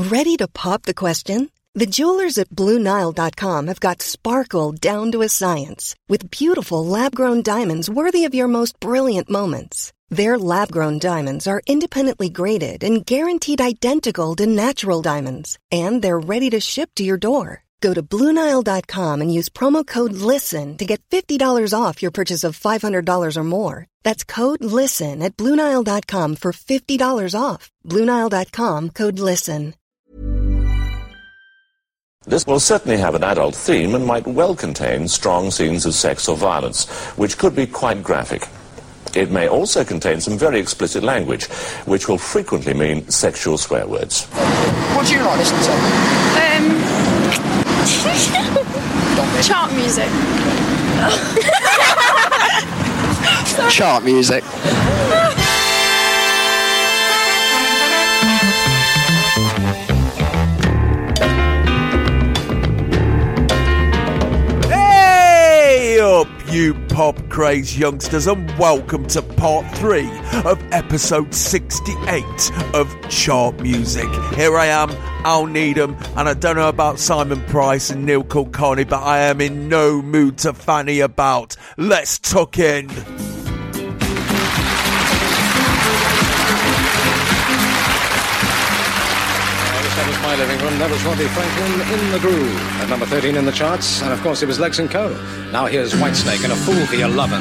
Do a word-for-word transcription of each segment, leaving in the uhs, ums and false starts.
Ready to pop the question? The jewelers at Blue Nile dot com have got sparkle down to a science with beautiful lab-grown diamonds worthy of your most brilliant moments. Their lab-grown diamonds are independently graded and guaranteed identical to natural diamonds, and they're ready to ship to your door. Go to Blue Nile dot com and use promo code LISTEN to get fifty dollars off your purchase of five hundred dollars or more. That's code LISTEN at Blue Nile dot com for fifty dollars off. Blue Nile dot com, code LISTEN. This will certainly have an adult theme and might well contain strong scenes of sex or violence, which could be quite graphic. It may also contain some very explicit language, which will frequently mean sexual swear words. What do you like listening to? Um... Chart music. Chart music. Hey up, you pop-crazed youngsters, and welcome to part three of episode sixty-eight of Chart Music. Here I am, Al Needham, and I don't know about Simon Price and Neil Kulkarni, but I am in no mood to fanny about. Let's tuck in. That was my living room. That was Robbie Franklin in the Groove at number thirteen in the charts, and of course it was Lex and Co. Now here's Whitesnake and A Fool for Your Lovin'.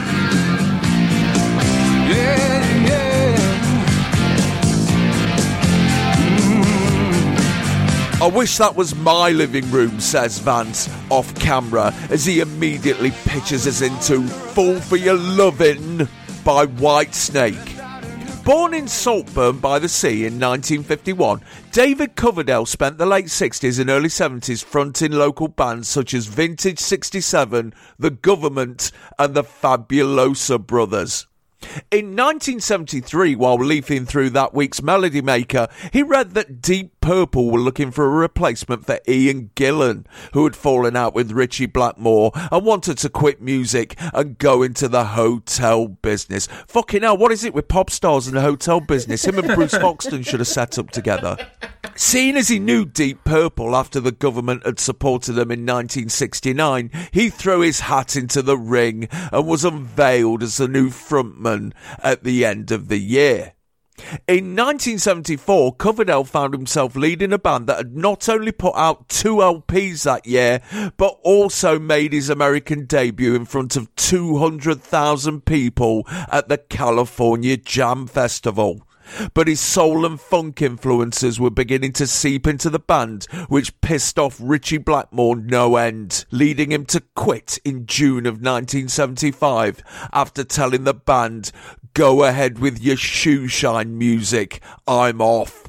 Yeah, yeah. Mm. I wish that was my living room, says Vance off camera as he immediately pitches us into Fool for Your Lovin' by Whitesnake. Born in Saltburn by the Sea in nineteen fifty-one, David Coverdale spent the late sixties and early seventies fronting local bands such as Vintage sixty-seven, The Government and the Fabulosa Brothers. In nineteen seventy-three, while leafing through that week's Melody Maker, he read that Deep Purple were looking for a replacement for Ian Gillan, who had fallen out with Ritchie Blackmore and wanted to quit music and go into the hotel business. Fucking hell, what is it with pop stars and the hotel business? Him and Bruce Foxton should have set up together. Seeing as he knew Deep Purple after the government had supported them in nineteen sixty-nine, he threw his hat into the ring and was unveiled as the new frontman at the end of the year. In nineteen seventy-four, Coverdale found himself leading a band that had not only put out two L Ps that year, but also made his American debut in front of two hundred thousand people at the California Jam Festival. But his soul and funk influences were beginning to seep into the band, which pissed off Ritchie Blackmore no end, leading him to quit in June of nineteen seventy-five after telling the band, "Go ahead with your shoe shine music, I'm off."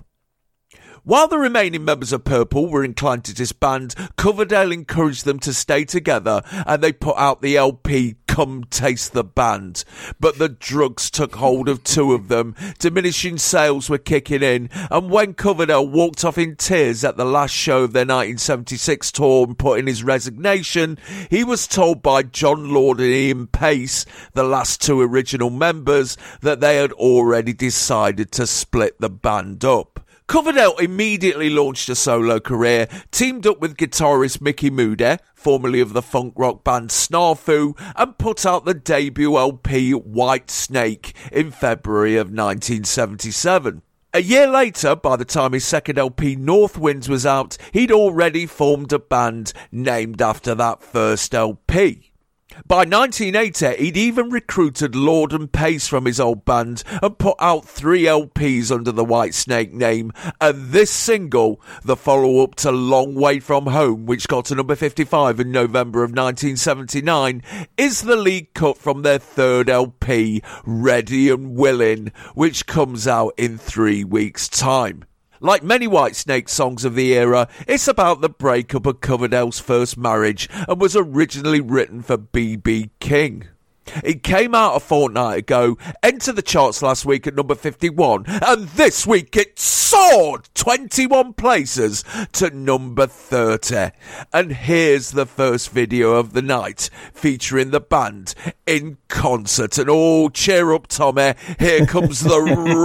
While the remaining members of Purple were inclined to disband, Coverdale encouraged them to stay together and they put out the L P Come Taste the Band. But the drugs took hold of two of them, diminishing sales were kicking in, and when Coverdale walked off in tears at the last show of their nineteen seventy-six tour and put in his resignation, he was told by John Lord and Ian Pace, the last two original members, that they had already decided to split the band up. Coverdale immediately launched a solo career, teamed up with guitarist Mickey Moody, formerly of the funk rock band Snafu, and put out the debut L P Whitesnake in February of nineteen seventy-seven. A year later, by the time his second L P North Winds was out, he'd already formed a band named after that first L P. By nineteen eighty, he'd even recruited Lord and Pace from his old band and put out three L Ps under the Whitesnake name, and this single, the follow-up to Long Way From Home, which got to number fifty-five in November of nineteen seventy-nine, is the lead cut from their third L P, Ready and Willing, which comes out in three weeks' time. Like many Whitesnake songs of the era, it's about the breakup of Coverdale's first marriage and was originally written for B B King. It came out a fortnight ago, entered the charts last week at number fifty-one, and this week it soared twenty-one places to number thirty. And here's the first video of the night, featuring the band in concert. And oh, cheer up, Tommy, here comes the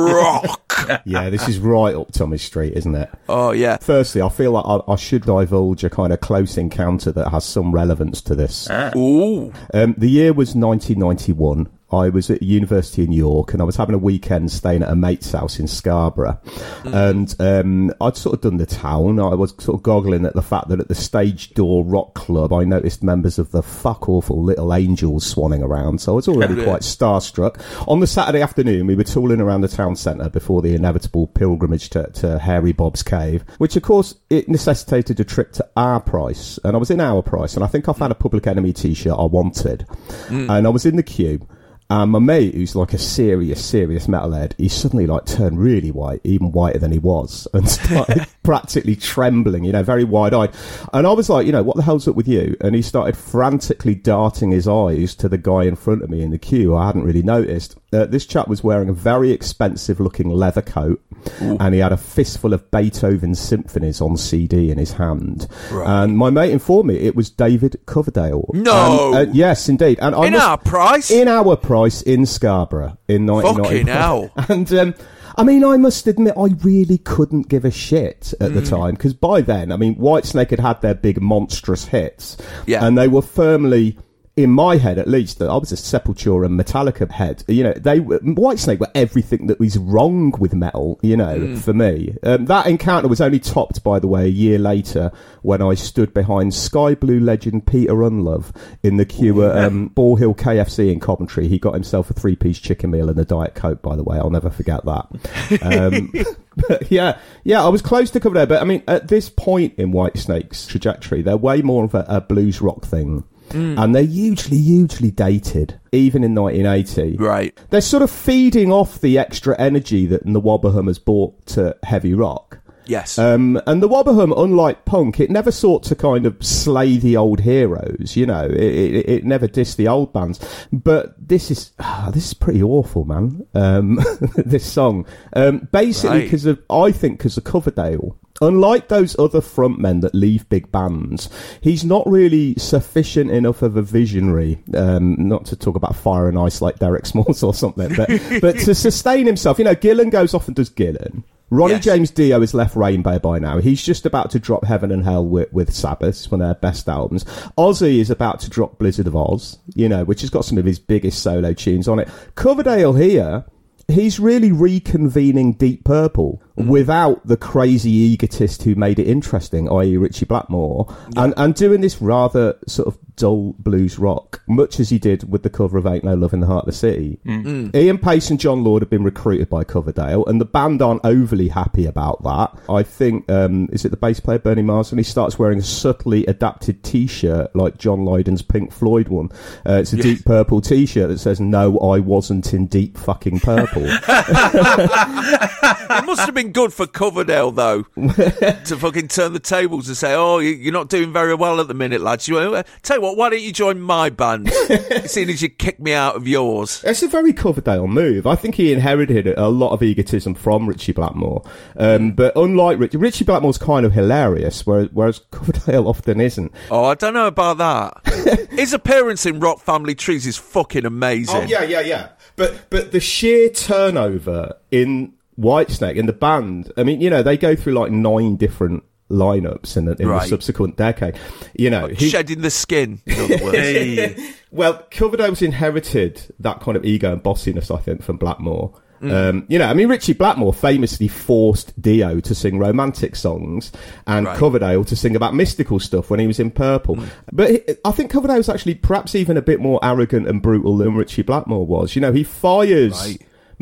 rock. Yeah, this is right up Tommy Street, isn't it? Oh, yeah. Firstly, I feel like I, I should divulge a kind of close encounter that has some relevance to this. Ah. Ooh. Um, the year was nineteen ninety-one. I was at university in York, and I was having a weekend staying at a mate's house in Scarborough. Mm. And um, I'd sort of done the town. I was sort of goggling at the fact that at the Stage Door Rock Club, I noticed members of the fuck-awful Little Angels swanning around. So I was already quite starstruck. On the Saturday afternoon, we were tooling around the town centre before the inevitable pilgrimage to, to Hairy Bob's Cave, which, of course, it necessitated a trip to Our Price. And I was in Our Price, and I think I found a Public Enemy T-shirt I wanted. Mm. And I was in the queue. And my mate, who's like a serious, serious metalhead, he suddenly like turned really white, even whiter than he was, and started practically trembling, you know, very wide-eyed. And I was like, you know, what the hell's up with you? And he started frantically darting his eyes to the guy in front of me in the queue. I hadn't really noticed. Uh, this chap was wearing a very expensive-looking leather coat, Ooh. And he had a fistful of Beethoven symphonies on C D in his hand. Right. And my mate informed me it was David Coverdale. No! And, uh, yes, indeed. And I in must, Our Price? In Our Price in Scarborough in nineteen ninety-one. Fucking hell. And, um, I mean, I must admit, I really couldn't give a shit at mm. the time, because by then, I mean, Whitesnake had had their big monstrous hits, yeah. and they were firmly... in my head, at least, I was a Sepultura and Metallica head. You know, they were, Whitesnake were everything that was wrong with metal, you know, mm. for me. Um, that encounter was only topped, by the way, a year later when I stood behind Sky Blue legend Peter Unlove in the queue at um, Ball Hill K F C in Coventry. He got himself a three-piece chicken meal and a Diet Coke, by the way. I'll never forget that. Um, but yeah, yeah, I was close to Coverdale. But I mean, at this point in Whitesnake's trajectory, they're way more of a, a blues rock thing. Mm. And they're hugely, hugely dated, even in nineteen eighty. Right. They're sort of feeding off the extra energy that the Wobberham has brought to heavy rock. Yes. Um, and the Wobberham, unlike punk, it never sought to kind of slay the old heroes, you know. It, it, it never dissed the old bands. But this is oh, this is pretty awful, man, um, this song. Um, basically, because right. of, I think because of Coverdale. Unlike those other frontmen that leave big bands, he's not really sufficient enough of a visionary, um, not to talk about Fire and Ice like Derek Smalls or something, but, but to sustain himself. You know, Gillan goes off and does Gillan. Ronnie yes. James Dio has left Rainbow by now. He's just about to drop Heaven and Hell with, with Sabbath, one of their best albums. Ozzy is about to drop Blizzard of Oz, you know, which has got some of his biggest solo tunes on it. Coverdale here... he's really reconvening Deep Purple mm. without the crazy egotist who made it interesting, that is. Richie Blackmore, yeah. and, and doing this rather sort of dull blues rock, much as he did with the cover of Ain't No Love in the Heart of the City. Mm. Ian Pace and John Lord have been recruited by Coverdale, and the band aren't overly happy about that. I think, um, is it the bass player, Bernie Marsden? He starts wearing a subtly adapted T-shirt like John Lydon's Pink Floyd one. Uh, it's a yes. Deep Purple T-shirt that says, "No, I wasn't in Deep fucking Purple." It must have been good for Coverdale, though, to fucking turn the tables and say, "Oh, you're not doing very well at the minute, lads. You uh, tell you what, why don't you join my band, seeing as you kicked me out of yours?" It's a very Coverdale move. I think he inherited a lot of egotism from Richie Blackmore. Um, but unlike Richie, Richie Blackmore's kind of hilarious, whereas, whereas Coverdale often isn't. Oh, I don't know about that. His appearance in Rock Family Trees is fucking amazing. Oh, yeah, yeah, yeah. But but the sheer turnover in Whitesnake, in the band, I mean, you know, they go through like nine different lineups in the, in right. the subsequent decade. You know, like he, shedding the skin, in other words. Hey. Well, Coverdale's inherited that kind of ego and bossiness, I think, from Blackmore. Mm. Um, you know, I mean, Richie Blackmore famously forced Dio to sing romantic songs and right. Coverdale to sing about mystical stuff when he was in Purple. Mm. But he, I think Coverdale was actually perhaps even a bit more arrogant and brutal than Richie Blackmore was. You know, he fires... Right.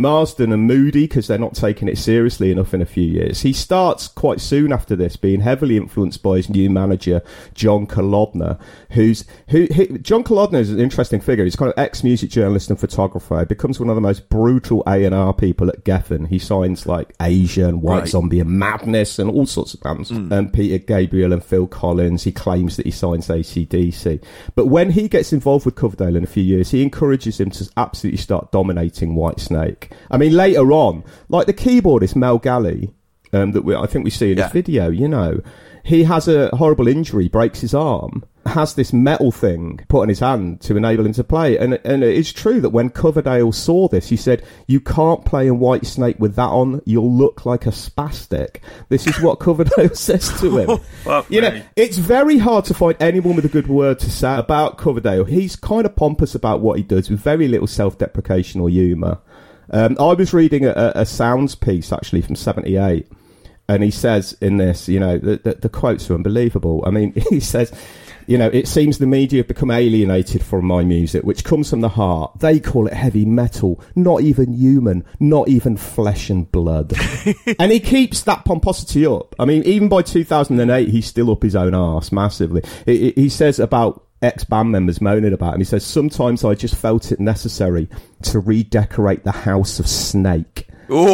Marsden and Moody, because they're not taking it seriously enough in a few years. He starts quite soon after this being heavily influenced by his new manager, John Kolodner, who's who. He, John Kolodner is an interesting figure. He's kind of ex-music journalist and photographer. He becomes one of the most brutal A and R people at Geffen. He signs like Asia and White right. Zombie and Madness and all sorts of bands. Mm. And Peter Gabriel and Phil Collins. He claims that he signs A C D C. But when he gets involved with Coverdale in a few years, he encourages him to absolutely start dominating Whitesnake. I mean, later on, like the keyboardist Mel Galley, um, that we, I think we see in yeah. his video, you know, he has a horrible injury, breaks his arm, has this metal thing put on his hand to enable him to play. And, and it's true that when Coverdale saw this, he said, you can't play in Whitesnake with that on. You'll look like a spastic. This is what Coverdale says to him. Well, you know, it's very hard to find anyone with a good word to say about Coverdale. He's kind of pompous about what he does with very little self-deprecation or humour. Um, I was reading a, a Sounds piece, actually, from seventy-eight. And he says in this, you know, the, the, the quotes are unbelievable. I mean, he says, you know, it seems the media have become alienated from my music, which comes from the heart. They call it heavy metal, not even human, not even flesh and blood. And he keeps that pomposity up. I mean, even by two thousand eight, he's still up his own arse massively. He, he says about ex-band members moaning about him, he says, sometimes I just felt it necessary to redecorate the house of Snake. Oh.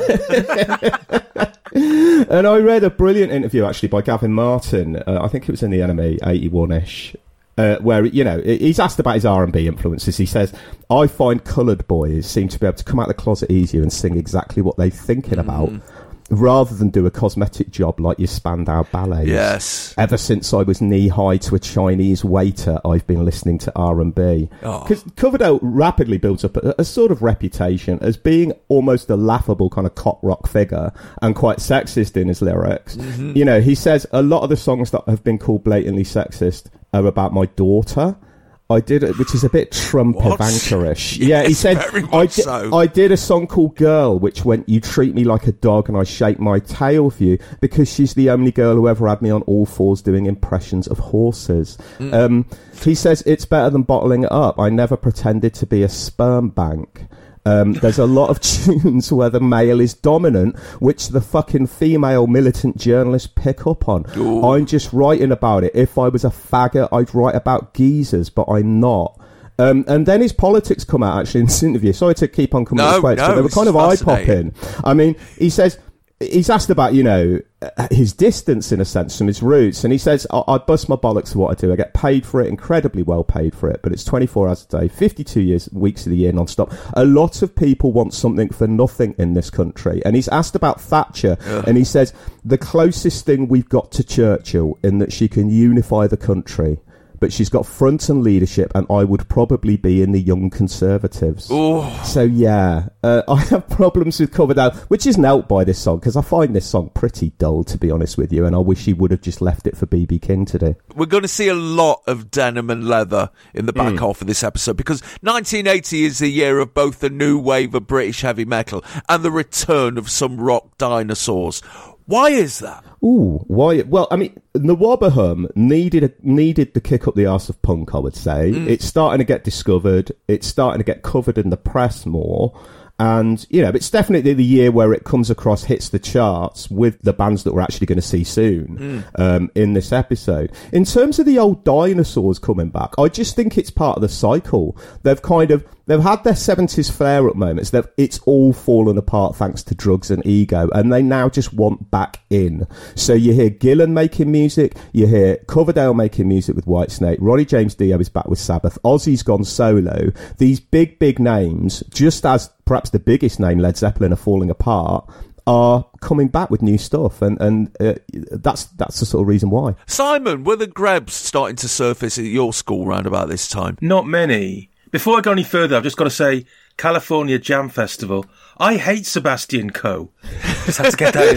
And I read a brilliant interview actually by Gavin Martin. Uh, I think it was in the N M E eighty-one-ish, uh, where, you know, he's asked about his R and B influences. He says, I find coloured boys seem to be able to come out of the closet easier and sing exactly what they're thinking mm. about, rather than do a cosmetic job like your Spandau Ballet. Yes. Ever since I was knee-high to a Chinese waiter, I've been listening to R and B. Because oh. Coverdale rapidly builds up a, a sort of reputation as being almost a laughable kind of cop rock figure and quite sexist in his lyrics. Mm-hmm. You know, he says a lot of the songs that have been called blatantly sexist are about my daughter. I did it, which is a bit Trump Ivanka-ish. Yes, yeah, he said, very much I, di- so. I did a song called Girl, which went, you treat me like a dog and I shake my tail for you, because she's the only girl who ever had me on all fours doing impressions of horses. Mm. Um, he says, it's better than bottling it up. I never pretended to be a sperm bank. Um, there's a lot of tunes where the male is dominant, which the fucking female militant journalists pick up on. Ooh. I'm just writing about it. If I was a faggot, I'd write about geezers, but I'm not. Um, and then his politics come out, actually, in this interview. Sorry to keep on coming no, with quotes, no, but they were kind of eye-popping. I mean, he says... He's asked about, you know, his distance, in a sense, from his roots. And he says, I, I bust my bollocks for what I do. I get paid for it, incredibly well paid for it. But it's twenty-four hours a day, fifty-two years, weeks of the year, non-stop. A lot of people want something for nothing in this country. And he's asked about Thatcher. Ugh. And he says, the closest thing we've got to Churchill in that she can unify the country. But she's got front and leadership, and I would probably be in the Young Conservatives. Ooh. So, yeah, uh, I have problems with Coverdale, which isn't helped by this song, because I find this song pretty dull, to be honest with you, and I wish he would have just left it for B B King to do. We're going to see a lot of denim and leather in the back mm. half of this episode, because nineteen eighty is the year of both the new wave of British heavy metal and the return of some rock dinosaurs. Why is that? Ooh, why? Well, I mean, Nwabahum needed a, needed the kick up the arse of punk, I would say. Mm. It's starting to get discovered. It's starting to get covered in the press more. And, you know, it's definitely the year where it comes across, hits the charts with the bands that we're actually going to see soon mm. um, in this episode. In terms of the old dinosaurs coming back, I just think it's part of the cycle. They've kind of, they've had their seventies flare-up moments. They've, it's all fallen apart thanks to drugs and ego, and they now just want back in. So you hear Gillan making music, you hear Coverdale making music with Whitesnake, Ronnie James Dio is back with Sabbath, Ozzy's gone solo. These big, big names, just as perhaps the biggest name, Led Zeppelin, are falling apart, are coming back with new stuff, and and uh, that's that's the sort of reason why. Simon, were the Grebs starting to surface at your school round about this time? Not many. Before I go any further, I've just got to say, California Jam Festival. I hate Sebastian Coe. Just had to get that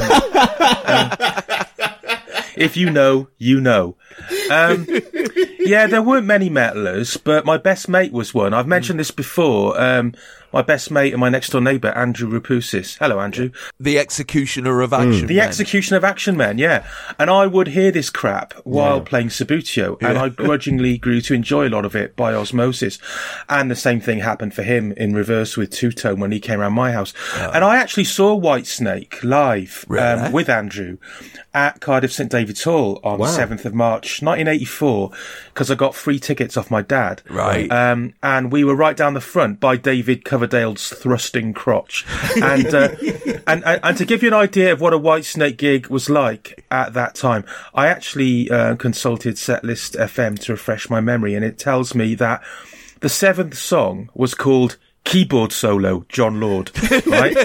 in. Um, if you know, you know. Um, yeah, there weren't many metalers, but my best mate was one. I've mentioned this before. Um, my best mate and my next door neighbour, Andrew Rapoussis. Hello, Andrew. The executioner of Action The Men. execution of Action Men, yeah. And I would hear this crap while Yeah. playing Subbuteo, and I grudgingly grew to enjoy a lot of it by osmosis. And the same thing happened for him in reverse with Two Tone when he came around my house. And I actually saw Whitesnake live Really? um, with Andrew at Cardiff St David's Hall on Wow. seventh of March nineteen eighty-four, because I got free tickets off my dad. Right. Um, and we were right down the front by David Coverdale's thrusting crotch. And, uh, and, and and to give you an idea of what a Whitesnake gig was like at that time, I actually uh, consulted Setlist F M to refresh my memory, and it tells me that the seventh song was called Keyboard Solo, John Lord, right?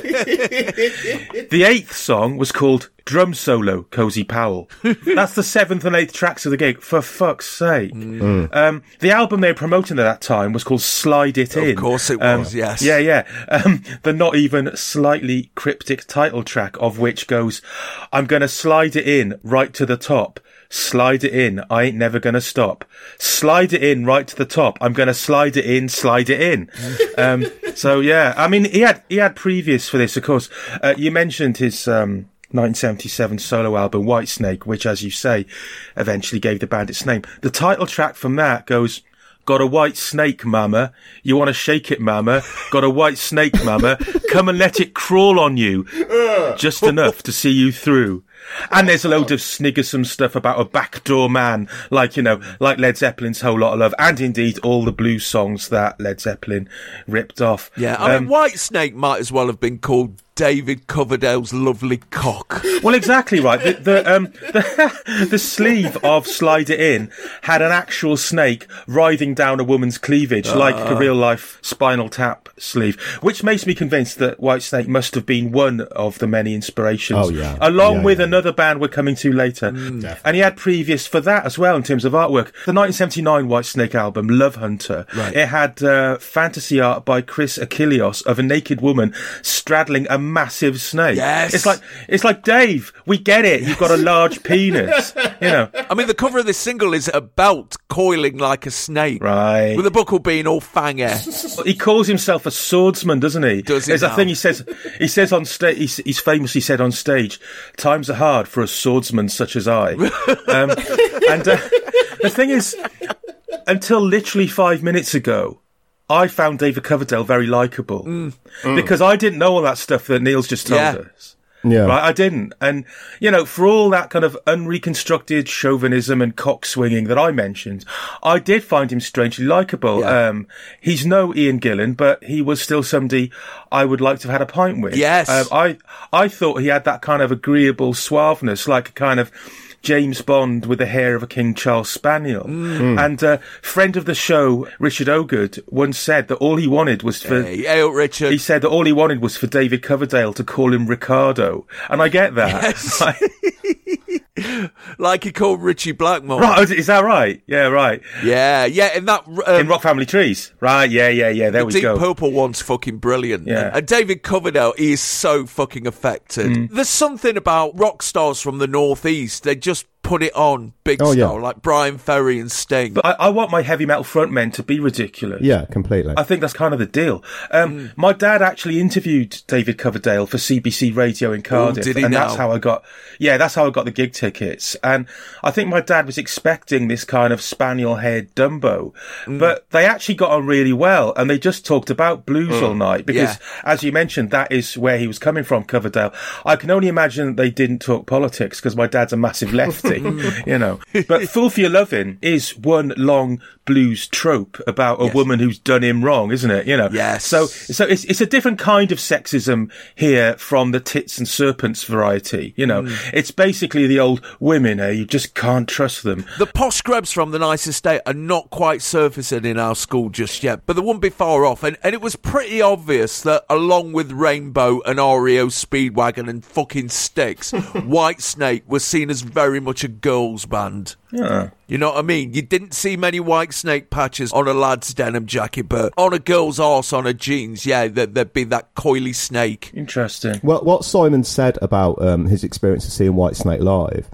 The eighth song was called Drum Solo, Cozy Powell. That's the seventh and eighth tracks of the gig, for fuck's sake. Mm. Um, the album they were promoting at that time was called Slide It In. Of course it Um, was, yes. Yeah, yeah. Um, the not even slightly cryptic title track of which goes, I'm going to slide it in right to the top. Slide it in. I ain't never going to stop. Slide it in right to the top. I'm going to slide it in, slide it in. um, so, yeah. I mean, he had he had previous for this, of course. Uh, you mentioned his um, nineteen seventy-seven solo album, Whitesnake, which, as you say, eventually gave the band its name. The title track from that goes, got a white snake, mama. You want to shake it, mama. Got a white snake, mama. Come and let it crawl on you. Just enough to see you through. And there's a load of sniggersome stuff about a backdoor man, like, you know, like Led Zeppelin's Whole Lot of Love, and indeed all the blues songs that Led Zeppelin ripped off. Yeah, I Um, mean, Whitesnake might as well have been called David Coverdale's Lovely Cock. Well, exactly right. The the, um, the, the sleeve of Slide It In had an actual snake writhing down a woman's cleavage, uh. like a real-life Spinal Tap sleeve, which makes me convinced that Whitesnake must have been one of the many inspirations, Oh, yeah. along Yeah, with yeah. another band we're coming to later. Mm. And he had previous for that as well in terms of artwork. The nineteen seventy-nine Whitesnake album, Love Hunter, Right. it had uh, fantasy art by Chris Achilleos of a naked woman straddling a massive snake. Yes. It's like, it's like, Dave, we get it. You've got a large penis. You know. I mean, the cover of this single is a belt coiling like a snake. Right. With the buckle being all fanged. He calls himself a swordsman, doesn't he? Does he There's a now? thing he says, he says on stage, he's, he's famously said on stage, times are hard for a swordsman such as I. um, and uh, the thing is, until literally five minutes ago, I found David Coverdale very likeable. Mm. Because I didn't know all that stuff that Neil's just told Yeah. us. Yeah. Right, I didn't. And, you know, for all that kind of unreconstructed chauvinism and cock swinging that I mentioned, I did find him strangely likeable. Yeah. Um, he's no Ian Gillan, but he was still somebody I would like to have had a pint with. Yes. Um, I, I thought he had that kind of agreeable suaveness, like a kind of James Bond with the hair of a King Charles Spaniel. Mm. And uh, friend of the show, Richard Ogood, once said that all he wanted was for... Hey, hey, up, Richard. He said that all he wanted was for David Coverdale to call him Ricardo. And I get that. Yes. Right. Like he called Richie Blackmore. Right, is that right? Yeah, right. Yeah, yeah, in that... Um, In Rock Family Trees. Right, yeah, yeah, yeah, there the we Deep go. Purple one's fucking brilliant. Yeah. And David Coverdale, he is so fucking affected. Mm. There's something about rock stars from the Northeast, they just put it on big Oh, yeah. style, like Brian Ferry and Sting. But I, I want my heavy metal frontmen to be ridiculous. Yeah, completely. I think that's kind of the deal. Um, Mm. My dad actually interviewed David Coverdale for C B C Radio in Cardiff, did he and now? that's how I got. Yeah, that's how I got the gig tickets. And I think my dad was expecting this kind of spaniel-haired Dumbo, Mm. but they actually got on really well, and they just talked about blues all night because, Yeah. as you mentioned, that is where he was coming from, Coverdale. I can only imagine that they didn't talk politics because my dad's a massive lefty, you know. But Fool for Your Lovin' is one long blues trope about a Yes. woman who's done him wrong, isn't it? You know. Yes. So, so it's it's a different kind of sexism here from the tits and serpents variety. You know, Mm. it's basically the old women. Eh? You just can't trust them. The posh scrubs from the nice estate are not quite surfacing in our school just yet, but they wouldn't be far off. And, and it was pretty obvious that along with Rainbow and R E O Speedwagon and fucking Styx, Whitesnake was seen as very much a girls' band. Yeah. You know what I mean? You didn't see many Whitesnake patches on a lad's denim jacket, but on a girl's arse on her jeans, yeah, there, there'd be that coily snake. Interesting. Well, what Simon said about um, his experience of seeing Whitesnake live,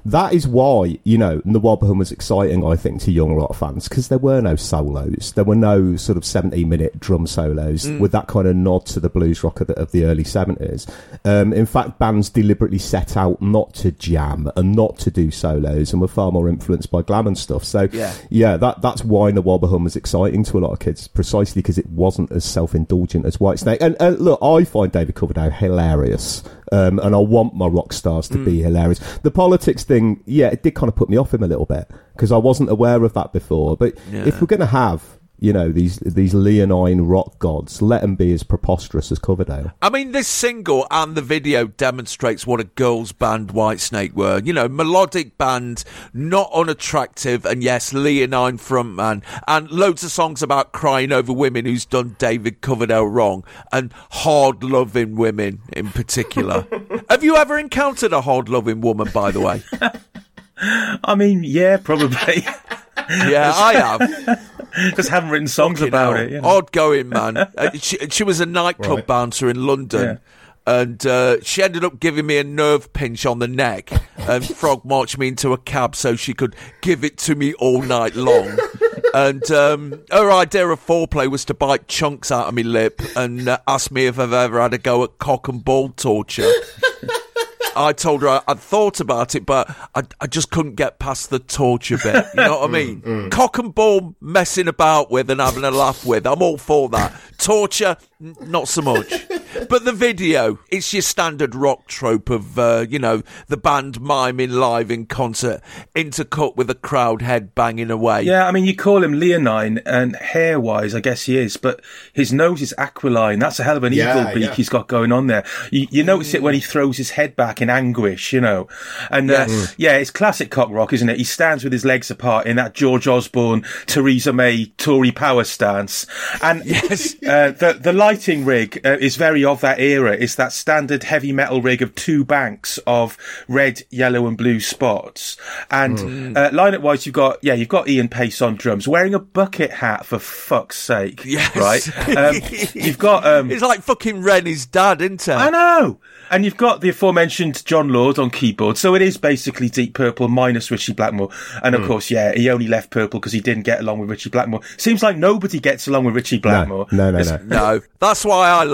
that is why, you know, the Wobberham was exciting, I think, to young rock fans, because there were no solos. There were no sort of seventy-minute drum solos mm. with that kind of nod to the blues rock of the, of the early seventies. Um, in fact, bands deliberately set out not to jam and not to do solos and were far more influenced by glam and stuff. So, yeah, yeah that that's why the Wobberham was exciting to a lot of kids, precisely because it wasn't as self-indulgent as Whitesnake. And, and look, I find David Coverdale hilarious. Um, and I want my rock stars to mm. be hilarious. The politics thing, yeah, it did kind of put me off him a little bit because I wasn't aware of that before. But yeah. if we're going to have, you know, these these leonine rock gods, let them be as preposterous as Coverdale. I mean, this single and the video demonstrates what a girls' band Whitesnake were. You know, melodic band, not unattractive, and yes, leonine frontman, and loads of songs about crying over women who's done David Coverdale wrong, and hard-loving women in particular. Have you ever encountered a hard-loving woman, by the way? I mean, yeah, probably. Yeah, I have. Just haven't written songs Fucking about hell. it. You know? Odd going, man. uh, she, she was a nightclub right. bouncer in London. Yeah. And uh, she ended up giving me a nerve pinch on the neck and frog marched me into a cab so she could give it to me all night long. And um, her idea of foreplay was to bite chunks out of my lip and uh, ask me if I've ever had a go at cock and ball torture. I told her I, I'd thought about it, but I, I just couldn't get past the torture bit. You know what I mean? Mm, mm. Cock and ball messing about with and having a laugh with. I'm all for that. Torture, n- not so much. But the video, it's your standard rock trope of, uh, you know, the band miming live in concert, intercut with a crowd head banging away. Yeah, I mean, you call him leonine, and hair-wise, I guess he is, but his nose is aquiline. That's a hell of an yeah, eagle beak yeah. he's got going on there. You, you notice it when he throws his head back in anguish, you know. And, uh, yes. yeah, it's classic cock rock, isn't it? He stands with his legs apart in that George Osborne, Theresa May, Tory power stance. And yes. uh, the, the lighting rig uh, is very of that era. It's that standard heavy metal rig of two banks of red, yellow and blue spots. And mm. uh, line-up-wise, you've got, yeah, you've got Ian Pace on drums, wearing a bucket hat, for fuck's sake. Yes. Right? Um, you've got... Um, it's like fucking Rennie's dad, isn't it? I know! And you've got the aforementioned John Lord on keyboard, so it is basically Deep Purple minus Richie Blackmore. And of mm. course, yeah, he only left Purple because he didn't get along with Richie Blackmore. Seems like nobody gets along with Richie Blackmore. No, no, no. No, no. That's why I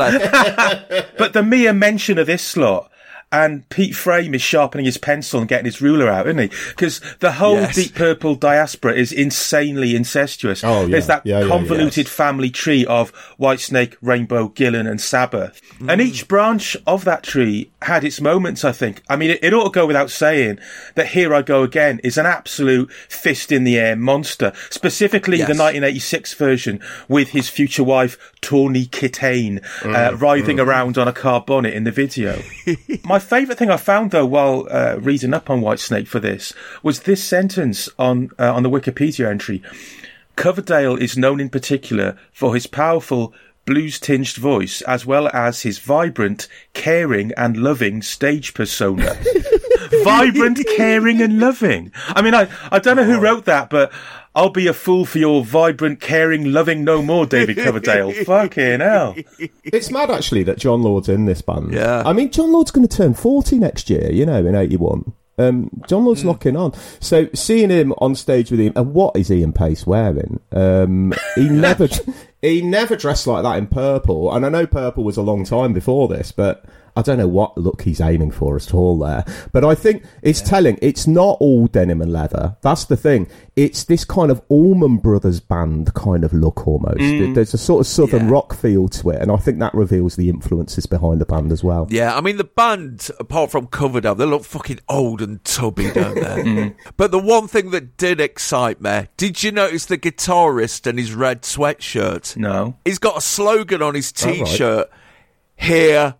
left. But the mere mention of this slot, and Pete Frame is sharpening his pencil and getting his ruler out, isn't he? Because the whole yes. Deep Purple diaspora is insanely incestuous. Oh, yeah. There's that yeah, convoluted yeah, yes. family tree of Whitesnake, Rainbow, Gillan and Sabbath. Mm. And each branch of that tree had its moments, I think. I mean, it, it ought to go without saying that Here I Go Again is an absolute fist-in-the-air monster. Specifically yes. the nineteen eighty-six version with his future wife, Tawny Kitane, mm. uh, writhing mm. around on a car bonnet in the video. My favourite thing I found, though, while uh, reading up on Whitesnake for this, was this sentence on uh, on the Wikipedia entry. Coverdale is known in particular for his powerful blues-tinged voice, as well as his vibrant, caring and loving stage persona. Vibrant, caring and loving. I mean, I, I don't know who wrote that, but I'll be a fool for your vibrant, caring, loving no more, David Coverdale. Fucking hell. It's mad, actually, that John Lord's in this band. Yeah. I mean, John Lord's going to turn forty next year, you know, in eighty-one. Um, John Lord's mm. locking on. So seeing him on stage with him, and what is Ian Pace wearing? Um, he never... He never dressed like that in Purple, and I know Purple was a long time before this, but I don't know what look he's aiming for at all there. But I think it's yeah. telling. It's not all denim and leather. That's the thing. It's this kind of Allman Brothers band kind of look almost. Mm. There's a sort of southern yeah. rock feel to it, and I think that reveals the influences behind the band as well. Yeah, I mean, the band, apart from Coverdale, they look fucking old and tubby, don't they? mm. But the one thing that did excite me, did you notice the guitarist and his red sweatshirt? No. He's got a slogan on his T-shirt, oh, right. Here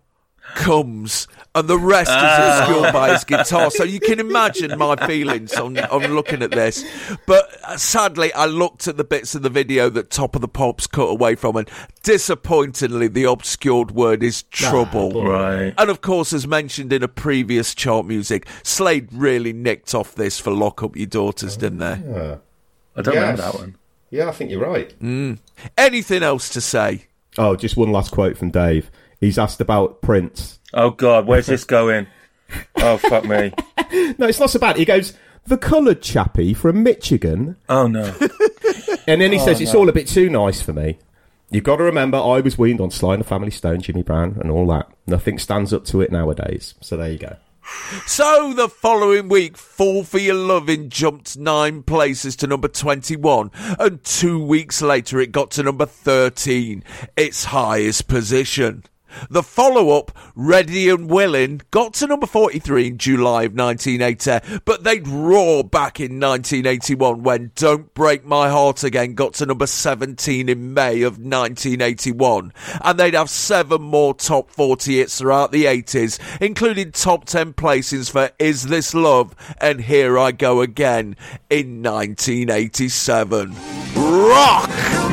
comes, and the rest is obscured by his guitar. So you can imagine my feelings on, on looking at this. But uh, sadly, I looked at the bits of the video that Top of the Pops cut away from, and disappointingly, the obscured word is trouble. Ah, right. And of course, as mentioned in a previous chart music, Slade really nicked off this for Lock Up Your Daughters, didn't they? Yeah. I don't yes. know that one. Yeah, I think you're right. Mm. Anything else to say? Oh, just one last quote from Dave. He's asked about Prince. Oh, God, where's this going? Oh, fuck me. No, it's not so bad. He goes, the coloured chappie from Michigan. Oh, no. And then he oh, says, it's no. all a bit too nice for me. You've got to remember, I was weaned on Sly and the Family Stone, Jimmy Brown, and all that. Nothing stands up to it nowadays. So there you go. So the following week, Fall for Your Lovin' jumped nine places to number twenty-one, and two weeks later it got to number thirteen, its highest position. The follow-up, Ready and Willing, got to number forty-three in July of nineteen eighty, but they'd roar back in nineteen eighty-one when Don't Break My Heart Again got to number seventeen in May of nineteen eighty-one. And they'd have seven more top forty hits throughout the eighties, including top ten placings for Is This Love and Here I Go Again in nineteen eighty-seven. Rock!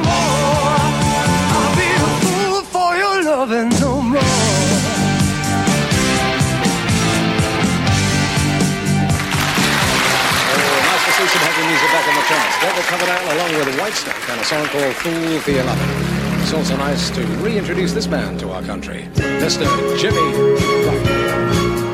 Loving no more. Oh, nice to see some heavy music back on the charts. Velvet Coverdale along with Whitesnake and a song called Fool for Your Lovin'. It's also nice to reintroduce this band to our country, Mister Jimmy Ruffin.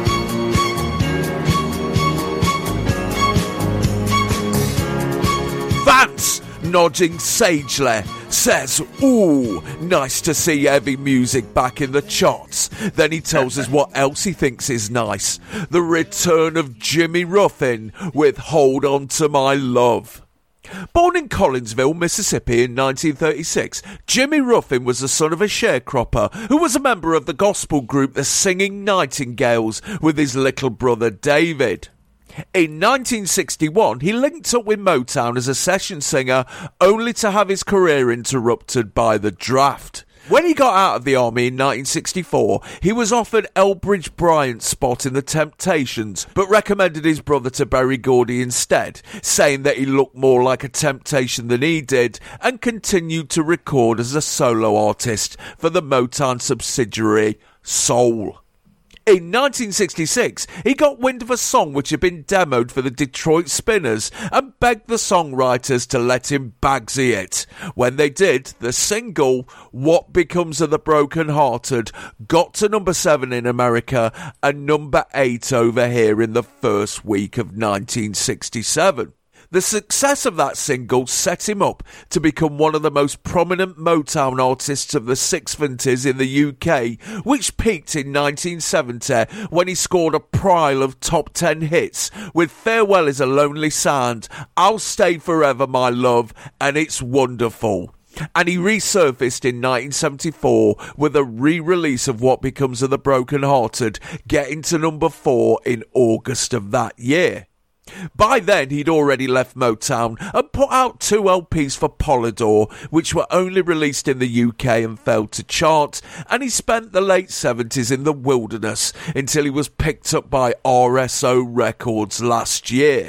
Vance, nodding sagely, says, ooh, nice to see heavy music back in the charts. Then he tells us what else he thinks is nice. The return of Jimmy Ruffin with Hold On To My Love. Born in Collinsville, Mississippi in nineteen thirty-six, Jimmy Ruffin was the son of a sharecropper who was a member of the gospel group the Singing Nightingales with his little brother David. In nineteen sixty-one, he linked up with Motown as a session singer, only to have his career interrupted by the draft. When he got out of the army in nineteen sixty-four, he was offered Elbridge Bryant's spot in the Temptations, but recommended his brother to Berry Gordy instead, saying that he looked more like a Temptation than he did, and continued to record as a solo artist for the Motown subsidiary Soul. In nineteen sixty-six, he got wind of a song which had been demoed for the Detroit Spinners and begged the songwriters to let him Bagsy it. When they did, the single, What Becomes of the Broken Hearted, got to number seven in America and number eight over here in the first week of nineteen sixty-seven. The success of that single set him up to become one of the most prominent Motown artists of the sixties in the U K, which peaked in nineteen seventy when he scored a pile of top ten hits with Farewell Is a Lonely Sound, I'll Stay Forever My Love, and It's Wonderful. And he resurfaced in nineteen seventy-four with a re-release of What Becomes of the Broken Hearted, getting to number four in August of that year. By then, he'd already left Motown and put out two L Ps for Polydor, which were only released in the U K and failed to chart, and he spent the late seventies in the wilderness until he was picked up by R S O Records last year.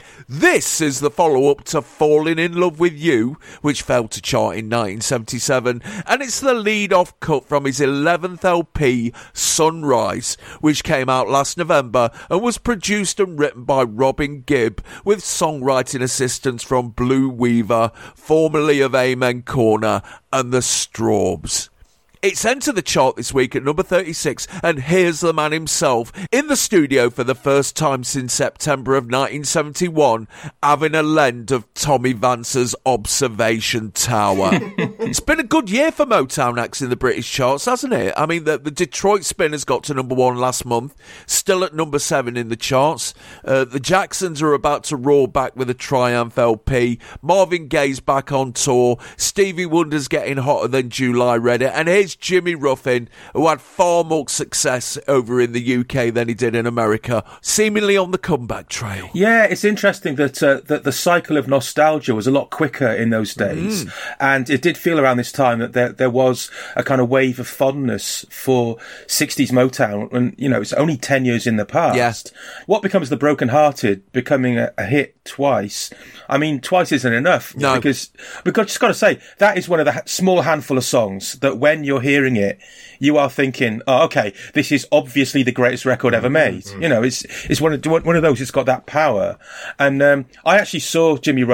This is the follow-up to Falling in Love with You, which failed to chart in nineteen seventy-seven, and it's the lead-off cut from his eleventh L P, Sunrise, which came out last November and was produced and written by Robin Gibb, with songwriting assistance from Blue Weaver, formerly of Amen Corner, and the Strawbs. It's entered the chart this week at number thirty-six, and here's the man himself in the studio for the first time since September of nineteen seventy-one, having a lend of Tommy Vance's Observation Tower. It's been a good year for Motown acts in the British charts, hasn't it? I mean, the, the Detroit Spinners got to number one last month, still at number seven in the charts. Uh, the Jacksons are about to roar back with a Triumph L P. Marvin Gaye's back on tour. Stevie Wonder's getting hotter than July Reddit, and here's Jimmy Ruffin, who had far more success over in the U K than he did in America, seemingly on the comeback trail. Yeah, it's interesting that uh, that the cycle of nostalgia was a lot quicker in those days, mm. and it did feel around this time that there there was a kind of wave of fondness for sixties Motown, and you know it's only ten years in the past. Yeah. What Becomes the Broken Hearted becoming a, a hit twice? I mean, twice isn't enough. No, because because just got to say that is one of the ha- small handful of songs that when you're hearing it, you are thinking, oh, okay, this is obviously the greatest record ever made. Mm-hmm. You know, it's it's one of one of those. It's got that power. And um, I actually saw Jimmy Ruffin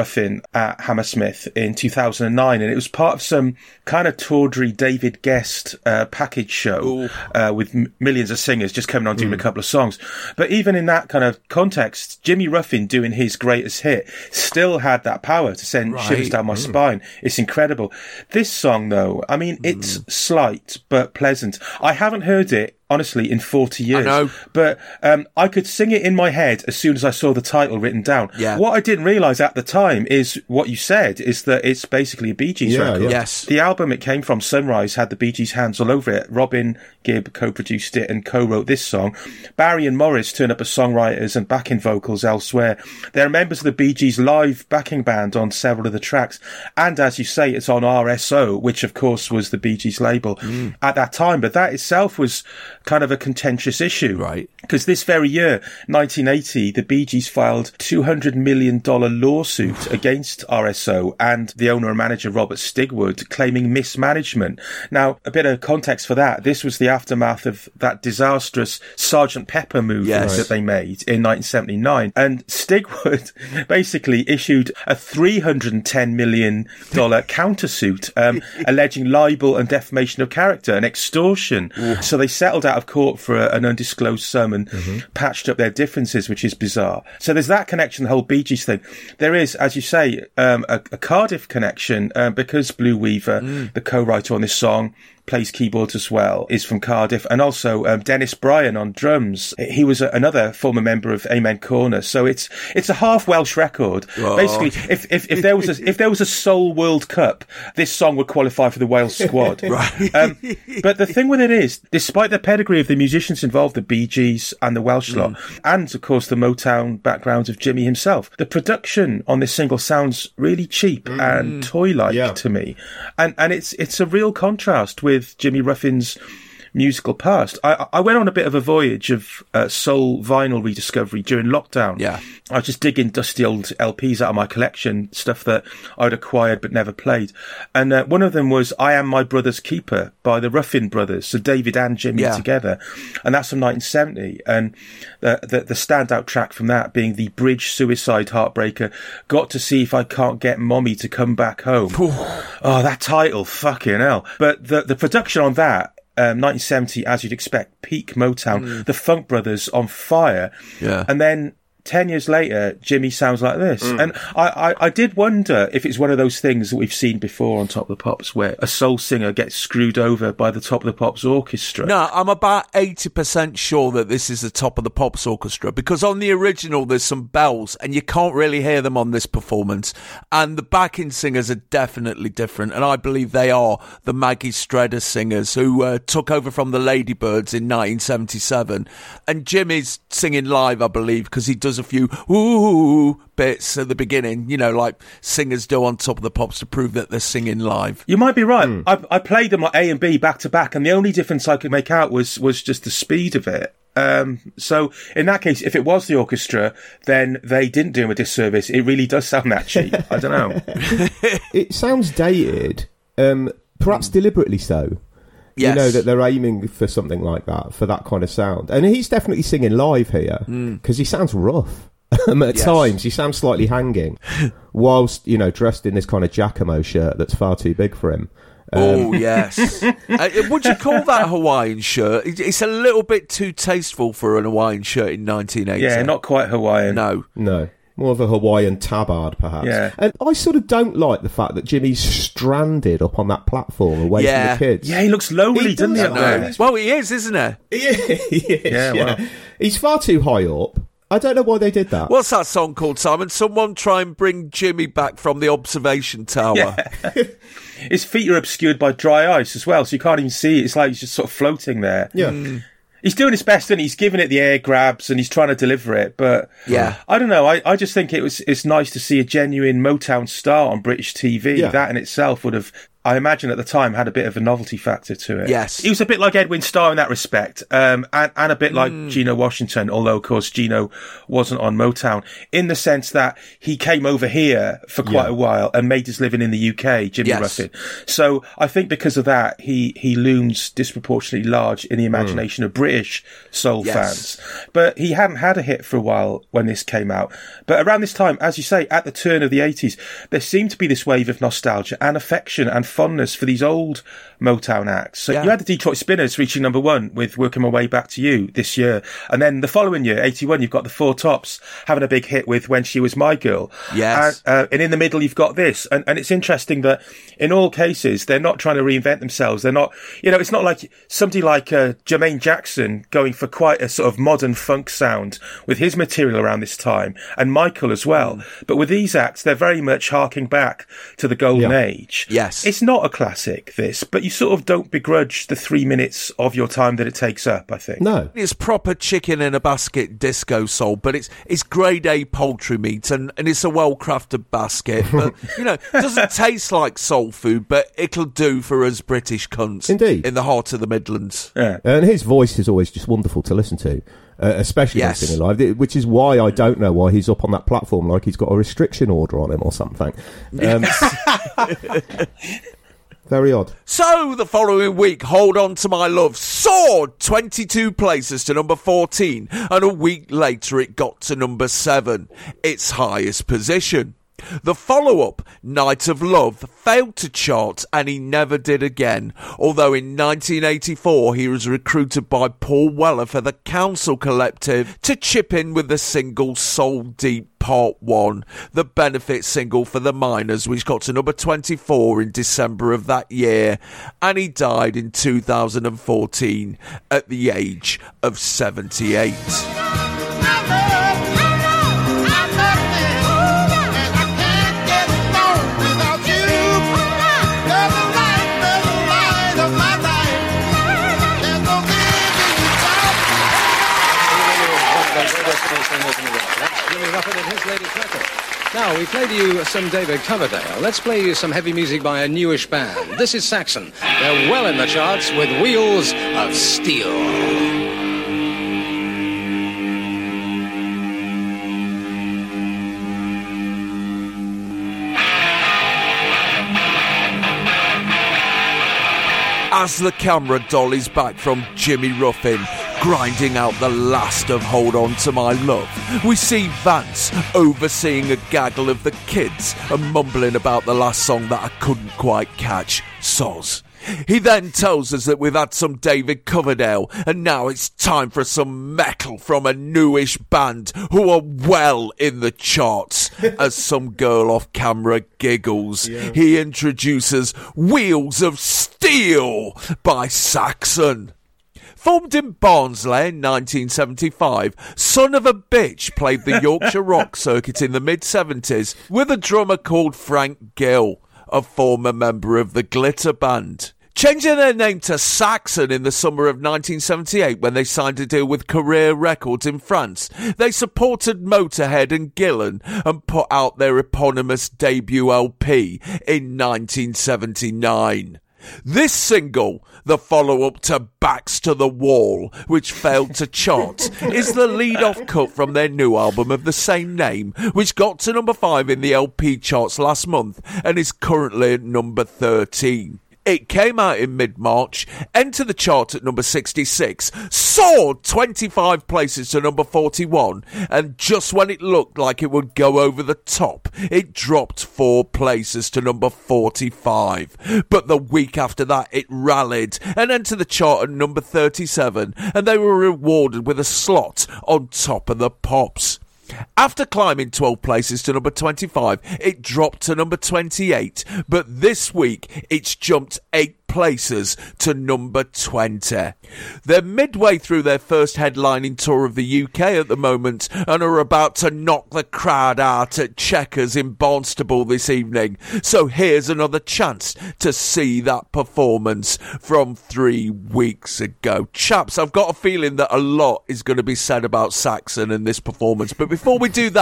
Ruffin at Hammersmith in two thousand nine, and it was part of some kind of tawdry David Guest uh, package show uh, with m- millions of singers just coming on doing mm. a couple of songs. But even in that kind of context, Jimmy Ruffin doing his greatest hit still had that power to send right. shivers down my mm. spine. It's incredible. This song, though, I mean, it's mm. slight but pleasant. I haven't heard it, honestly, in forty years. I know. But um, I could sing it in my head as soon as I saw the title written down. Yeah. What I didn't realise at the time is what you said, is that it's basically a Bee Gees yeah, record. Yeah. Yes. The album it came from, Sunrise, had the Bee Gees hands all over it. Robin Gibb co-produced it and co-wrote this song. Barry and Morris turned up as songwriters and backing vocals elsewhere. They're members of the Bee Gees live backing band on several of the tracks. And as you say, it's on R S O, which of course was the Bee Gees label mm. at that time. But that itself was kind of a contentious issue. Right. Because this very year, nineteen eighty, the Bee Gees filed two hundred million dollars lawsuit against R S O and the owner and manager Robert Stigwood, claiming mismanagement. Now, a bit of context for that, this was the aftermath of that disastrous Sergeant Pepper movie yes. that they made in nineteen seventy-nine. And Stigwood basically issued a three hundred ten million dollars countersuit um, alleging libel and defamation of character and extortion. Ooh. So they settled out of court for a, an undisclosed sum and mm-hmm. patched up their differences, which is bizarre. So there's that connection, the whole Bee Gees thing. There is, as you say, um, a, a Cardiff connection um, because Blue Weaver, mm. the co-writer on this song, plays keyboards as well, is from Cardiff, and also um, Dennis Bryan on drums. He was a, another former member of Amen Corner, so it's it's a half Welsh record. Oh. Basically, if, if if there was a, if there was a Soul World Cup, this song would qualify for the Wales squad. Right. Um, but the thing with it is, despite the pedigree of the musicians involved, the Bee Gees and the Welsh lot, mm. and of course the Motown background of Jimmy himself, the production on this single sounds really cheap mm. and toy-like yeah. to me, and and it's it's a real contrast with with Jimmy Ruffin's musical past. I, I went on a bit of a voyage of uh, soul vinyl rediscovery during lockdown. Yeah. I was just digging dusty old L Ps out of my collection, stuff that I'd acquired but never played. And uh, one of them was I Am My Brother's Keeper by the Ruffin Brothers, so David and Jimmy yeah. together. And that's from nineteen seventy. And the, the, the standout track from that being the Bridge Suicide Heartbreaker, Got to See If I Can't Get Mommy to Come Back Home. Oh, that title, fucking hell. But the, the production on that, Um, nineteen seventy, as you'd expect, peak Motown, mm. the Funk Brothers on fire. Yeah. And then ten years later, Jimmy sounds like this. Mm. And I, I, I did wonder if it's one of those things that we've seen before on Top of the Pops where a soul singer gets screwed over by the Top of the Pops orchestra. No, I'm about eighty percent sure that this is the Top of the Pops orchestra, because on the original there's some bells and you can't really hear them on this performance, and the backing singers are definitely different, and I believe they are the Maggie Stredder singers who uh, took over from the Ladybirds in nineteen seventy-seven, and Jimmy's singing live, I believe, because he does a few ooh bits at the beginning, you know, like singers do on Top of the Pops to prove that they're singing live. You might be right. Mm. I, I played them like A and B back to back, and the only difference I could make out was was just the speed of it. Um, so in that case, if it was the orchestra, then they didn't do him a disservice. It really does sound that cheap. I don't know. It sounds dated, um, perhaps deliberately so. Yes. You know, that they're aiming for something like that, for that kind of sound. And he's definitely singing live here, because mm. he sounds rough. At yes. times, he sounds slightly hanging, whilst, you know, dressed in this kind of Giacomo shirt that's far too big for him. Um, oh, yes. uh, would you call that a Hawaiian shirt? It's a little bit too tasteful for an Hawaiian shirt in nineteen eighty. Yeah, not quite Hawaiian. No. No. More of a Hawaiian tabard, perhaps. Yeah. And I sort of don't like the fact that Jimmy's stranded up on that platform away yeah. from the kids. Yeah, he looks lonely, he doesn't he? Up there? Well, he is, isn't he? He is, he is yeah, yeah. Well. He's far too high up. I don't know why they did that. What's that song called, Simon? Someone try and bring Jimmy back from the observation tower. Yeah. His feet are obscured by dry ice as well, so you can't even see it. It's like he's just sort of floating there. Yeah. Mm. He's doing his best, and he's giving it the air grabs, and he's trying to deliver it. But yeah, I don't know. I, I just think it was it's nice to see a genuine Motown star on British T V. Yeah. That in itself would have I imagine at the time had a bit of a novelty factor to it. Yes. He was a bit like Edwin Starr in that respect, um, and, and a bit like mm. Gino Washington, although, of course, Gino wasn't on Motown, in the sense that he came over here for quite yeah. a while and made his living in the U K, Jimmy yes. Ruffin. So I think because of that, he, he looms disproportionately large in the imagination mm. of British soul yes. fans. But he hadn't had a hit for a while when this came out. But around this time, as you say, at the turn of the eighties, there seemed to be this wave of nostalgia and affection and fondness for these old Motown acts. So yeah. you had the Detroit Spinners reaching number one with Working My Way Back to You this year. And then the following year, eighty-one, you've got the Four Tops having a big hit with When She Was My Girl. Yes. And, uh, and in the middle, you've got this. And, and it's interesting that in all cases, they're not trying to reinvent themselves. They're not, you know, it's not like somebody like uh, Jermaine Jackson going for quite a sort of modern funk sound with his material around this time, and Michael as well. Mm. But with these acts, they're very much harking back to the golden yeah. age. Yes. It's not a classic, this, but you sort of don't begrudge the three minutes of your time that it takes up, I think. No. It's proper chicken in a basket disco soul, but it's it's grade A poultry meat, and, and it's a well-crafted basket. But, you know, it doesn't taste like soul food, but it'll do for us British cunts. Indeed. In the heart of the Midlands. Yeah. And his voice is always just wonderful to listen to. Uh, especially yes. when singing live, which is why I don't know why he's up on that platform like he's got a restriction order on him or something. Um, very odd. So, the following week, Hold On To My Love soared twenty-two places to number fourteen, and a week later it got to number seven, its highest position. The follow-up, Night of Love, failed to chart, and he never did again, although in nineteen eighty-four he was recruited by Paul Weller for the Council Collective to chip in with the single Soul Deep Part one, the benefit single for the miners, which got to number twenty-four in December of that year, and he died in two thousand fourteen at the age of seventy-eight. Now, we played you some David Coverdale. Let's play you some heavy music by a newish band. This is Saxon. They're well in the charts with Wheels of Steel. As the camera dollies back from Jimmy Ruffin, grinding out the last of Hold On To My Love, we see Vance overseeing a gaggle of the kids and mumbling about the last song that I couldn't quite catch, soz. He then tells us that we've had some David Coverdale, and now it's time for some metal from a newish band who are well in the charts. As some girl off camera giggles, yeah. he introduces Wheels of Steel by Saxon. Formed in Barnsley in nineteen seventy-five, Son of a Bitch played the Yorkshire rock circuit in the mid-seventies with a drummer called Frank Gill, a former member of the Glitter Band. Changing their name to Saxon in the summer of nineteen seventy-eight when they signed a deal with Career Records in France, they supported Motorhead and Gillan and put out their eponymous debut L P in nineteen seventy-nine. This single, the follow-up to Backs to the Wall, which failed to chart, is the lead-off cut from their new album of the same name, which got to number five in the L P charts last month and is currently at number thirteen. It came out in mid-March, entered the chart at number sixty-six, soared twenty-five places to number forty-one, and just when it looked like it would go over the top, it dropped four places to number forty-five. But the week after that, it rallied and entered the chart at number thirty-seven, and they were rewarded with a slot on Top of the Pops. After climbing twelve places to number twenty-five, it dropped to number twenty-eight, but this week it's jumped eight places to number twenty. They're midway through their first headlining tour of the U K at the moment and are about to knock the crowd out at Checkers in Barnstable this evening. So here's another chance to see that performance from three weeks ago. Chaps, I've got a feeling that a lot is going to be said about Saxon and this performance, but before we do that,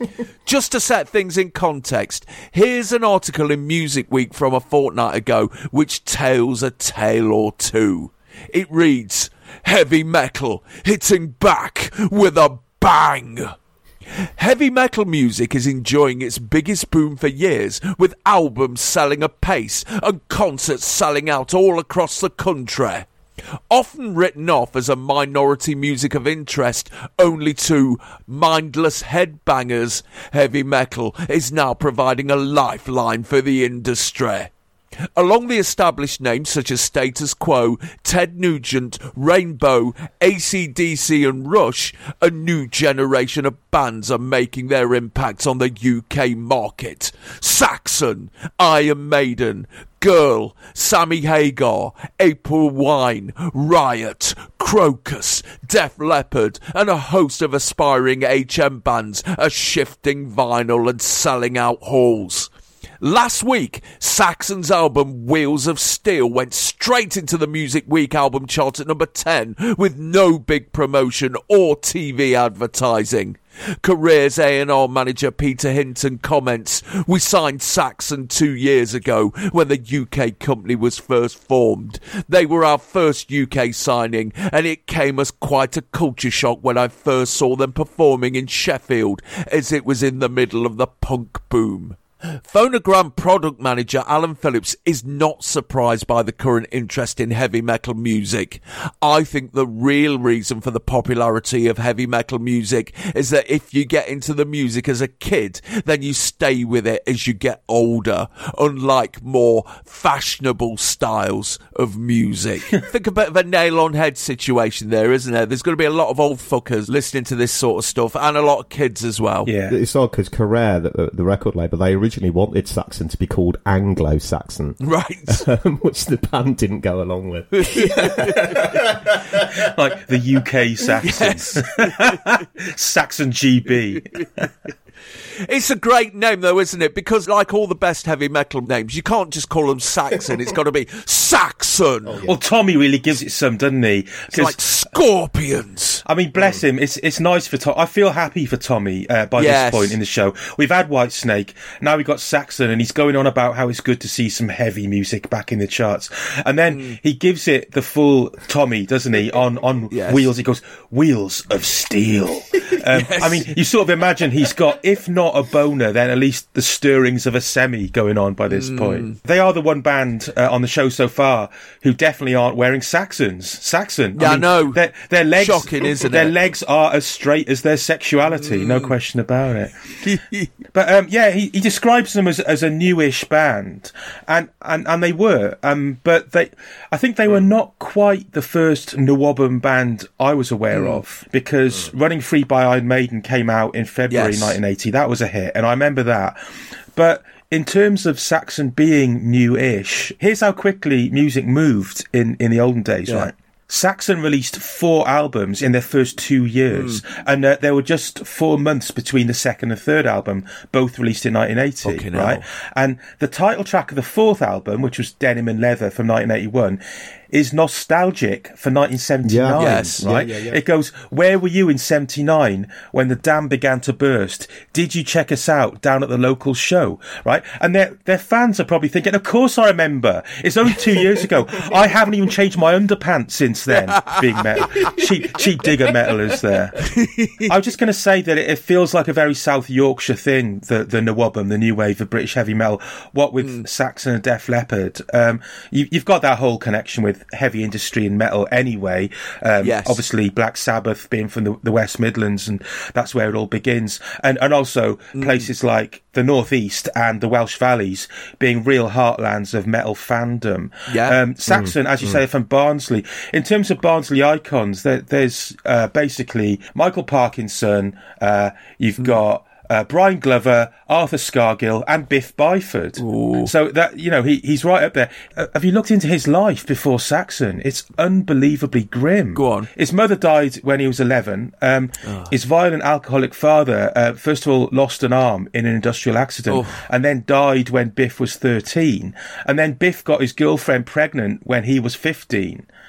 Just to set things in context, here's an article in Music Week from a fortnight ago which tells a tale or two. It reads, "Heavy metal hitting back with a bang." Heavy metal music is enjoying its biggest boom for years, with albums selling apace and concerts selling out all across the country. Often written off as a minority music of interest only to mindless headbangers, heavy metal is now providing a lifeline for the industry. Along the established names such as Status Quo, Ted Nugent, Rainbow, A C D C and Rush, a new generation of bands are making their impact on the U K market. Saxon, Iron Maiden, Girl, Sammy Hagar, April Wine, Riot, Crocus, Def Leppard and a host of aspiring H M bands are shifting vinyl and selling out halls. Last week, Saxon's album Wheels of Steel went straight into the Music Week album chart at number ten with no big promotion or T V advertising. Careers A and R manager Peter Hinton comments, "We signed Saxon two years ago when the U K company was first formed. They were our first U K signing and it came as quite a culture shock when I first saw them performing in Sheffield as it was in the middle of the punk boom." Phonogram product manager Alan Phillips is not surprised by the current interest in heavy metal music. "I think the real reason for the popularity of heavy metal music is that if you get into the music as a kid, then you stay with it as you get older, unlike more fashionable styles of music." Think a bit of a nail-on-head situation there, isn't there? There's going to be a lot of old fuckers listening to this sort of stuff, and a lot of kids as well. Yeah. It's odd because Carrere, the, the record label, they originally wanted Saxon to be called Anglo-Saxon. Right. Um, which the band didn't go along with. Like the U K Saxons. Yes. Saxon G B. It's a great name, though, isn't it? Because, like all the best heavy metal names, you can't just call them Saxon. It's got to be Saxon. Oh, yeah. Well, Tommy really gives it some, doesn't he? It's like Scorpions. I mean, bless him. It's it's nice for Tom. I feel happy for Tommy uh, by yes. this point in the show. We've had Whitesnake. Now we've got Saxon, and he's going on about how it's good to see some heavy music back in the charts. And then mm. he gives it the full Tommy, doesn't he? On on yes. wheels. He goes, "Wheels of Steel." um, yes. I mean, you sort of imagine he's got, if not a boner, then at least the stirrings of a semi going on by this mm. point. They are the one band uh, on the show so far who definitely aren't wearing Saxons. Saxon. Yeah, I, mean, I know. Their, their legs, shocking, isn't their it? Their legs are as straight as their sexuality, mm. no question about it. But um, yeah, he, he describes them as as a newish band, and, and, and they were. Um, but they, I think they were not quite the first Nwabum band I was aware mm. of, because mm. Running Free by Iron Maiden came out in February yes. nineteen eighty. That was a hit, and I remember that. But in terms of Saxon being new-ish, here's how quickly music moved in, in the olden days, yeah. right? Saxon released four albums in their first two years, mm. and uh, there were just four months between the second and third album, both released in nineteen eighty, okay, right? No. And the title track of the fourth album, which was Denim and Leather from nineteen eighty-one, is nostalgic for nineteen seventy-nine, yeah, yes, right? Yeah, yeah, yeah. It goes, "Where were you in seventy-nine when the dam began to burst? Did you check us out down at the local show?" Right? And their their fans are probably thinking, "Of course I remember. It's only two years ago. I haven't even changed my underpants since then." Being metal, cheap cheap digger metalers there. I was just going to say that it, it feels like a very South Yorkshire thing, the the Nwabum, the new wave of British heavy metal. What with mm. Saxon and Def Leppard, um, you, you've got that whole connection with heavy industry and metal anyway. Um, yes. Obviously Black Sabbath being from the, the West Midlands, and that's where it all begins. And and also mm. places like the North East and the Welsh Valleys being real heartlands of metal fandom. Yeah. Um, Saxon, mm. as you mm. say, from Barnsley. In terms of Barnsley icons, there, there's uh, basically Michael Parkinson, uh, you've mm. got Uh, Brian Glover, Arthur Scargill, and Biff Byford. Ooh. So that, you know, he he's right up there. Uh, have you looked into his life before Saxon? It's unbelievably grim. Go on. His mother died when he was eleven. Um, oh. His violent alcoholic father, uh, first of all, lost an arm in an industrial accident, oh. and then died when Biff was thirteen. And then Biff got his girlfriend pregnant when he was fifteen.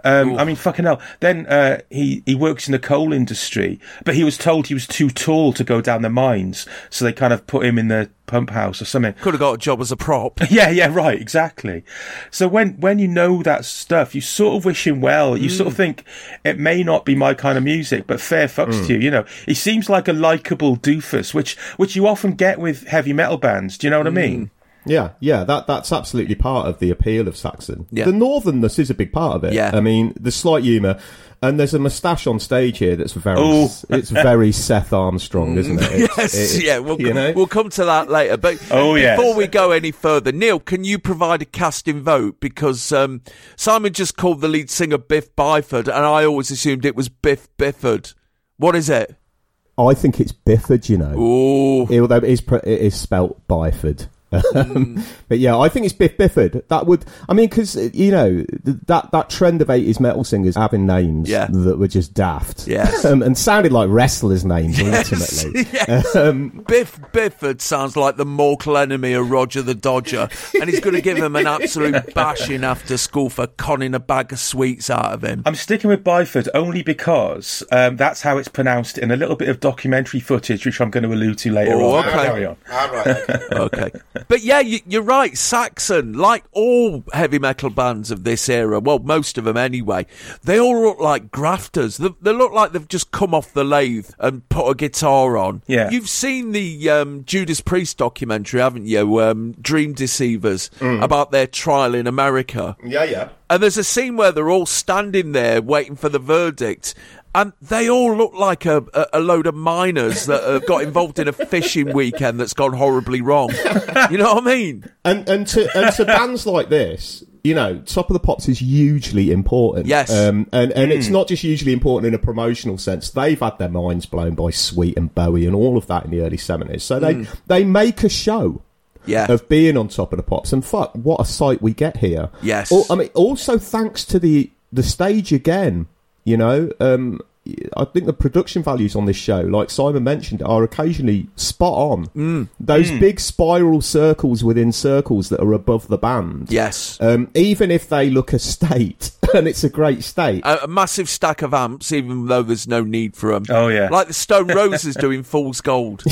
Um, I mean, fucking hell. Then uh, he, he works in the coal industry, but he was told he was too tall to go down the mines, so they kind of put him in the pump house or something. Could have got a job as a prop. Yeah, yeah, right, exactly. So when, when you know that stuff, you sort of wish him well. You mm. sort of think, it may not be my kind of music, but fair fucks mm. to you, you know. He seems like a likeable doofus, which which you often get with heavy metal bands. Do you know what mm. I mean? Yeah, yeah, that that's absolutely part of the appeal of Saxon. Yeah. The northernness is a big part of it. Yeah. I mean, the slight humour, and there's a moustache on stage here that's very, Ooh. it's very Seth Armstrong, isn't it? It's, yes, it's, yeah, we'll, you know? we'll come to that later. But oh, before yes. we go any further, Neil, can you provide a casting vote? Because um, Simon just called the lead singer Biff Byford, and I always assumed it was Biff Bifford. What is it? I think it's Bifford, you know. Ooh. Although it is, it is spelt Byford. Um, but yeah, I think it's Biff Bifford. That would, I mean, because you know that that trend of eighties metal singers having names yeah. that were just daft, yes. um, and sounded like wrestlers' names yes. ultimately. Yes. Um, Biff Bifford sounds like the mortal enemy of Roger the Dodger, and he's going to give him an absolute bashing after school for conning a bag of sweets out of him. I'm sticking with Byford only because um, that's how it's pronounced in a little bit of documentary footage, which I'm going to allude to later oh, on. Okay. Carry on. All right, okay. okay. But yeah, you, you're right. Saxon, like all heavy metal bands of this era, well, most of them anyway, they all look like grafters. They, they look like they've just come off the lathe and put a guitar on. Yeah. You've seen the um, Judas Priest documentary, haven't you? Um, Dream Deceivers, mm. about their trial in America. Yeah, yeah. And there's a scene where they're all standing there waiting for the verdict. And they all look like a, a, a load of miners that have got involved in a fishing weekend that's gone horribly wrong. You know what I mean? And and to and to bands like this, you know, Top of the Pops is hugely important. Yes. Um, and and mm. it's not just hugely important in a promotional sense. They've had their minds blown by Sweet and Bowie and all of that in the early seventies. So they, mm. they make a show. Yeah. Of being on Top of the Pops. And fuck, what a sight we get here. Yes. Or, I mean, also thanks to the, the stage again. You know, um, I think the production values on this show, like Simon mentioned, are occasionally spot on. Mm. Those mm. big spiral circles within circles that are above the band. Yes. Um, even if they look a state, and it's a great state. A, a massive stack of amps, even though there's no need for them. Oh, yeah. Like the Stone Roses doing Fool's Gold.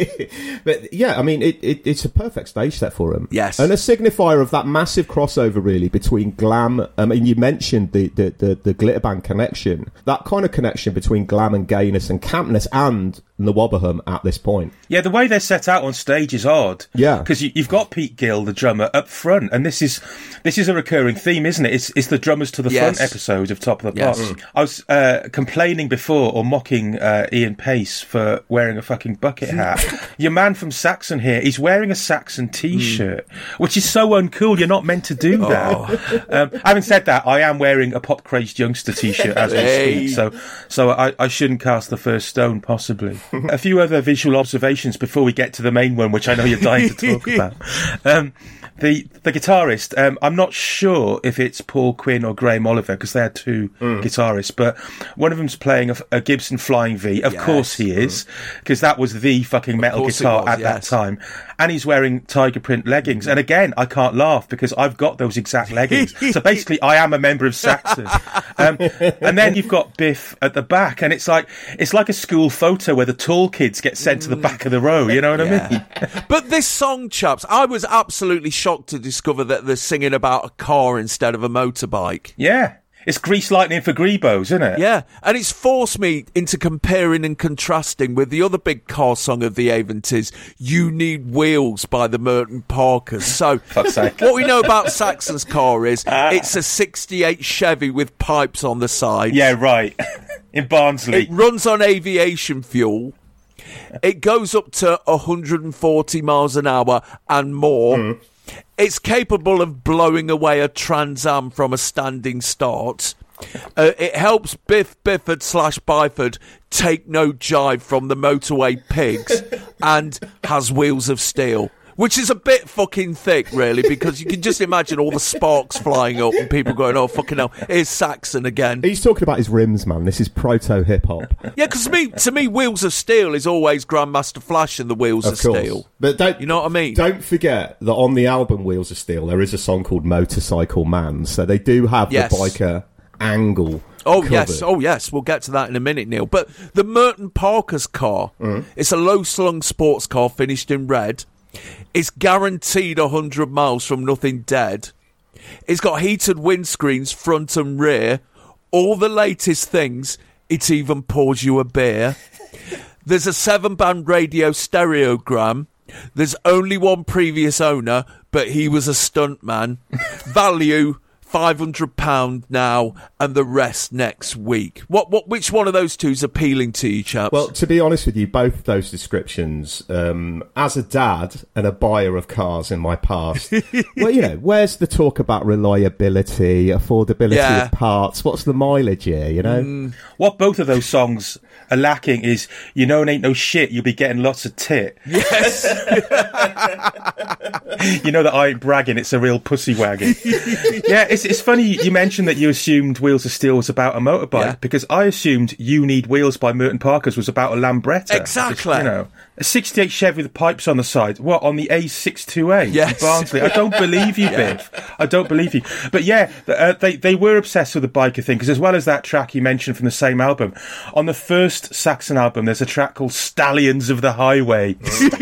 But yeah, I mean, it, it, it's a perfect stage set for them. Yes. And a signifier of that massive crossover, really, between glam. I mean, you mentioned the, the, the, the Glitterband connection. That kind of connection between glam and gayness and campness and the Wobberham at this point. Yeah, the way they're set out on stage is odd. Yeah. Because you, you've got Pete Gill, the drummer, up front, and this is this is a recurring theme, isn't it? It's, it's the drummers to the yes. front episode of Top of the yes. Pops. Mm. I was uh, complaining before, or mocking uh, Ian Pace for wearing a fucking bucket hat. Your man from Saxon here, he's wearing a Saxon T-shirt, mm. which is so uncool. You're not meant to do that. Oh. Um, having said that, I am wearing a Pop-Crazed Youngster T-shirt as hey. we speak, so, so I, I shouldn't cast the first stone, possibly. A few other visual observations before we get to the main one, which I know you're dying to talk about. Um, the the guitarist, um, I'm not sure if it's Paul Quinn or Graham Oliver, because they had two mm. guitarists, but one of them's playing a, a Gibson Flying V. Of yes. course he is, because mm. that was the fucking metal guitar was, at yes. that time. And he's wearing tiger print leggings. And again, I can't laugh because I've got those exact leggings. So basically, I am a member of Saxon. Um, and then you've got Biff at the back, and it's like it's like a school photo where the tall kids get sent to the back of the row. You know what yeah. I mean? But this song, chaps, I was absolutely shocked to discover that they're singing about a car instead of a motorbike. Yeah. It's Grease Lightning for Grebos, isn't it? Yeah, and it's forced me into comparing and contrasting with the other big car song of the eighties, You Need Wheels by the Merton Parkers. So, what we know about Saxon's car is uh, it's a sixty-eight Chevy with pipes on the side. Yeah, right. In Barnsley. It runs on aviation fuel. It goes up to one hundred forty miles an hour and more. Mm. It's capable of blowing away a Trans Am from a standing start. Uh, it helps Biff Bifford slash Byford take no jive from the motorway pigs and has wheels of steel. Which is a bit fucking thick, really, because you can just imagine all the sparks flying up and people going, oh, fucking hell, here's Saxon again. He's talking about his rims, man. This is proto-hip-hop. Yeah, because me, to me, Wheels of Steel is always Grandmaster Flash and the Wheels of, of Steel. But don't, you know what I mean? Don't forget that on the album Wheels of Steel, there is a song called Motorcycle Man. So they do have yes. the biker angle. Oh, covered. yes. Oh, yes. We'll get to that in a minute, Neil. But the Merton Parker's car, mm. it's a low-slung sports car finished in red. It's guaranteed one hundred miles from nothing dead. It's got heated windscreens front and rear. All the latest things. It even pours you a beer. There's a seven-band radio stereogram. There's only one previous owner, but he was a stuntman. Value five hundred pounds now, and the rest next week. What? What? Which one of those two is appealing to you, chaps? Well, to be honest with you, both those descriptions, um, as a dad and a buyer of cars in my past, well, you know, where's the talk about reliability, affordability Yeah. of parts? What's the mileage here, you know? Mm. What both of those songs are lacking is, you know, it ain't no shit, you'll be getting lots of tit. Yes. You know that I ain't bragging, it's a real pussy wagon. Yeah, it's it's funny you mentioned that you assumed Wheels of Steel was about a motorbike, Yeah. because I assumed You Need Wheels by Merton Parkers was about a Lambretta. Exactly. It's, you know, a sixty-eight Chevy with pipes on the side. What, on the A six twenty-eight? Yes. Barnsley. I don't believe you, Yeah. Biff. I don't believe you. But yeah, uh, they, they were obsessed with the biker thing, because as well as that track you mentioned from the same album, on the first Saxon album, there's a track called Stallions of the Highway,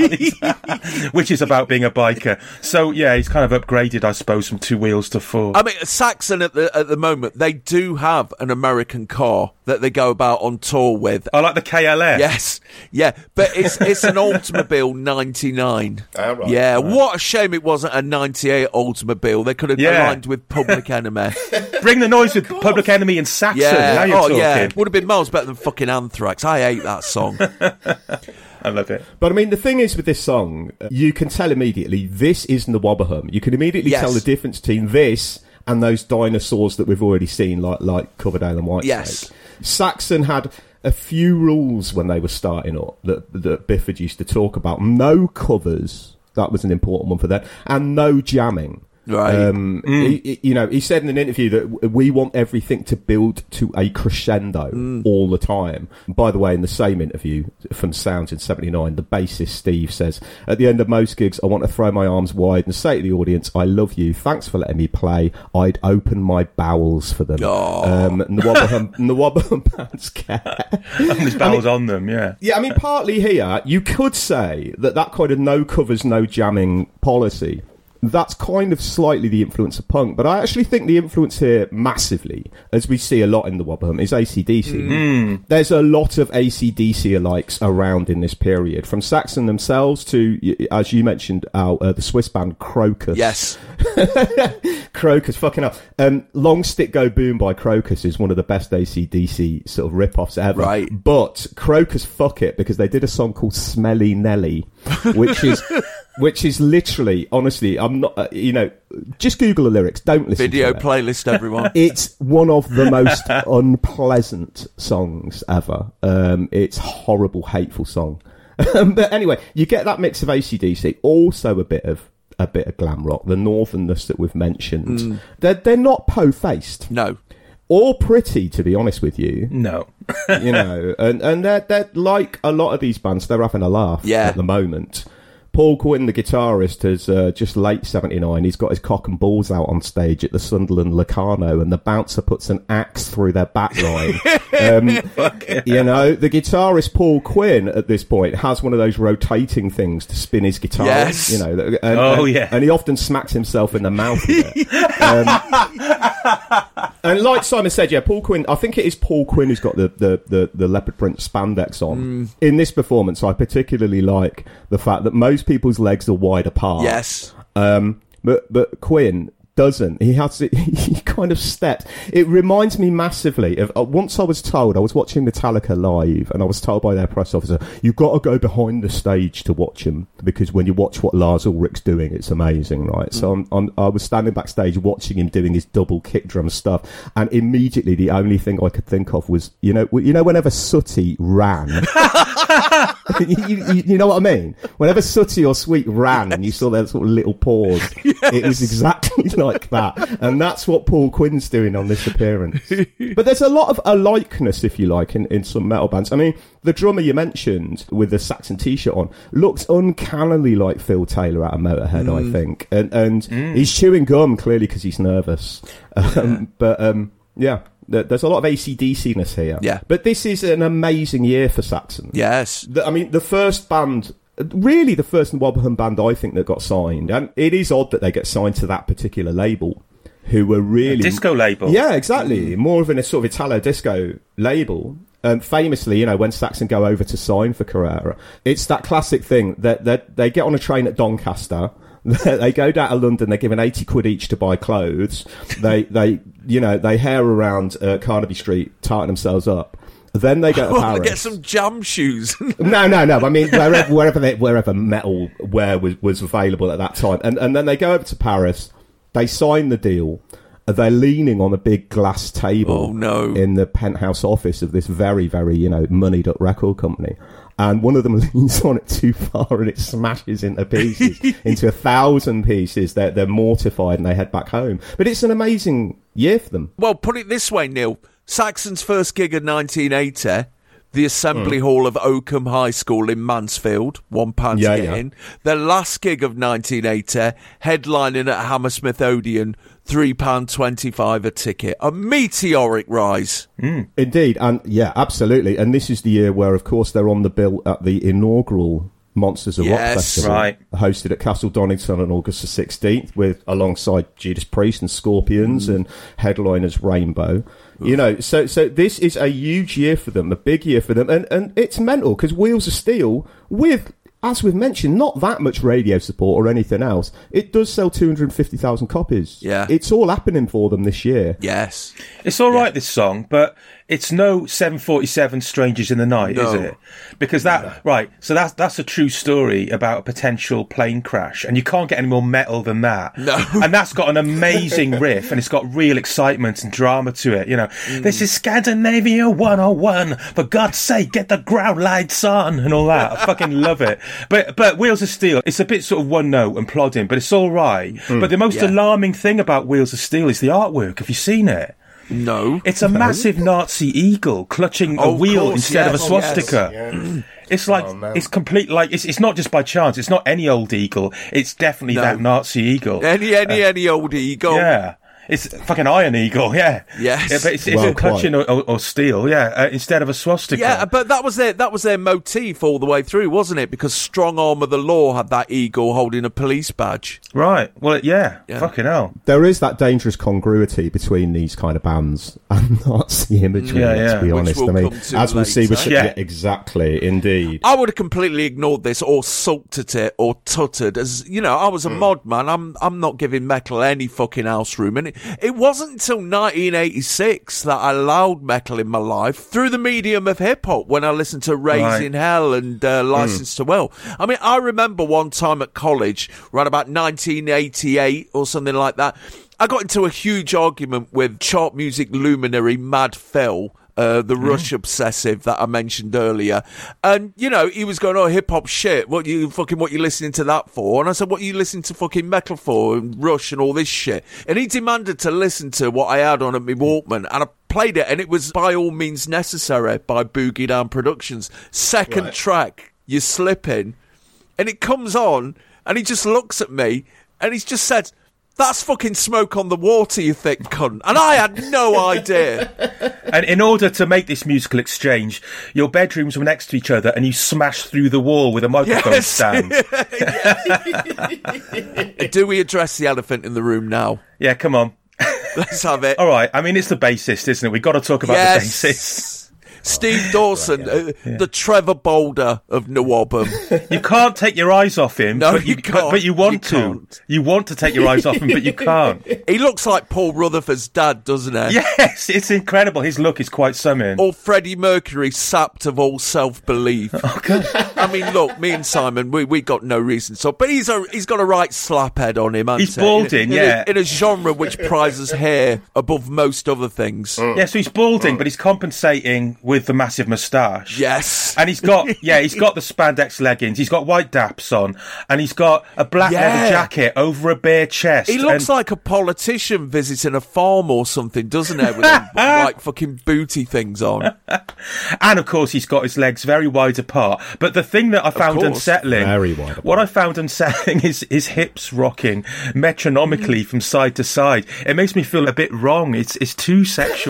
which is about being a biker. So yeah, he's kind of upgraded, I suppose, from two wheels to four. I mean, Saxon at the at the moment, they do have an American car that they go about on tour with. I like the K L F. Yes, yeah, but it's it's an Oldsmobile ninety-nine. Oh, right. Yeah, Right. what a shame it wasn't a ninety-eight Oldsmobile. They could have Yeah. aligned with Public Enemy. Bring the noise with Public Enemy and Saxon. Yeah, Now you're oh talking. yeah, would have been miles better than fucking Anthrax. I hate that song. I love it. But I mean, the thing is with this song, you can tell immediately this isn't the Wobberhum. You can immediately Yes. tell the difference between this and those dinosaurs that we've already seen, like like Coverdale and Whitesnake. Yes. Saxon had a few rules when they were starting up that that Bifford used to talk about. No covers. That was an important one for them. And no jamming. Right. Um, he, he- you know, he said in an interview that we want everything to build to a crescendo Mm. all the time. By the way, in the same interview from Sounds in seventy-nine, the bassist Steve says, at the end of most gigs, I want to throw my arms wide and say to the audience, I love you. Thanks for letting me play. I'd open my bowels for them. Oh. Um, and the Wobberham, and the Wobberham bands care. There's bells on them, yeah. Yeah, I mean, partly here, you could say that that kind of no covers, no jamming policy, that's kind of slightly the influence of punk. But I actually think the influence here massively, as we see a lot in the Wobberham, is A C D C. Mm. There's a lot of A C D C alikes around in this period, from Saxon themselves to, as you mentioned, Al, uh, the Swiss band Crocus. Yes. Crocus, fucking hell. Um, Long Stick Go Boom by Crocus is one of the best A C D C sort of rip-offs ever. Right. But Crocus fuck it, because they did a song called Smelly Nelly, which is which is literally, honestly, I'm not, uh, you know, just Google the lyrics, don't listen Video to it. playlist, everyone. It's one of the most unpleasant songs ever. Um, it's horrible, hateful song. But anyway, you get that mix of A C D C, also a bit of a bit of glam rock, the northernness that we've mentioned. Mm. They're they're not po-faced No. or pretty, to be honest with you. No. You know, and and they're they're like a lot of these bands. They're having a laugh Yeah. at the moment. Paul Quinn, the guitarist, has uh, just late seventy-nine. He's got his cock and balls out on stage at the Sunderland Locarno, and the bouncer puts an axe through their back line. um, you know, the guitarist Paul Quinn at this point has one of those rotating things to spin his guitar. Yes. You know, and, Oh, and, yeah. and he often smacks himself in the mouth with it. Um, and like Simon said, yeah, Paul Quinn, I think it is Paul Quinn who's got the, the, the, the leopard print spandex on. Mm. In this performance, I particularly like the fact that most people's legs are wide apart. Yes. Um, but, but Quinn doesn't. He has to, he kind of stepped. It reminds me massively of, uh, once I was told, I was watching Metallica live, and I was told by their press officer, you've got to go behind the stage to watch him, because when you watch what Lars Ulrich's doing, it's amazing, right? Mm. So I'm, I'm, I was standing backstage watching him doing his double kick drum stuff, and immediately the only thing I could think of was, you know, you know, whenever Sooty ran, you, you, you know what I mean? Whenever Sooty or Sweet ran, and you saw their sort of little paws, yes. It was exactly like that, and that's what Paul Quinn's doing on this appearance. But there's a lot of alikeness, if you like, in, in some metal bands. I mean, the drummer you mentioned with the Saxon t-shirt on looks uncannily like Phil Taylor out of Motorhead, mm. I think, and and mm. he's chewing gum clearly because he's nervous. Um, but um, yeah, There- There's a lot of A C D C-ness here. Yeah. But this is an amazing year for Saxon. Yes. The- I mean, the first band, really the first Nwabaham band I think that got signed, and it is odd that they get signed to that particular label, who were really... A disco label. Yeah, exactly. More of an, a sort of Italo-disco label. Um, famously, you know, when Saxon go over to sign for Carrera, it's that classic thing that, that they get on a train at Doncaster, they go down to London, they're given eighty quid each to buy clothes, they, they you know, they hair around uh, Carnaby Street, tighten themselves up. Then they go to Well, Paris. they get some jam shoes. No, no, no. I mean, wherever wherever, they, wherever metal wear was, was available at that time. And, and then they go over to Paris, they sign the deal, they're leaning on a big glass table Oh, no. in the penthouse office of this very, very, you know, moneyed up record company. And one of them leans on it too far and it smashes into pieces, into a thousand pieces. They're, they're mortified and they head back home. But it's an amazing year for them. Well, put it this way, Neil. Saxon's first gig of nineteen eighty, the Assembly mm. Hall of Oakham High School in Mansfield, one pound yeah, to get yeah. in. Their last gig of nineteen eighty, headlining at Hammersmith Odeon, three pounds twenty-five a ticket. A meteoric rise. Mm. Indeed, and yeah, absolutely. And this is the year where, of course, they're on the bill at the inaugural Monsters of Yes, Rock Festival, right. hosted at Castle Donington on August the sixteenth, with alongside Judas Priest and Scorpions mm. and headliners Rainbow. Oof. You know, so so this is a huge year for them, a big year for them, and and it's mental because Wheels of Steel, with, as we've mentioned, not that much radio support or anything else, it does sell two hundred fifty thousand copies. Yeah, it's all happening for them this year. Yes, it's all yeah. right. This song, but it's no seven forty-seven Strangers in the Night, no. is it? Because that, no. right, so that's, that's a true story about a potential plane crash, and you can't get any more metal than that. No. And that's got an amazing riff, and it's got real excitement and drama to it, you know. Mm. This is Scandinavia one oh one, for God's sake, get the ground lights on, and all that. I fucking love it. But but Wheels of Steel, it's a bit sort of one note and plodding, but it's all right. Mm. But the most yeah. alarming thing about Wheels of Steel is the artwork. Have you seen it? No. It's a no. massive Nazi eagle clutching oh, a wheel course, instead yes. of a swastika. Oh, yes. yeah. It's like, oh, it's complete, like, it's it's not just by chance. It's not any old eagle. It's definitely no. that Nazi eagle. Any, any, uh, any old eagle. Yeah. It's fucking Iron Eagle, yeah. Yes. Yeah, but it's, it's well, a clutching or, or, or steel, yeah, uh, instead of a swastika. Yeah, but that was their that was their motif all the way through, wasn't it? Because Strong Arm of the Law had that eagle holding a police badge. Right. Well, yeah. yeah. Fucking hell. There is that dangerous congruity between these kind of bands and Nazi imagery, yeah, let's yeah. be Which honest. we'll I mean, come to as we'll see, with, Yeah. yeah, exactly, indeed. I would have completely ignored this or sulked at it or tutted. As you know, I was a mm. mod man. I'm I'm not giving metal any fucking house room. And it, it wasn't until nineteen eighty-six that I allowed metal in my life through the medium of hip hop when I listened to Raising right. Hell and uh, License mm. to Well. I mean, I remember one time at college, around about nineteen eighty-eight or something like that, I got into a huge argument with chart music luminary Mad Phil. Uh, the mm. Rush obsessive that I mentioned earlier, and you know he was going, "Oh, hip hop shit! What you fucking what you listening to that for?" And I said, "What are you listening to fucking metal for? And Rush and all this shit?" And he demanded to listen to what I had on at my Walkman, and I played it, and it was By All Means Necessary by Boogie Down Productions. Second right. track, You're Slipping, and it comes on, and he just looks at me, and he's just said, "That's fucking Smoke on the Water, you thick cunt." And I had no idea. And in order to make this musical exchange, your bedrooms were next to each other and you smashed through the wall with a microphone yes. stand. Do we address the elephant in the room now? Yeah, come on. Let's have it. All right. I mean, it's the bassist, isn't it? We've got to talk about yes. the bassist. Steve Dawson, right, yeah. Uh, yeah. the Trevor Boulder of Nwabaham. You can't take your eyes off him, no, but you, you can't. But, but you want you to. Can't. You want to take your eyes off him, but you can't. He looks like Paul Rutherford's dad, doesn't he? Yes, it's incredible. His look is quite something. Or Freddie Mercury, sapped of all self-belief. Oh, God. I mean, look, me and Simon, we we got no reason to, but he's a he's got a right slap head on him. He's he? balding, in, yeah, in a, in a genre which prizes hair above most other things. Mm. Yeah, so he's balding, mm. but he's compensating with the massive moustache. Yes. And he's got, yeah, he's got the spandex leggings, he's got white daps on, and he's got a black yeah. leather jacket over a bare chest. He looks and... like a politician visiting a farm or something, doesn't he? With them white fucking booty things on. And of course, he's got his legs very wide apart. But the thing that I found unsettling, very wide what I found unsettling is his hips rocking metronomically mm. from side to side. It makes me feel a bit wrong. It's, it's too sexual.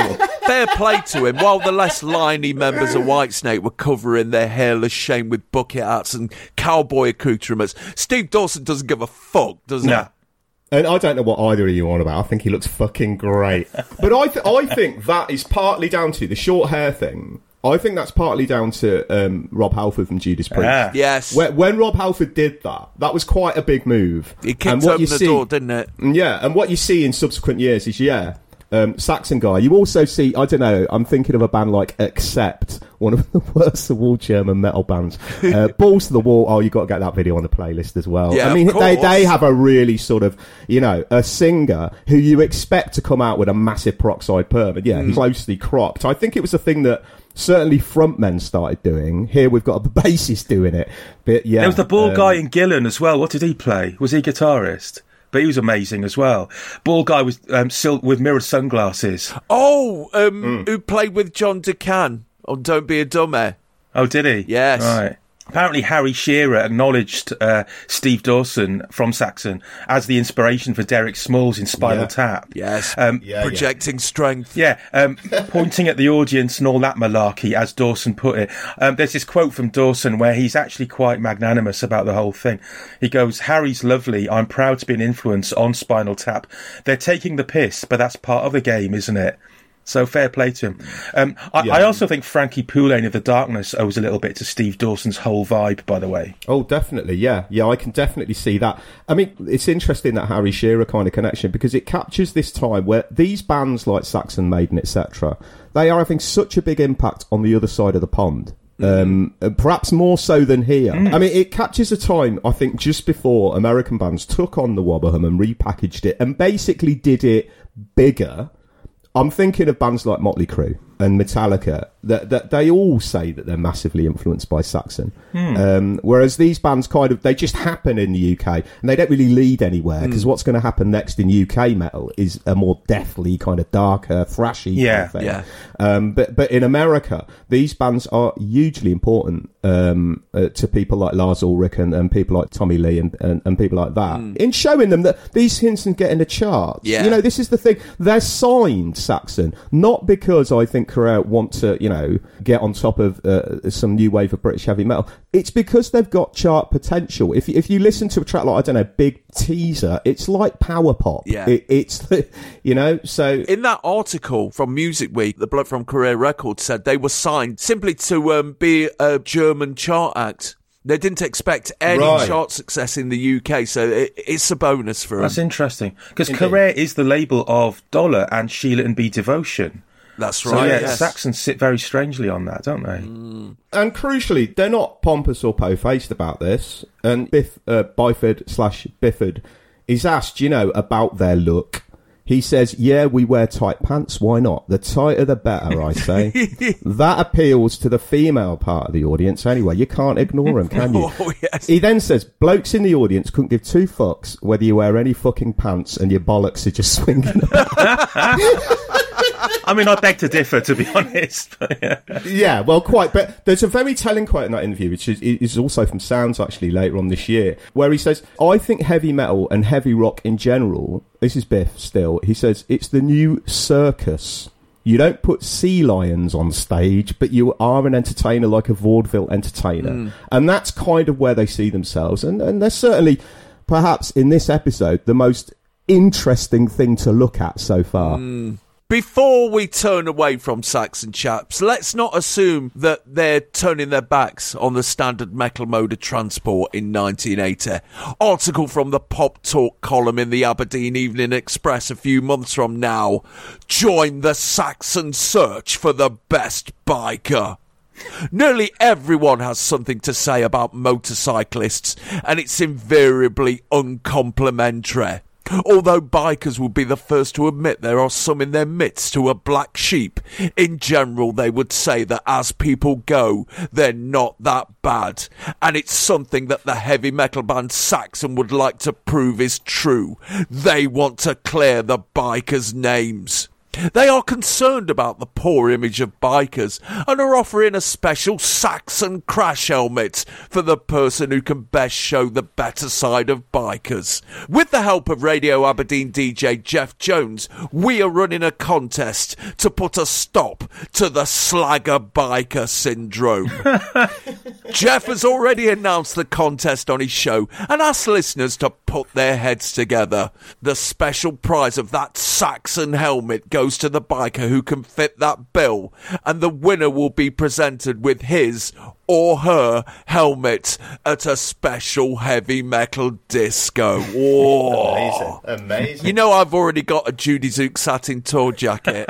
fair play to him. While the less liney members of Whitesnake were covering their hairless shame with bucket hats and cowboy accoutrements, Steve Dawson doesn't give a fuck, does he? No. And I don't know what either of you are on about. I think he looks fucking great. But I, th- I think that is partly down to the short hair thing. I think that's partly down to um, Rob Halford from Judas Priest. Ah. Yes. When, when Rob Halford did that, that was quite a big move. He kicked and what open you the see, door, didn't it? Yeah, and what you see in subsequent years is, yeah, um, Saxon guy. You also see, I don't know, I'm thinking of a band like Accept, one of the worst of all German metal bands. Uh, Balls to the Wall. Oh, you got to get that video on the playlist as well. Yeah, I mean, of they course. they have a really sort of, you know, a singer who you expect to come out with a massive peroxide perm, and yeah, Mm. he's closely cropped. I think it was a thing that certainly frontmen started doing. Here we've got the bassist doing it, but yeah, There was the ball um, guy in Gillan as well. What did he play? Was he a guitarist? But he was amazing as well. Ball guy with um, sil- with mirrored sunglasses. Oh, um, Mm. who played with John DeCan on Don't Be a Dummy? Oh, did he? Yes. Right. Apparently, Harry Shearer acknowledged uh, Steve Dawson from Saxon as the inspiration for Derek Smalls in Spinal Yeah. Tap. Yes. Um, Yeah, Projecting strength. Yeah, um, pointing at the audience and all that malarkey, as Dawson put it. Um, there's this quote from Dawson where he's actually quite magnanimous about the whole thing. He goes, "Harry's lovely. I'm proud to be an influence on Spinal Tap. They're taking the piss, but that's part of the game, isn't it?" So fair play to him. Um, I, Yeah. I also think Frankie Poulane of The Darkness owes a little bit to Steve Dawson's whole vibe, by the way. Oh, definitely, yeah. Yeah, I can definitely see that. I mean, it's interesting, that Harry Shearer kind of connection, because it captures this time where these bands like Saxon, Maiden, et cetera, they are having such a big impact on the other side of the pond. Um, uh, perhaps more so than here. I mean, it captures a time, I think, just before American bands took on the Wobberham and repackaged it and basically did it bigger. I'm thinking of bands like Motley Crue and Metallica, that, that they all say that they're massively influenced by Saxon. Hmm. Um, whereas these bands kind of, they just happen in the U K and they don't really lead anywhere, because Hmm. what's going to happen next in U K metal is a more deathly, kind of darker, thrashy Yeah, kind of thing. yeah. Um, but, but in America, these bands are hugely important um, uh, to people like Lars Ulrich and, and people like Tommy Lee and, and, and people like that, in showing them that these hints can get in the charts. Yeah. You know, this is the thing. They're signed, Saxon, not because I think Korea want to, you know, get on top of uh, some new wave of British heavy metal. It's because they've got chart potential. If, if you listen to a track like, I don't know, Big Teaser, it's like power pop. Yeah. It, it's, you know, so... In that article from Music Week, the bloke from Career Records said they were signed simply to um, be a German chart act. They didn't expect any Right. chart success in the U K, so it, it's a bonus for them. That's interesting. Because Indeed. Career is the label of Dollar and Sheila and B Devotion. That's So right. yeah, yes. Saxons sit very strangely on that, don't they? And crucially, they're not pompous or po-faced about this. And Biff, uh, Byford slash Bifford is asked, you know, about their look. He says, yeah, we wear tight pants. Why not? The tighter, the better, I say. That appeals to the female part of the audience anyway. You can't ignore them, can you? Oh, yes. He then says, blokes in the audience couldn't give two fucks whether you wear any fucking pants and your bollocks are just swinging about. I mean, I beg to differ, to be honest. But, yeah. Yeah, well, quite. But there's a very telling quote in that interview, which is, is also from Sounds, actually, later on this year, where he says, I think heavy metal and heavy rock in general, this is Biff still, he says, it's the new circus. You don't put sea lions on stage, but you are an entertainer like a vaudeville entertainer. Mm. And that's kind of where they see themselves. And, and they're certainly, perhaps in this episode, the most interesting thing to look at so far. Mm. Before we turn away from Saxon chaps, let's not assume that they're turning their backs on the standard metal mode of transport in nineteen eighty. Article from the Pop Talk column in the Aberdeen Evening Express a few months from now. Join the Saxon search for the best biker. Nearly everyone has something to say about motorcyclists, and it's invariably uncomplimentary. Although bikers will be the first to admit there are some in their midst who are black sheep, in general they would say that as people go, they're not that bad. And it's something that the heavy metal band Saxon would like to prove is true. They want to clear the bikers' names. They are concerned about the poor image of bikers and are offering a special Saxon crash helmet for the person who can best show the better side of bikers. With the help of Radio Aberdeen D J Jeff Jones, we are running a contest to put a stop to the slagger biker syndrome. Jeff has already announced the contest on his show and asked listeners to put their heads together. The special prize of that Saxon helmet goes to the biker who can fit that bill, and the winner will be presented with his or her helmet at a special heavy metal disco. Whoa. Amazing, amazing. You know, I've already got a Judy Zook satin tour jacket.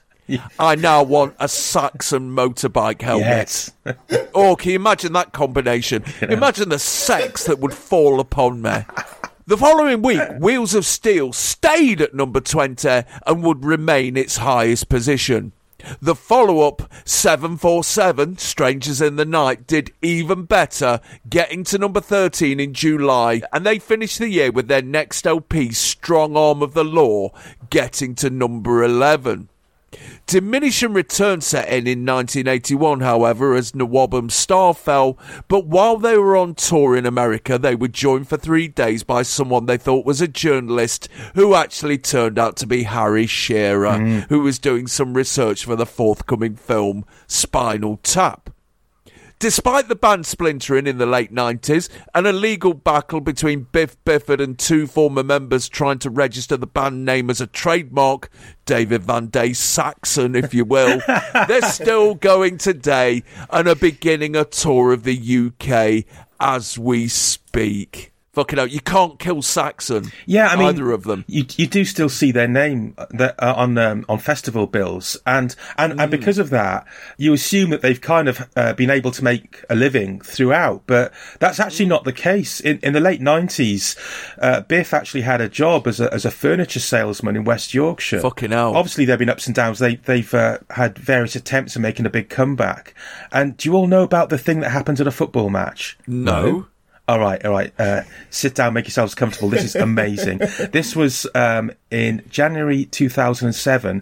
I now want a Saxon motorbike helmet. Yes. Oh, can you imagine that combination? Yeah. Imagine the sex that would fall upon me. The following week, Wheels of Steel stayed at number twenty and would remain its highest position. The follow-up, seven four seven, Strangers in the Night, did even better, getting to number thirteen in July, and they finished the year with their next L P, Strong Arm of the Law, getting to number eleven. Diminishing Return set in in nineteen eighty-one, however, as Nawabum's star fell, but while they were on tour in America, they were joined for three days by someone they thought was a journalist who actually turned out to be Harry Shearer, mm. who was doing some research for the forthcoming film Spinal Tap. Despite the band splintering in the late nineties, an illegal battle between Biff Bifford and two former members trying to register the band name as a trademark, David Van Day Saxon, if you will, they're still going today and are beginning a tour of the U K as we speak. Fucking hell, you can't kill Saxon. Yeah, I mean, either of them. You you do still see their name that, uh, on um, on festival bills, and and, mm. and because of that, you assume that they've kind of uh, been able to make a living throughout. But that's actually not the case. In in the late nineties, uh, Biff actually had a job as a as a furniture salesman in West Yorkshire. Fucking hell. Obviously, there've been ups and downs. They they've uh, had various attempts at making a big comeback. And do you all know about the thing that happened at a football match? No. no? All right, all right. Uh, sit down, make yourselves comfortable. This is amazing. This was um, in January two thousand seven.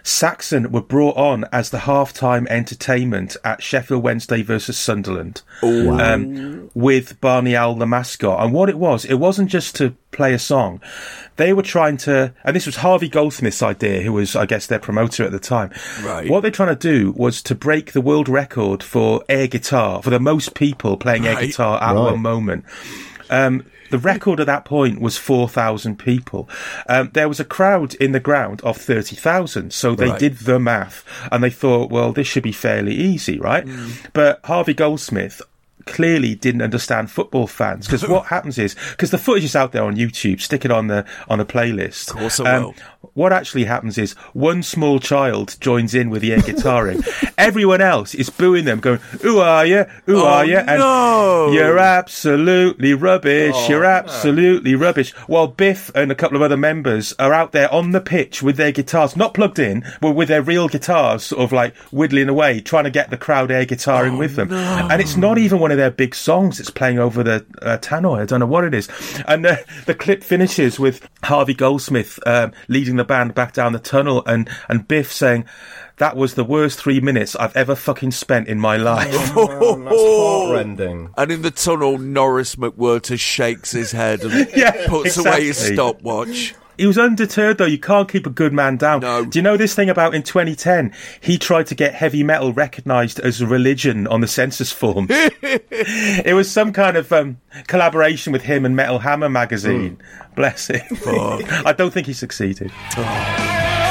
Saxon were brought on as the halftime entertainment at Sheffield Wednesday versus Sunderland. Oh, wow. um, with Barney Owl, the mascot. And what it was, it wasn't just to play a song. They were trying to, and this was Harvey Goldsmith's idea, who was, I guess, their promoter at the time. Right. What they're trying to do was to break the world record for air guitar, for the most people playing right. air guitar at right. one moment. Um, the record at that point was four thousand people. Um, there was a crowd in the ground of thirty thousand, so they right. did the math, and they thought, well, this should be fairly easy, right? Mm. But Harvey Goldsmith clearly didn't understand football fans, because what happens is, because the footage is out there on YouTube, stick it on the on a playlist. Of course I will. Um, what actually happens is one small child joins in with the air guitaring. Everyone else is booing them, going, "Who are you? Who oh, are you?" And no. you're absolutely rubbish. Oh, you're absolutely no. rubbish. While Biff and a couple of other members are out there on the pitch with their guitars, not plugged in, but with their real guitars, sort of like whittling away, trying to get the crowd air guitaring oh, with them. No. And it's not even one of their big songs. It's playing over the uh, tannoy. I don't know what it is. And uh, the clip finishes with Harvey Goldsmith um, leading the band back down the tunnel, and, and Biff saying, "That was the worst three minutes I've ever fucking spent in my life." Oh, man, that's heart-rending. And in the tunnel, Norris McWhirter shakes his head and yeah, puts exactly. away his stopwatch. He was undeterred, though. You can't keep a good man down. No. Do you know this thing about in twenty ten? He tried to get heavy metal recognised as a religion on the census forms. It was some kind of um, collaboration with him and Metal Hammer magazine. Mm. Bless him. I don't think he succeeded. Oh.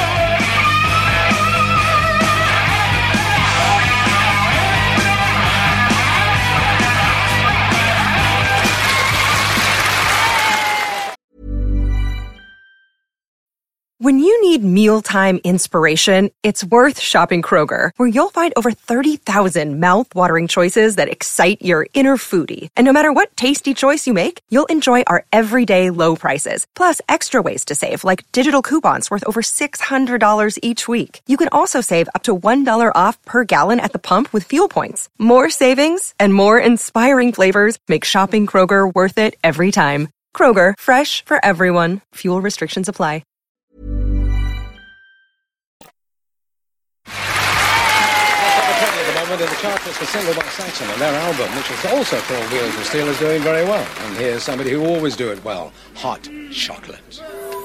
When you need mealtime inspiration, it's worth shopping Kroger, where you'll find over thirty thousand mouth-watering choices that excite your inner foodie. And no matter what tasty choice you make, you'll enjoy our everyday low prices, plus extra ways to save, like digital coupons worth over six hundred dollars each week. You can also save up to one dollar off per gallon at the pump with fuel points. More savings and more inspiring flavors make shopping Kroger worth it every time. Kroger, fresh for everyone. Fuel restrictions apply. gentlemen, in the chart was the single by Saxon, and their album, which was also called Wheels of Steel, is doing very well. And here's somebody who always do it well, Hot Chocolate.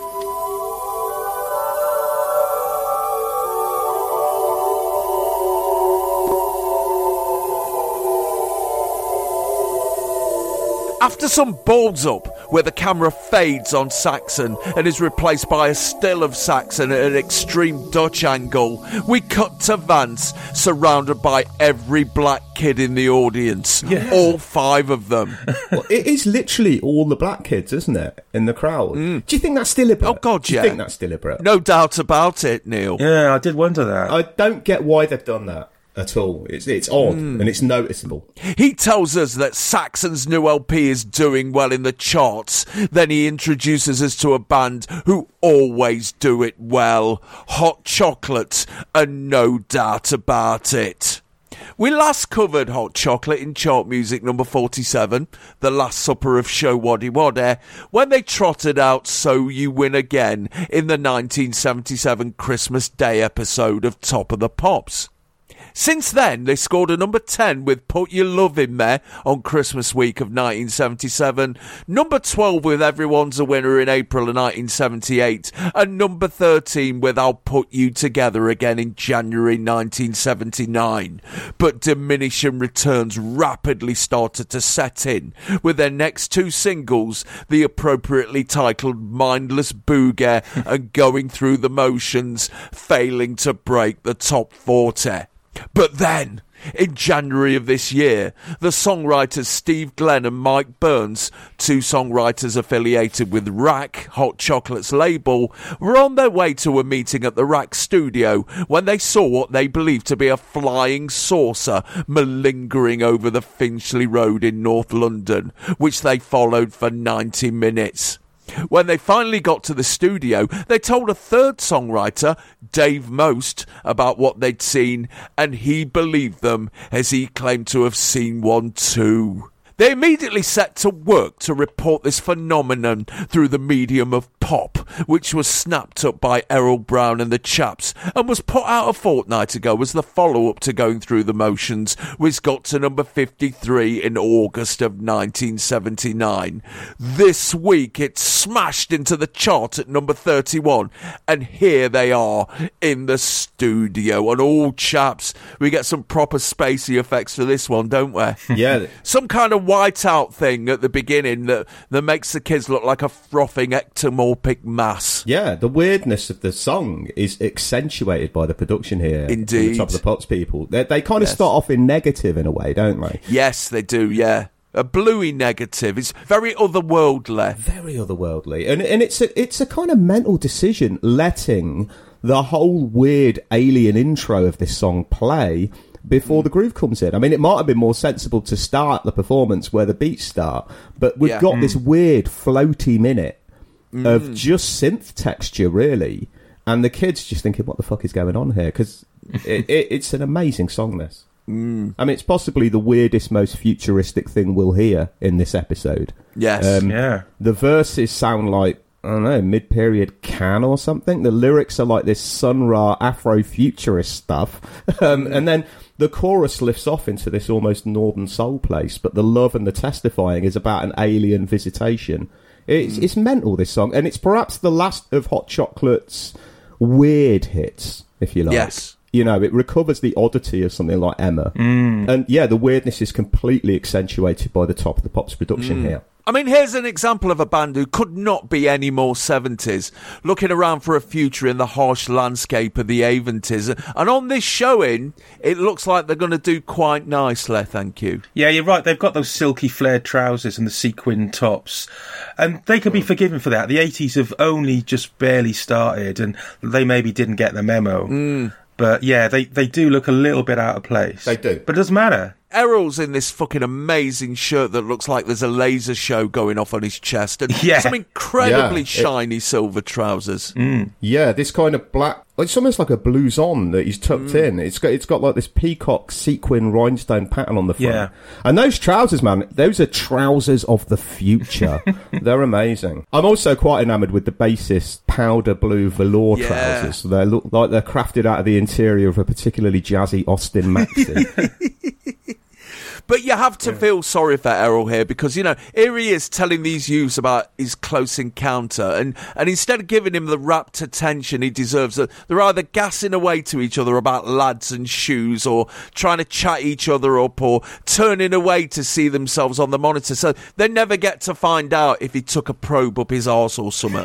After some balls up, where the camera fades on Saxon and is replaced by a still of Saxon at an extreme Dutch angle, we cut to Vance, surrounded by every black kid in the audience. Yeah. All five of them. Well, it is literally all the black kids, isn't it, in the crowd? Mm. Do you think that's deliberate? Oh, God, yeah. Do you think that's deliberate? No doubt about it, Neil. Yeah, I did wonder that. I don't get why they've done that at all. It's it's odd mm. and it's noticeable. He tells us that Saxon's new L P is doing well in the charts. Then he introduces us to a band who always do it well, Hot Chocolate, and no doubt about it. We last covered Hot Chocolate in chart music number forty-seven, The Last Supper of Showaddywaddy Waddy, when they trotted out So You Win Again in the nineteen seventy-seven Christmas Day episode of Top of the Pops. Since then, they scored a number ten with Put Your Love In There on Christmas week of nineteen seventy-seven, number twelve with Everyone's a Winner in April of nineteen seventy-eight, and number thirteen with I'll Put You Together Again in January nineteen seventy-nine. But diminishing returns rapidly started to set in, with their next two singles, the appropriately titled Mindless Booger and Going Through the Motions, failing to break the top forty. But then, in January of this year, the songwriters Steve Glenn and Mike Burns, two songwriters affiliated with Rack, Hot Chocolate's label, were on their way to a meeting at the Rack studio when they saw what they believed to be a flying saucer malingering over the Finchley Road in North London, which they followed for ninety minutes. When they finally got to the studio, they told a third songwriter, Dave Most, about what they'd seen, and he believed them, as he claimed to have seen one too. They immediately set to work to report this phenomenon through the medium of pop, which was snapped up by Errol Brown and the Chaps, and was put out a fortnight ago as the follow-up to Going Through the Motions, which got to number fifty-three in August of nineteen seventy-nine. This week it smashed into the chart at number thirty-one, and here they are in the studio. And all Chaps, we get some proper spacey effects for this one, don't we? Yeah. Some kind of whiteout thing at the beginning that, that makes the kids look like a frothing ectomorphic mass. Yeah, the weirdness of the song is accentuated by the production here. Indeed. The Top of the Pops people. They, they kind of Yes. start off in negative in a way, don't they? Yes, they do, yeah. A bluey negative. It's very otherworldly. Very otherworldly. And and it's a, it's a kind of mental decision letting the whole weird alien intro of this song play before the groove comes in. I mean, it might have been more sensible to start the performance where the beats start, but we've Yeah. got Mm. this weird floaty minute Mm. of just synth texture, really, and the kids just thinking, what the fuck is going on here? Because it, it, it's an amazing song, this. Mm. I mean, it's possibly the weirdest, most futuristic thing we'll hear in this episode. Yes. Um, Yeah. The verses sound like, I don't know, mid-period Can or something. The lyrics are like this Sun Ra Afro-futurist stuff. Um, and then the chorus lifts off into this almost northern soul place, but the love and the testifying is about an alien visitation. It's, mm. it's mental, this song, and it's perhaps the last of Hot Chocolate's weird hits, if you like. Yes. You know, it recovers the oddity of something like Emma. Mm. And yeah, the weirdness is completely accentuated by the Top of the Pops production Mm. here. I mean, here's an example of a band who could not be any more seventies, looking around for a future in the harsh landscape of the eighties. And on this showing, it looks like they're going to do quite nicely, thank you. Yeah, you're right. They've got those silky flared trousers and the sequin tops. And they can be forgiven for that. The eighties have only just barely started, and they maybe didn't get the memo. Mm. But yeah, they, they do look a little bit out of place. They do. But it doesn't matter. Errol's in this fucking amazing shirt that looks like there's a laser show going off on his chest, and Yeah. some incredibly Yeah, it- shiny silver trousers. Yeah, this kind of black. It's almost like a blouson that he's tucked in. It's got it's got like this peacock sequin rhinestone pattern on the front. Yeah. And those trousers, man, those are trousers of the future. They're amazing. I'm also quite enamoured with the bassist powder blue velour Yeah. trousers. They look like they're crafted out of the interior of a particularly jazzy Austin Maxi. But you have to feel sorry for Errol here, because, you know, here he is telling these youths about his close encounter, and, and instead of giving him the rapt attention he deserves, they're either gassing away to each other about lads and shoes, or trying to chat each other up, or turning away to see themselves on the monitor. So they never get to find out if he took a probe up his arse or something.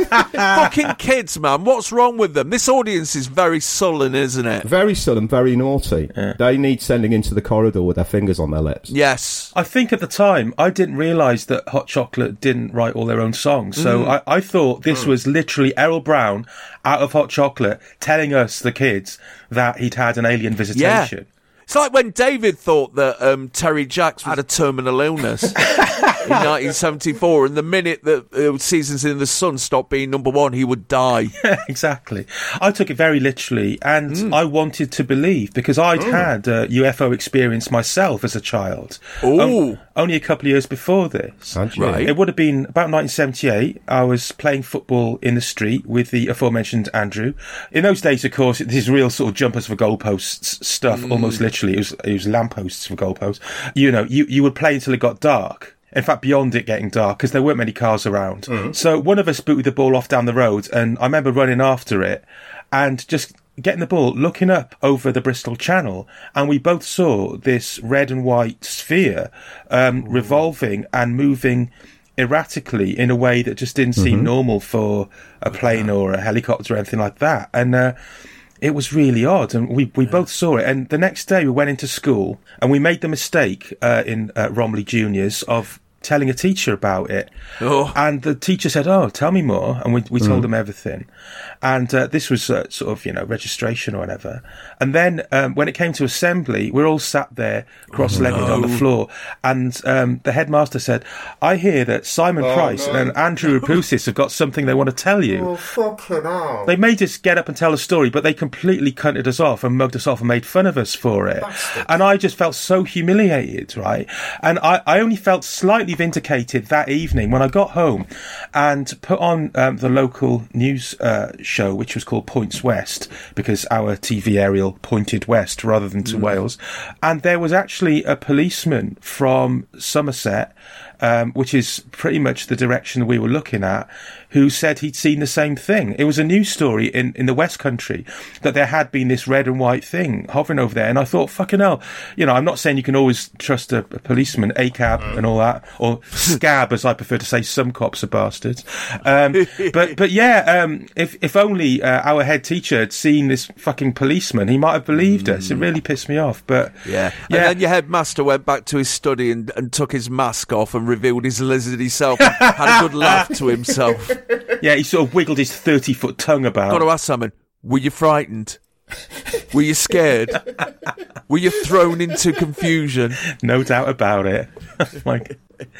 Fucking kids, man. What's wrong with them? This audience is very sullen, isn't it? Very sullen, very naughty. They need sending into the corridor with their fingers on their lips. Yes. I think at the time, I didn't realise that Hot Chocolate didn't write all their own songs. So I, I thought this was literally Errol Brown out of Hot Chocolate telling us, the kids, that he'd had an alien visitation. It's like when David thought that um, Terry Jacks had a terminal illness in nineteen seventy-four, and the minute that uh, Seasons in the Sun stopped being number one, he would die. Exactly. I took it very literally, and I wanted to believe, because I'd had a U F O experience myself as a child. Ooh. On- only a couple of years before this. Had you? Right. It would have been about nineteen seventy-eight. I was playing football in the street with the aforementioned Andrew. In those days, of course, this is real sort of jumpers for goalposts stuff, almost literally. It was, it was lampposts for goalposts. You know, you, you would play until it got dark. In fact, beyond it getting dark, because there weren't many cars around. So one of us booted the ball off down the road, and I remember running after it and just getting the ball, looking up over the Bristol Channel, and we both saw this red and white sphere um, revolving and moving erratically in a way that just didn't seem normal for a plane or a helicopter or anything like that. And uh, it was really odd, and we, we both saw it. And the next day we went into school, and we made the mistake uh, in uh, Romley Juniors of telling a teacher about it. Oh. And the teacher said, oh, tell me more. And we, we told them everything. And uh, this was uh, sort of, you know, registration or whatever. And then um, when it came to assembly, we're all sat there cross-legged Oh, no. on the floor. And um, the headmaster said, I hear that Simon Price and Andrew Rapoussis have got something they want to tell you. Oh, fucking hell. They made us get up and tell a story, but they completely cunted us off and mugged us off and made fun of us for it. And I just felt so humiliated, right? And I, I only felt slightly vindicated that evening when I got home and put on um, the local news uh, show, which was called Points West, because our T V aerial pointed west rather than to Wales. And there was actually a policeman from Somerset, um, which is pretty much the direction we were looking at, who said he'd seen the same thing. It was a news story in, in the West Country that there had been this red and white thing hovering over there. And I thought, fucking hell, you know, I'm not saying you can always trust a, a policeman, A C A B and all that, or scab, as I prefer to say. Some cops are bastards. Um, but, but yeah, um, if, if only uh, our head teacher had seen this fucking policeman, he might have believed us. It really pissed me off. But Yeah. yeah. And then your headmaster went back to his study and, and took his mask off and revealed his lizardy self and had a good laugh to himself. Yeah, he sort of wiggled his thirty-foot tongue about. Got to ask Simon, were you frightened? Were you scared? Were you thrown into confusion? No doubt about it. Like,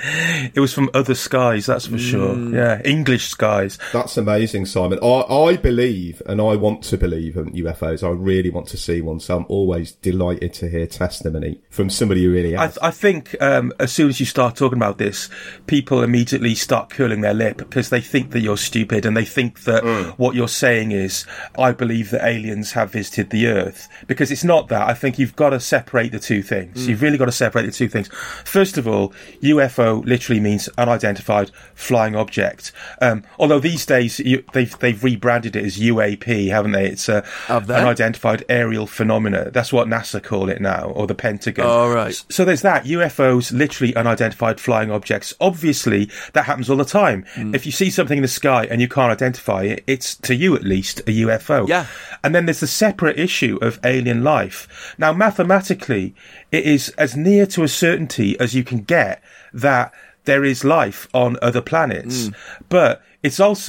it was from other skies, that's for sure. Yeah, English skies. That's amazing, Simon. I, I believe, and I want to believe in U F Os. I really want to see one, so I'm always delighted to hear testimony from somebody who really I, has. th- I think um, as soon as you start talking about this, people immediately start curling their lip because they think that you're stupid, and they think that what you're saying is, I believe that aliens have visited the Earth. Because it's not that. I think you've got to separate the two things. You've really got to separate the two things. First of all, U F O literally means unidentified flying object. Um, although these days you, they've they've rebranded it as U A P, haven't they? It's a Have they? unidentified aerial phenomena. That's what NASA call it now, or the Pentagon. Oh, right. So there's that. U F Os, literally unidentified flying objects. Obviously, that happens all the time. If you see something in the sky and you can't identify it, it's, to you at least, a U F O. Yeah. And then there's the separate issue of alien life. Now, mathematically, it is as near to a certainty as you can get that there is life on other planets. But it's also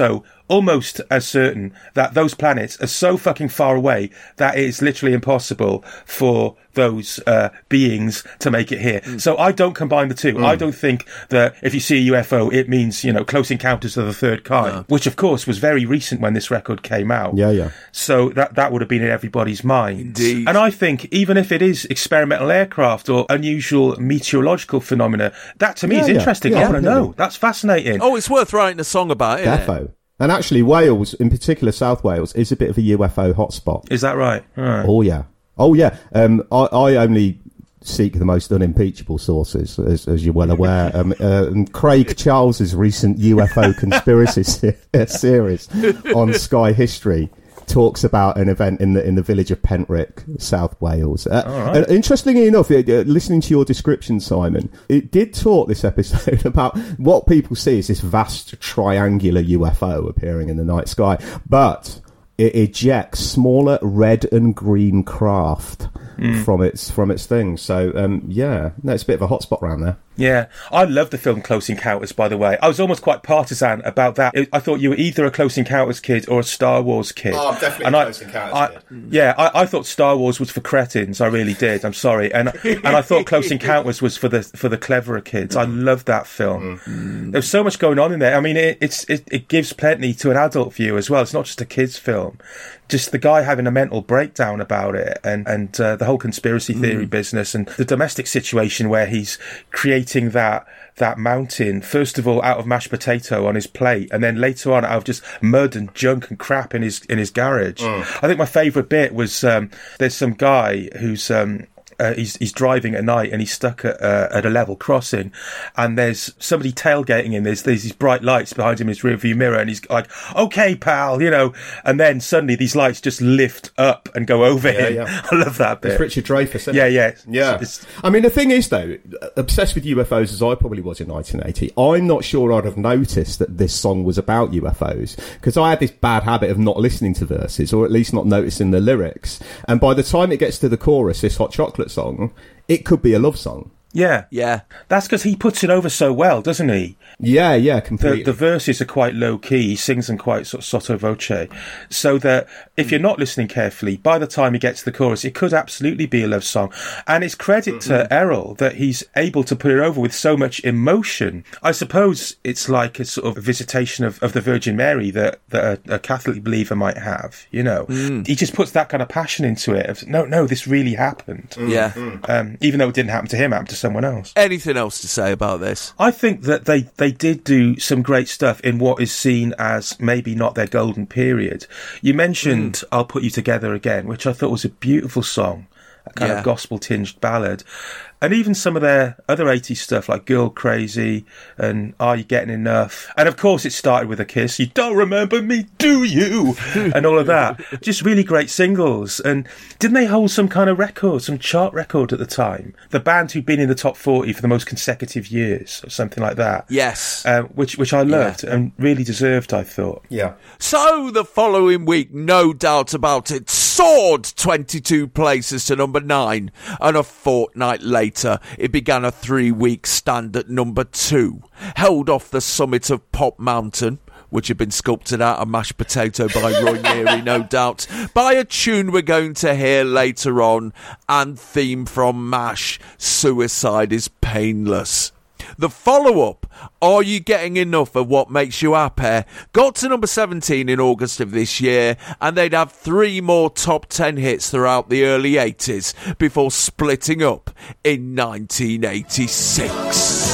almost as certain that those planets are so fucking far away that it's literally impossible for those uh, beings to make it here. Mm. So I don't combine the two. Mm. I don't think that if you see a U F O, it means, you know, Close Encounters of the Third Kind, no. which of course was very recent when this record came out. Yeah, yeah. So that that would have been in everybody's mind. Indeed. And I think even if it is experimental aircraft or unusual meteorological phenomena, that to me yeah, is yeah. interesting. Yeah, I want to definitely. know. That's fascinating. Oh, it's worth writing a song about, isn't Defo. it? And actually, Wales, in particular South Wales, is a bit of a U F O hotspot. Is that right? All right. Oh, yeah. Oh, yeah. Um, I, I only seek the most unimpeachable sources, as, as you're well aware. Um, uh, and Craig Charles's recent U F O conspiracy se- series on Sky History talks about an event in the in the village of Pentrick, South Wales. Uh, right. and interestingly enough, uh, listening to your description, Simon, it did talk this episode about what people see as this vast triangular U F O appearing in the night sky, but it ejects smaller red and green craft mm. from its from its thing. So um, yeah, no, it's a bit of a hotspot around there. Yeah, I love the film Close Encounters, by the way. I was almost quite partisan about that. I thought you were either a Close Encounters kid or a Star Wars kid. Oh, I'm definitely and a I, Close Encounters I, kid. Yeah, I, I thought Star Wars was for cretins. I really did. I'm sorry. And and I thought Close Encounters was for the for the cleverer kids. I love that film. Mm. There's so much going on in there. I mean, it, it's it, it gives plenty to an adult view as well. It's not just a kid's film. Just the guy having a mental breakdown about it, and and uh, the whole conspiracy theory mm. business, and the domestic situation where he's creating that that mountain, first of all out of mashed potato on his plate, and then later on out of just mud and junk and crap in his in his garage. Mm. I think my favourite bit was um, there's some guy who's um, Uh, he's he's driving at night and he's stuck at uh, at a level crossing, and there's somebody tailgating him. There's there's these bright lights behind him in his rearview mirror, and he's like, "Okay, pal," you know. And then suddenly these lights just lift up and go over yeah, him. Yeah. I love that bit. It's Richard Dreyfuss, isn't yeah, it? yeah, yeah. It's, I mean, the thing is, though, obsessed with U F Os as I probably was in nineteen eighty, I'm not sure I'd have noticed that this song was about U F Os, because I had this bad habit of not listening to verses, or at least not noticing the lyrics. And by the time it gets to the chorus, this Hot Chocolate song, it could be a love song. Yeah. Yeah. That's because he puts it over so well, doesn't he? Yeah, yeah, completely. The, the verses are quite low-key. He sings them quite sort of sotto voce. So that if you're not listening carefully, by the time he gets to the chorus, it could absolutely be a love song. And it's credit mm-hmm. to Errol that he's able to put it over with so much emotion. I suppose it's like a sort of visitation of, of the Virgin Mary that, that a, a Catholic believer might have, you know. Mm. He just puts that kind of passion into it. Of, no, no, this really happened. Mm. Yeah. Um, even though it didn't happen to him, it happened to someone else. Anything else to say about this? I think that they, they did do some great stuff in what is seen as maybe not their golden period. You mentioned mm. I'll Put You Together Again, which I thought was a beautiful song, a kind yeah. of gospel-tinged ballad. And even some of their other eighties stuff like Girl Crazy and Are You Getting Enough? And of course it started with a kiss. You don't remember me, do you? And all of that. Just really great singles. And didn't they hold some kind of record, some chart record at the time? The band who'd been in the top forty for the most consecutive years or something like that. Yes. Uh, which, which I loved yeah. and really deserved, I thought. Yeah. So the following week, no doubt about it, soared twenty-two places to number nine, and a fortnight later it began a three-week stand at number two, held off the summit of Pop Mountain, which had been sculpted out of mashed potato by Roy Neary, no doubt, by a tune we're going to hear later on, and theme from MASH, Suicide is Painless. The follow-up, Are You Getting Enough of What Makes You Happy, got to number seventeen in August of this year, and they'd have three more top ten hits throughout the early eighties before splitting up in nineteen eighty-six.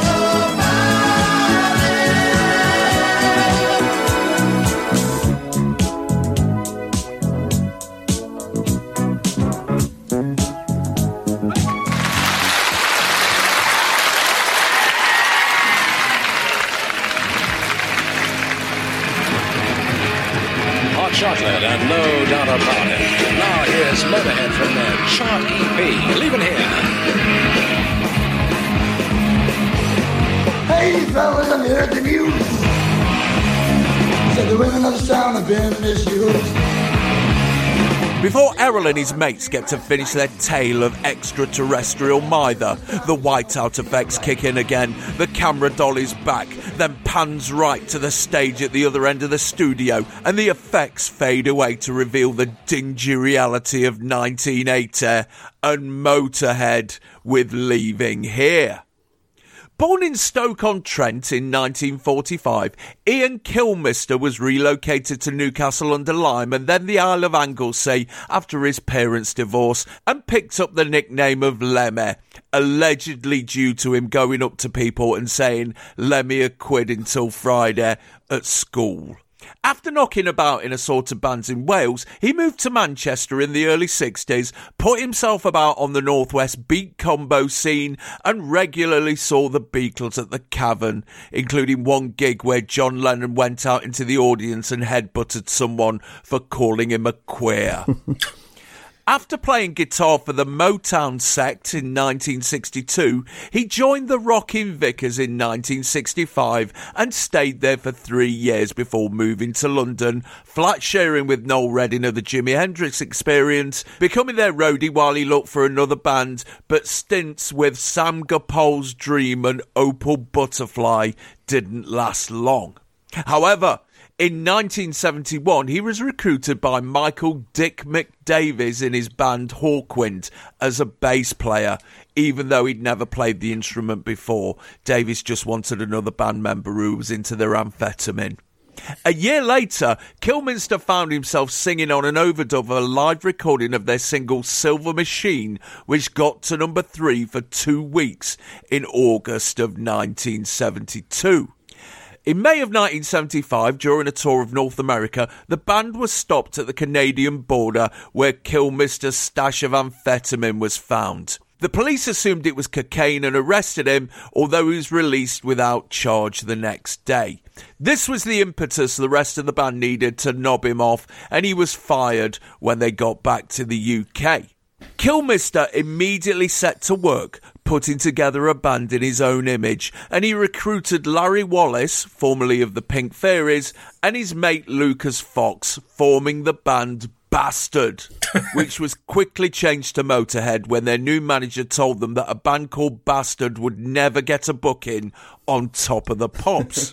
Chocolate and no doubt about it. Now here's Motorhead from their chart E P, Leaving Here. Hey fellas, I've heard the news. Said the women of the town have been misused. Before Errol and his mates get to finish their tale of extraterrestrial mither, the whiteout effects kick in again, the camera dolly's back, then pans right to the stage at the other end of the studio, and the effects fade away to reveal the dingy reality of nineteen eighty and Motorhead with Leaving Here. Born in Stoke-on-Trent in nineteen forty-five, Ian Kilmister was relocated to Newcastle-under-Lyme and then the Isle of Anglesey after his parents' divorce and picked up the nickname of Lemmy, allegedly due to him going up to people and saying, "Let me a quid until Friday" at school. After knocking about in assorted bands in Wales, he moved to Manchester in the early sixties, put himself about on the Northwest beat combo scene, and regularly saw the Beatles at the Cavern, including one gig where John Lennon went out into the audience and headbutted someone for calling him a queer. After playing guitar for the Motown Sect in nineteen sixty-two, he joined the Rockin' Vickers in nineteen sixty-five and stayed there for three years before moving to London, flat sharing with Noel Redding of the Jimi Hendrix Experience, becoming their roadie while he looked for another band, but stints with Sam Gopal's Dream and Opal Butterfly didn't last long. However, in nineteen seventy-one, he was recruited by Michael Dick McDavies in his band Hawkwind as a bass player, even though he'd never played the instrument before. Davies just wanted another band member who was into their amphetamine. A year later, Kilminster found himself singing on an overdub of a live recording of their single Silver Machine, which got to number three for two weeks in August of nineteen seventy-two. In May of nineteen seventy-five, during a tour of North America, the band was stopped at the Canadian border where Kilmister's stash of amphetamine was found. The police assumed it was cocaine and arrested him, although he was released without charge the next day. This was the impetus the rest of the band needed to knob him off, and he was fired when they got back to the U K. Kilmister immediately set to work putting together a band in his own image, and he recruited Larry Wallace, formerly of the Pink Fairies, and his mate Lucas Fox, forming the band Bastard, which was quickly changed to Motorhead when their new manager told them that a band called Bastard would never get a booking on Top of the Pops.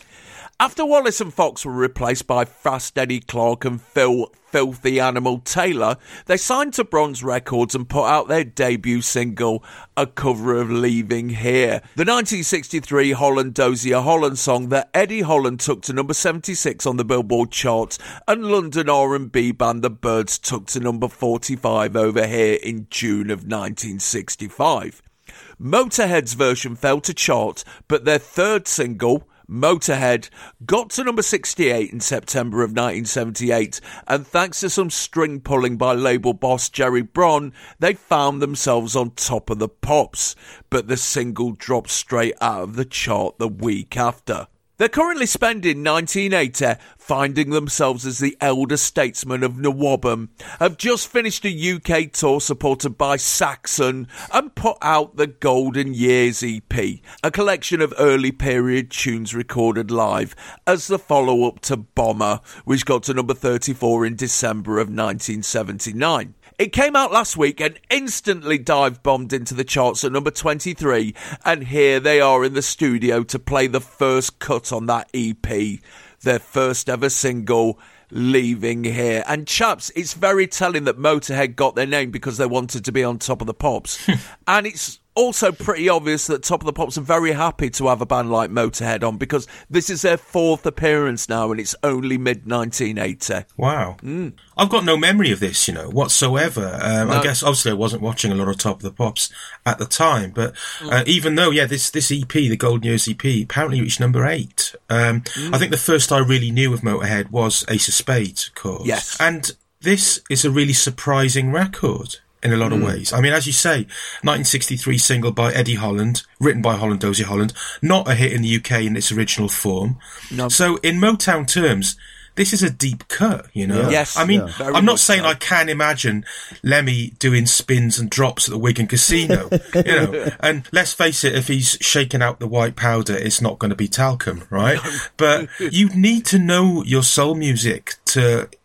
After Wallace and Fox were replaced by Fast Eddie Clarke and Phil Filthy Animal Taylor, they signed to Bronze Records and put out their debut single, a cover of Leaving Here, the nineteen sixty-three Holland Dozier Holland song that Eddie Holland took to number seventy-six on the Billboard charts, and London R and B band The Byrds took to number forty-five over here in June of nineteen sixty-five. Motorhead's version failed to chart, but their third single, Motorhead, got to number sixty-eight in September of nineteen seventy-eight, and thanks to some string pulling by label boss Jerry Bron, they found themselves on Top of the Pops, but the single dropped straight out of the chart the week after. They're currently spending nineteen eighty finding themselves as the elder statesmen of Nawabum, have just finished a U K tour supported by Saxon, and put out the Golden Years E P, a collection of early period tunes recorded live, as the follow-up to Bomber, which got to number thirty-four in December of nineteen seventy-nine. It came out last week and instantly dive-bombed into the charts at number twenty-three, and here they are in the studio to play the first cut on that E P, their first ever single, Leaving Here. And chaps, it's very telling that Motorhead got their name because they wanted to be on Top of the Pops. And it's also pretty obvious that Top of the Pops are very happy to have a band like Motorhead on, because this is their fourth appearance now and it's only mid nineteen eighty. Wow. Mm. I've got no memory of this, you know, whatsoever. Um, No. I guess, obviously, I wasn't watching a lot of Top of the Pops at the time, but uh, even though, yeah, this, this E P, the Golden Years E P, apparently reached number eight. Um, I think the first I really knew of Motorhead was Ace of Spades, of course. Yes. And this is a really surprising record in a lot of ways. I mean, as you say, nineteen sixty-three single by Eddie Holland, written by Holland Dozier Holland, not a hit in the U K in its original form. No. So in Motown terms, this is a deep cut, you know? Yeah. Yes, I mean, yeah. Very I'm not much saying so. I can imagine Lemmy doing spins and drops at the Wigan Casino, you know? And let's face it, if he's shaking out the white powder, it's not going to be talcum, right? But you need to know your soul music to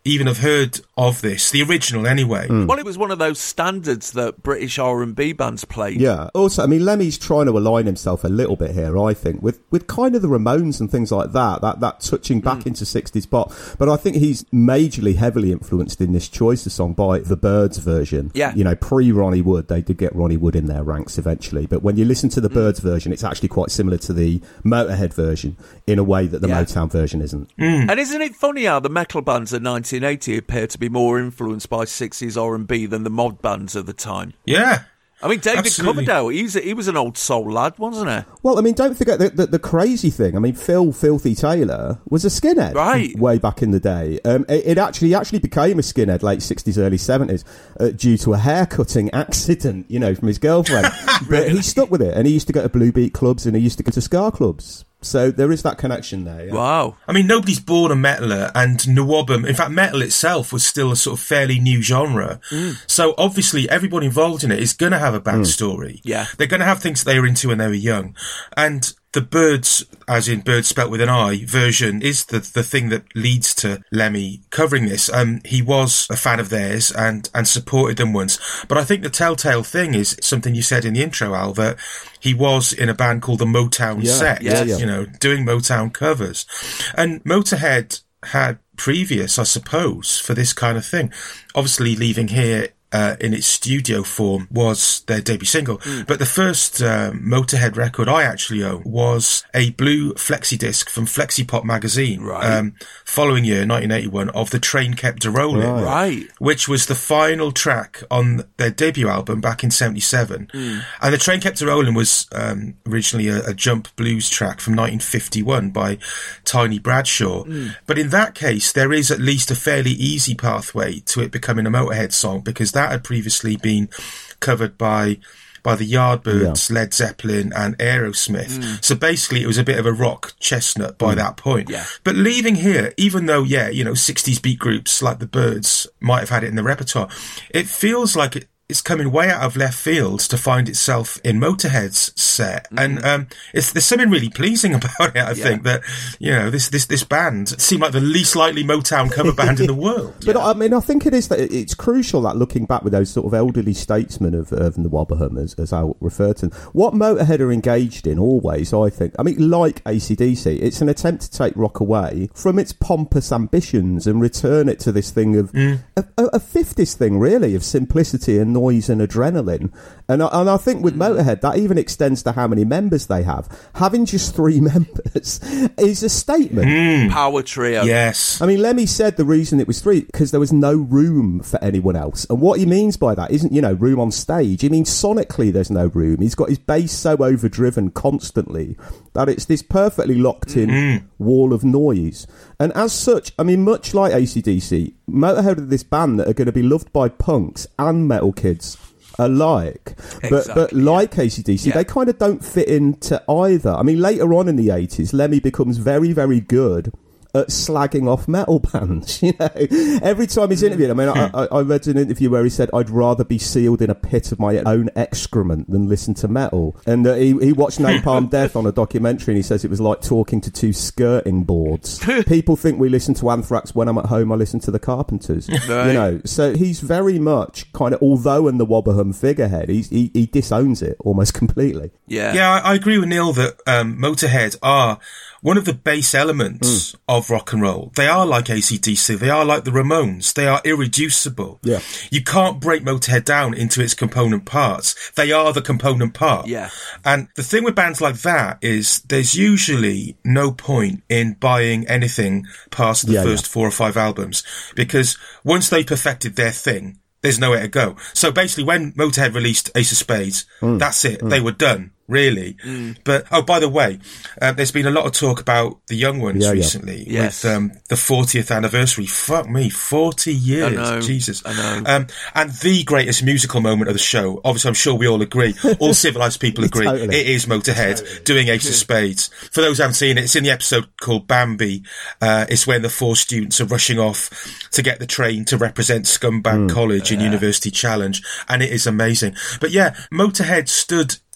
even have heard of this, the original anyway. Mm. Well, it was one of those standards that British R and B bands played. Yeah. Also, I mean, Lemmy's trying to align himself a little bit here, I think, with, with kind of the Ramones and things like that, that, that touching back mm. into sixties pop. But I think he's majorly heavily influenced in this choice of song by the Byrds version. Yeah. You know, pre-Ronnie Wood, they did get Ronnie Wood in their ranks eventually. But when you listen to the mm. Byrds version, it's actually quite similar to the Motorhead version in a way that the yeah. Motown version isn't. Mm. And isn't it funny how the metal bands of nineteen eighty appear to be more influenced by sixties R and B than the mod bands of the time? Yeah. I mean, David Absolutely. Coverdale, he's a, he was an old soul lad, wasn't he? Well, I mean, don't forget the, the, the crazy thing. I mean, Phil Filthy Taylor was a skinhead, right? Way back in the day. Um, it, it actually actually became a skinhead late sixties, early seventies uh, due to a haircutting accident, you know, from his girlfriend. But he stuck with it, and he used to go to Blue Beat clubs, and he used to go to ska clubs. So there is that connection there. Yeah. Wow. I mean, nobody's born a metaler, and Nwabum, in fact, metal itself was still a sort of fairly new genre. Mm. So obviously everybody involved in it is going to have a backstory. Mm. Yeah. They're going to have things that they were into when they were young. And the Byrds, as in Birds spelt with an I, version is the the thing that leads to Lemmy covering this. Um, he was a fan of theirs and, and supported them once. But I think the telltale thing is something you said in the intro, Al, that he was in a band called the Motown yeah, Set, yeah, yeah. you know, doing Motown covers. And Motorhead had previous, I suppose, for this kind of thing. Obviously, Leaving Here Uh, in its studio form was their debut single. Mm. But the first uh, Motorhead record I actually own was a blue flexi disc from Flexi Pop magazine. Right. Um, following year, nineteen eighty-one, of The Train Kept A-Rollin'. Right. Which was the final track on their debut album back in seventy-seven. Mm. And The Train Kept A-Rollin' was um, originally a, a jump blues track from nineteen fifty-one by Tiny Bradshaw. Mm. But in that case, there is at least a fairly easy pathway to it becoming a Motorhead song, because that had previously been covered by by the Yardbirds, yeah. Led Zeppelin and Aerosmith. Mm. So basically it was a bit of a rock chestnut by mm. that point. Yeah. But Leaving Here, even though, yeah, you know, sixties beat groups like the Byrds might have had it in the repertoire, it feels like it, it's coming way out of left field to find itself in Motorhead's set. Mm. And um, it's, there's something really pleasing about it, I yeah. think, that, you know, this, this, this band seemed like the least likely Motown cover band in the world. But yeah. I mean, I think it is that it's crucial that looking back with those sort of elderly statesmen of, of Nwabahum, as, as I'll refer to them, what Motorhead are engaged in always, I think, I mean, like A C D C, it's an attempt to take rock away from its pompous ambitions and return it to this thing of, mm. a, a fifties thing, really, of simplicity and noise and adrenaline. And I, and I think with Motorhead, that even extends to how many members they have. Having just three members is a statement. Mm. Power trio. Yes. I mean, Lemmy said the reason it was three, because there was no room for anyone else. And what he means by that isn't, you know, room on stage. He means sonically there's no room. He's got his bass so overdriven constantly that it's this perfectly locked-in mm-hmm. wall of noise. And as such, I mean, much like A C D C, Motorhead are this band that are going to be loved by punks and metal kids alike. Exactly, but but like yeah. A C D C, yeah. they kind of don't fit into either. I mean, later on in the eighties, Lemmy becomes very, very good at slagging off metal bands. You know, every time he's interviewed, I mean, I, I, I read an interview where he said, "I'd rather be sealed in a pit of my own excrement than listen to metal." And uh, he, he watched Napalm Death on a documentary, and he says it was like talking to two skirting boards. People think we listen to Anthrax. When I'm at home, I listen to the Carpenters. Right. You know, so he's very much kind of, although in the Nwabahum figurehead, he's, he he disowns it almost completely. Yeah, yeah, I, I agree with Neil that um, Motorhead are one of the base elements mm. of rock and roll. They are like A C D C. They are like the Ramones. They are irreducible. Yeah. You can't break Motorhead down into its component parts. They are the component part. Yeah. And the thing with bands like that is there's usually no point in buying anything past the yeah, first yeah. four or five albums, because once they perfected their thing, there's nowhere to go. So basically when Motorhead released Ace of Spades, mm. that's it. Mm. They were done. Really. Mm. But, oh, by the way, uh, there's been a lot of talk about the Young Ones yeah, recently yeah. Yes. with um, the fortieth anniversary. Fuck me, forty years. I know. Jesus. I know. Um, and the greatest musical moment of the show, obviously I'm sure we all agree, all civilised people agree, totally. It is Motorhead totally. doing Ace of Spades. For those who haven't seen it, it's in the episode called Bambi. Uh, it's when the four students are rushing off to get the train to represent Scumbag mm. College in yeah. University Challenge, and it is amazing. But yeah, Motorhead stood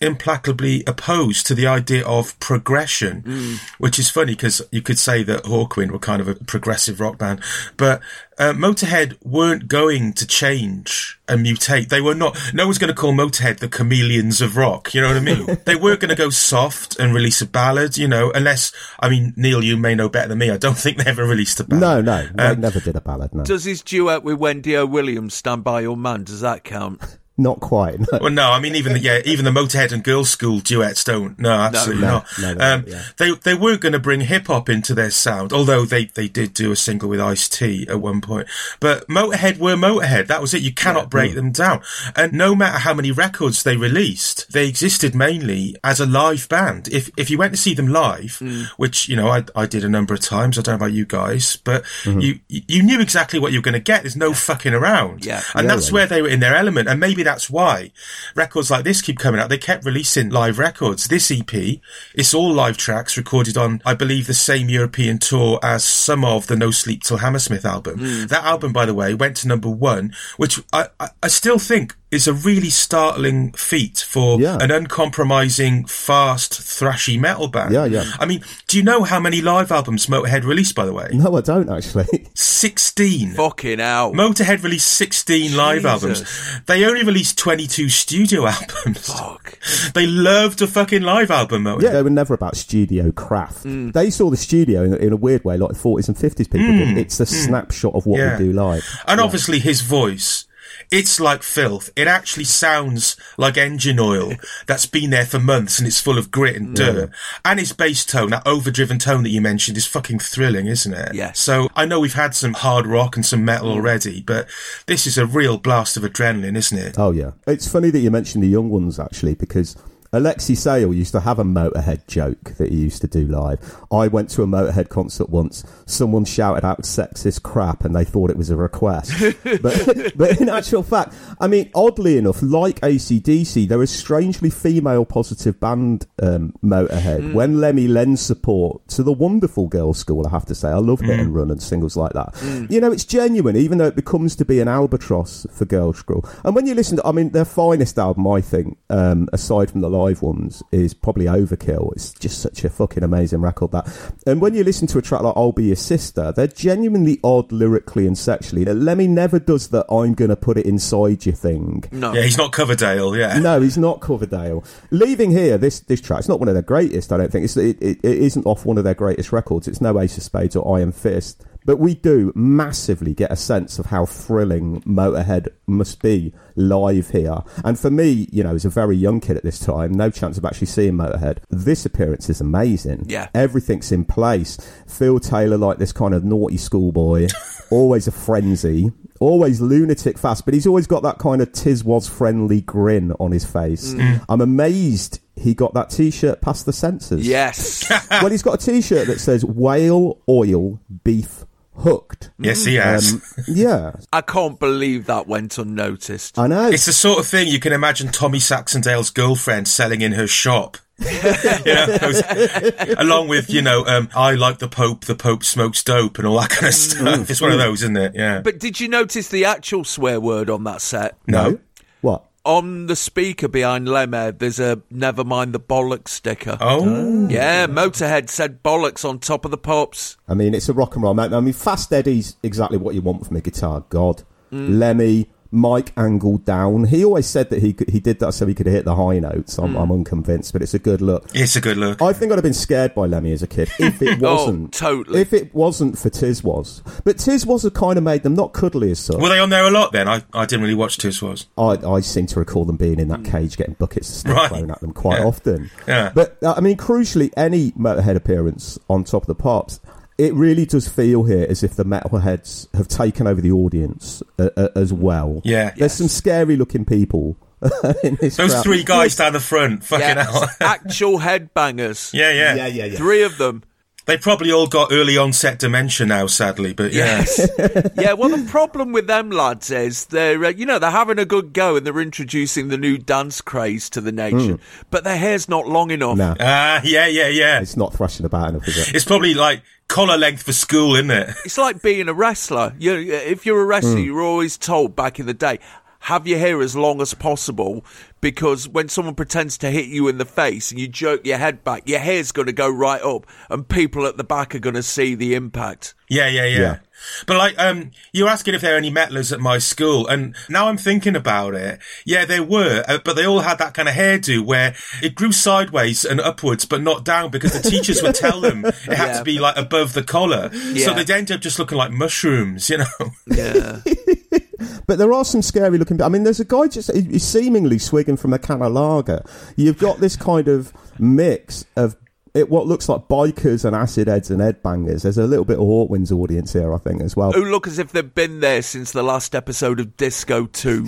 implacably opposed to the idea of progression, mm. which is funny because you could say that Hawkwind were kind of a progressive rock band, but uh, Motorhead weren't going to change and mutate. They were not. No one's going to call Motorhead the chameleons of rock. You know what I mean? They weren't going to go soft and release a ballad, you know, unless, I mean, Neil, you may know better than me. I don't think they ever released a ballad. No, no, they Um, never did a ballad, no. Does his duet with Wendy O. Williams, Stand By Your Man, does that count? Not quite. No. Well, no, I mean, even the, yeah, even the Motorhead and Girls' School duets don't. No, absolutely no, not. no, no, um, yeah. They they weren't going to bring hip hop into their sound, although they, they did do a single with Ice-T at one point. But Motorhead were Motorhead. That was it. You cannot yeah, break mm. them down. And no matter how many records they released, they existed mainly as a live band. If if you went to see them live, mm. which you know I I did a number of times. I don't know about you guys, but mm-hmm. you you knew exactly what you were going to get. There's no fucking around. Yeah, and yeah, that's yeah, where yeah. they were in their element. And maybe that's why records like this keep coming out. They kept releasing live records. This E P, it's all live tracks recorded on, I believe, the same European tour as some of the No Sleep Till Hammersmith album. Mm. That album, by the way, went to number one, which I, I, I still think is a really startling feat for yeah. an uncompromising, fast, thrashy metal band. Yeah, yeah. I mean, do you know how many live albums Motorhead released, by the way? No, I don't, actually. sixteen. Fucking hell. Motorhead released sixteen Jesus. live albums. They only released twenty-two studio albums. Fuck. They loved a fucking live album, Motorhead. Yeah, they were never about studio craft. Mm. They saw the studio in, in a weird way, like the forties and fifties people Mm. did. It's a mm. snapshot of what yeah. we do live. And yeah. obviously his voice, it's like filth. It actually sounds like engine oil that's been there for months and it's full of grit and dirt. Yeah. And his bass tone, that overdriven tone that you mentioned, is fucking thrilling, isn't it? Yeah. So I know we've had some hard rock and some metal already, but this is a real blast of adrenaline, isn't it? Oh, yeah. It's funny that you mentioned the young ones, actually, because Alexi Sale used to have a Motorhead joke that he used to do live. I went to a Motorhead concert once. Someone shouted out sexist crap and they thought it was a request. but, but in actual fact, I mean, oddly enough, like A C D C, they're a strangely female-positive band, um, Motorhead. Mm. When Lemmy lends support to the wonderful Girls' School, I have to say. I love Hit mm. and Run and singles like that. Mm. You know, it's genuine, even though it becomes to be an albatross for Girls' School. And when you listen to, I mean, their finest album, I think, um, aside from the live ones, is probably Overkill. It's just such a fucking amazing record, that. And when you listen to a track like I'll Be Your Sister, they're genuinely odd lyrically and sexually. Lemmy never does that I'm gonna put it inside you thing. No. Yeah, he's not Coverdale, yeah. No, he's not Coverdale. Leaving Here, this this track, it's not one of their greatest, I don't think. It's, it, it, it isn't off one of their greatest records. It's no Ace of Spades or Iron Fist. But we do massively get a sense of how thrilling Motorhead must be live here. And for me, you know, as a very young kid at this time, no chance of actually seeing Motorhead. This appearance is amazing. Yeah. Everything's in place. Phil Taylor, like this kind of naughty schoolboy, always a frenzy, always lunatic fast, but he's always got that kind of Tiz Was friendly grin on his face. Mm. I'm amazed he got that T-shirt past the censors. Yes. Well, he's got a T-shirt that says whale oil beef hooked. Yes, he has. Um, yeah. I can't believe that went unnoticed. I know. It's the sort of thing you can imagine Tommy Saxondale's girlfriend selling in her shop. You know, those, along with, you know, um, I like the Pope, the Pope smokes dope and all that kind of stuff. It's one of those, isn't it? Yeah. But did you notice the actual swear word on that set? No. What? On the speaker behind Lemmy, there's a never mind the bollocks sticker. Oh. Yeah, Motorhead said bollocks on top of the pops. I mean, it's a rock and roll, mate. I mean, Fast Eddie's exactly what you want from a guitar god. Mm. Lemmy, Mike angled down. He always said that he could, he did that so he could hit the high notes. I'm, mm. I'm unconvinced, but it's a good look. It's a good look. I think I'd have been scared by Lemmy as a kid if it wasn't. Oh, totally. If it wasn't for Tiz Was. But Tiz Was had kind of made them not cuddly as such. Were they on there a lot then? I, I didn't really watch Tiz Was. I, I seem to recall them being in that cage getting buckets of stuff right. thrown at them quite yeah. often. Yeah. But, uh, I mean, crucially, any Motorhead appearance on Top of the Pops, it really does feel here as if the metalheads have taken over the audience uh, uh, as well. Yeah. There's yes. some scary looking people in this Those crowd. three guys down the front, fucking yeah, hell. Actual headbangers. Yeah, yeah. Yeah, yeah, yeah. Three of them. They probably all got early onset dementia now, sadly, but yeah. Yes. Yeah, well, the problem with them lads is they're, uh, you know, they're having a good go and they're introducing the new dance craze to the nation, mm. but their hair's not long enough. No. Ah, uh, yeah, yeah, yeah. It's not thrashing about enough, is it? It's probably like collar length for school, isn't it? It's like being a wrestler. You, if you're a wrestler, mm. you're always told back in the day, have your hair as long as possible because when someone pretends to hit you in the face and you jerk your head back, your hair's going to go right up and people at the back are going to see the impact. Yeah, yeah, yeah. yeah. But like, um, you were asking if there are any metalers at my school, and now I'm thinking about it. Yeah, there were, uh, but they all had that kind of hairdo where it grew sideways and upwards, but not down, because the teachers would tell them it had yeah. to be like above the collar. Yeah. So they'd end up just looking like mushrooms, you know? Yeah. But there are some scary looking. I mean, there's a guy just he's seemingly swigging from a can of lager. You've got this kind of mix of it, what looks like bikers and acid heads and headbangers. There's a little bit of Hawkwind's audience here, I think, as well. Who look as if they've been there since the last episode of Disco two.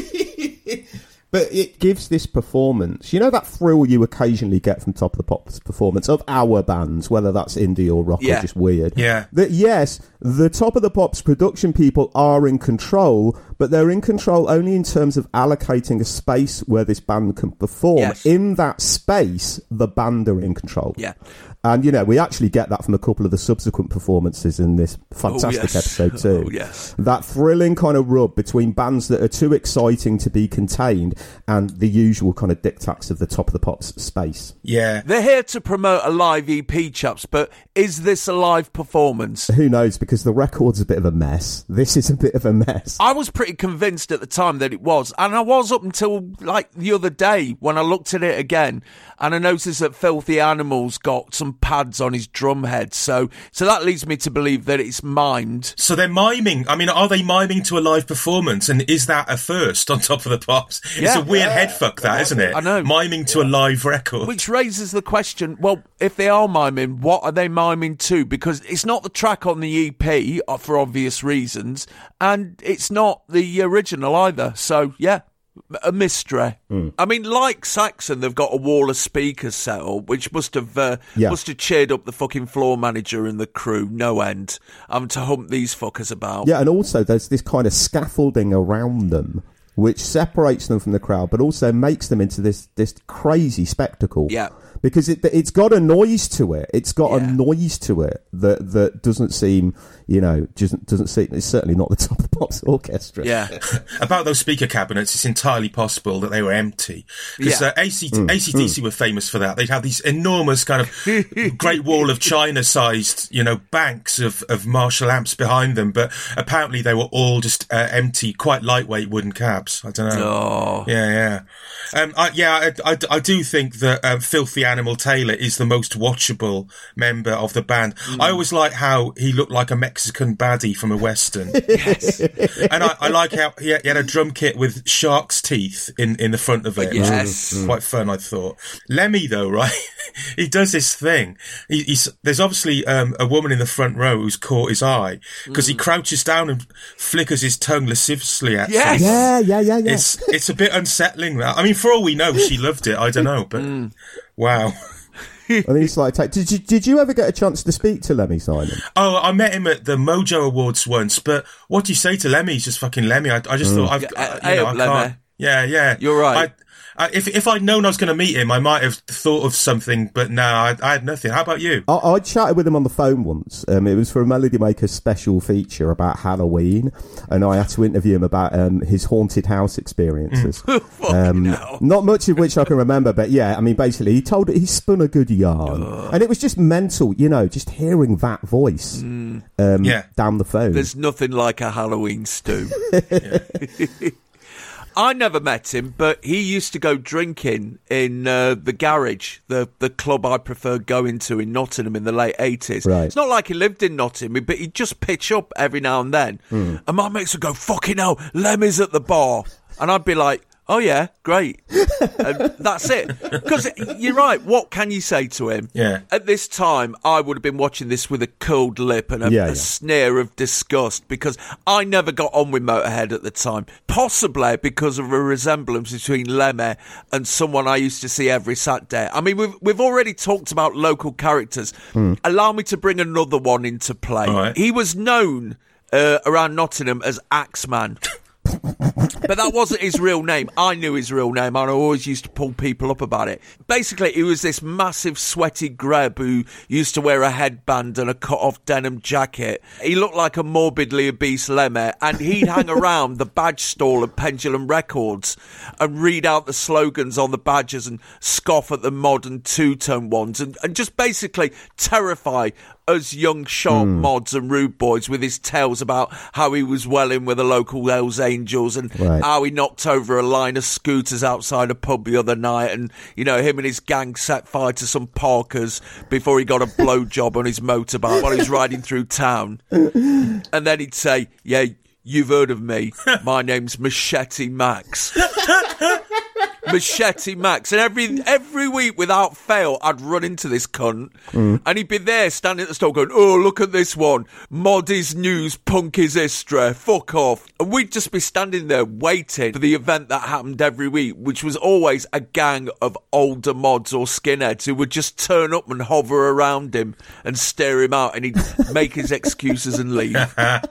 But it gives this performance, you know, that thrill you occasionally get from Top of the Pops performance of our bands, whether that's indie or rock yeah. or just weird. Yeah. That yes, the Top of the Pops production people are in control, but they're in control only in terms of allocating a space where this band can perform. Yes. In that space, the band are in control. Yeah. And, you know, we actually get that from a couple of the subsequent performances in this fantastic oh, yes. episode too. Oh, yes. That thrilling kind of rub between bands that are too exciting to be contained and the usual kind of diktats of the Top of the Pops space. Yeah. They're here to promote a live E P, chaps, but is this a live performance? Who knows, because the record's a bit of a mess. This is a bit of a mess. I was pretty convinced at the time that it was, and I was up until, like, the other day when I looked at it again, and I noticed that Filthy Animal's got some pads on his drum head, so so that leads me to believe that it's mimed. So they're miming. I mean, are they miming to a live performance, and is that a first on Top of the Pops? Yeah. It's a weird yeah. headfuck, that, isn't it? I know. Miming to yeah. a live record. Which raises the question, well, if they are miming, what are they miming to? Because it's not the track on the E P, for obvious reasons, and it's not the original either, so yeah. A mystery. Mm. I mean, like Saxon, they've got a wall of speakers set up, which must have uh, yeah. must have cheered up the fucking floor manager and the crew, no end. I'm to hump these fuckers about. Yeah, and also there's this kind of scaffolding around them, which separates them from the crowd, but also makes them into this this crazy spectacle. Yeah. Because it, it's got a noise to it. It's got yeah. a noise to it that that doesn't seem, you know, doesn't doesn't seem. It's certainly not the Top of the Pops orchestra. Yeah. About those speaker cabinets, it's entirely possible that they were empty. Because yeah. uh, A C- mm. A C D C mm. were famous for that. They'd have these enormous kind of Great Wall of China-sized, you know, banks of, of Marshall amps behind them. But apparently they were all just uh, empty, quite lightweight wooden cabs. I don't know. Oh. Yeah, yeah. Um, I, yeah, I, I, I do think that uh, Filthy Animal Taylor is the most watchable member of the band. Mm. I always like how he looked like a Mexican baddie from a Western. Yes. And I, I like how he had, he had a drum kit with shark's teeth in, in the front of it. Yes. Mm. Quite fun, I thought. Lemmy, though, right? He does this thing. He, he's, there's obviously um, a woman in the front row who's caught his eye because mm. he crouches down and flickers his tongue lasciviously at yes. someone. Yeah, yeah, yeah, yeah. It's, it's a bit unsettling, that. I mean, for all we know, she loved it. I don't know, but mm. wow. I mean, it's like, did you did you ever get a chance to speak to Lemmy, Simon? Oh, I met him at the Mojo Awards once, but what do you say to Lemmy? He's just fucking Lemmy. I, I just mm. thought, I've, yeah, I, you know, I Lemmy. can't. Yeah, yeah. You're right. I, I, if if I'd known I was going to meet him, I might have thought of something, but no, I, I had nothing. How about you? I, I chatted with him on the phone once. Um, it was for a Melody Maker special feature about Halloween, and I had to interview him about um, his haunted house experiences. um, not much of which I can remember, but yeah, I mean, basically, he told he spun a good yarn, uh. and it was just mental, you know, just hearing that voice mm. um, yeah. down the phone. There's nothing like a Halloween stew. I never met him, but he used to go drinking in uh, the Garage, the, the club I preferred going to in Nottingham in the late eighties. Right. It's not like he lived in Nottingham, but he'd just pitch up every now and then. Mm. And my mates would go, fucking hell, Lemmy's at the bar. And I'd be like, oh yeah, great. And that's it. Because you're right, what can you say to him? Yeah. At this time, I would have been watching this with a curled lip and a, yeah, a yeah. sneer of disgust, because I never got on with Motorhead at the time. Possibly because of a resemblance between Lemmy and someone I used to see every Saturday. I mean, we've, we've already talked about local characters. Mm. Allow me to bring another one into play. Right. He was known uh, around Nottingham as Axeman. But that wasn't his real name. I knew his real name, and I always used to pull people up about it. Basically, he was this massive, sweaty greb who used to wear a headband and a cut-off denim jacket. He looked like a morbidly obese Lemmy, and he'd hang around the badge stall at Pendulum Records and read out the slogans on the badges and scoff at the modern two-tone ones, and, and just basically terrify us young sharp mm. mods and rude boys with his tales about how he was well in with the local Hells Angels and right. how he knocked over a line of scooters outside a pub the other night, and, you know, him and his gang set fire to some Parkers before he got a blowjob on his motorbike while he was riding through town. And then he'd say, yeah, you've heard of me. My name's Machete Max. Machete Max. And every every week, without fail, I'd run into this cunt, mm. and he'd be there standing at the store going, oh, look at this one. Mod is news, punk is history. Fuck off. And we'd just be standing there waiting for the event that happened every week, which was always a gang of older mods or skinheads who would just turn up and hover around him and stare him out, and he'd make his excuses and leave.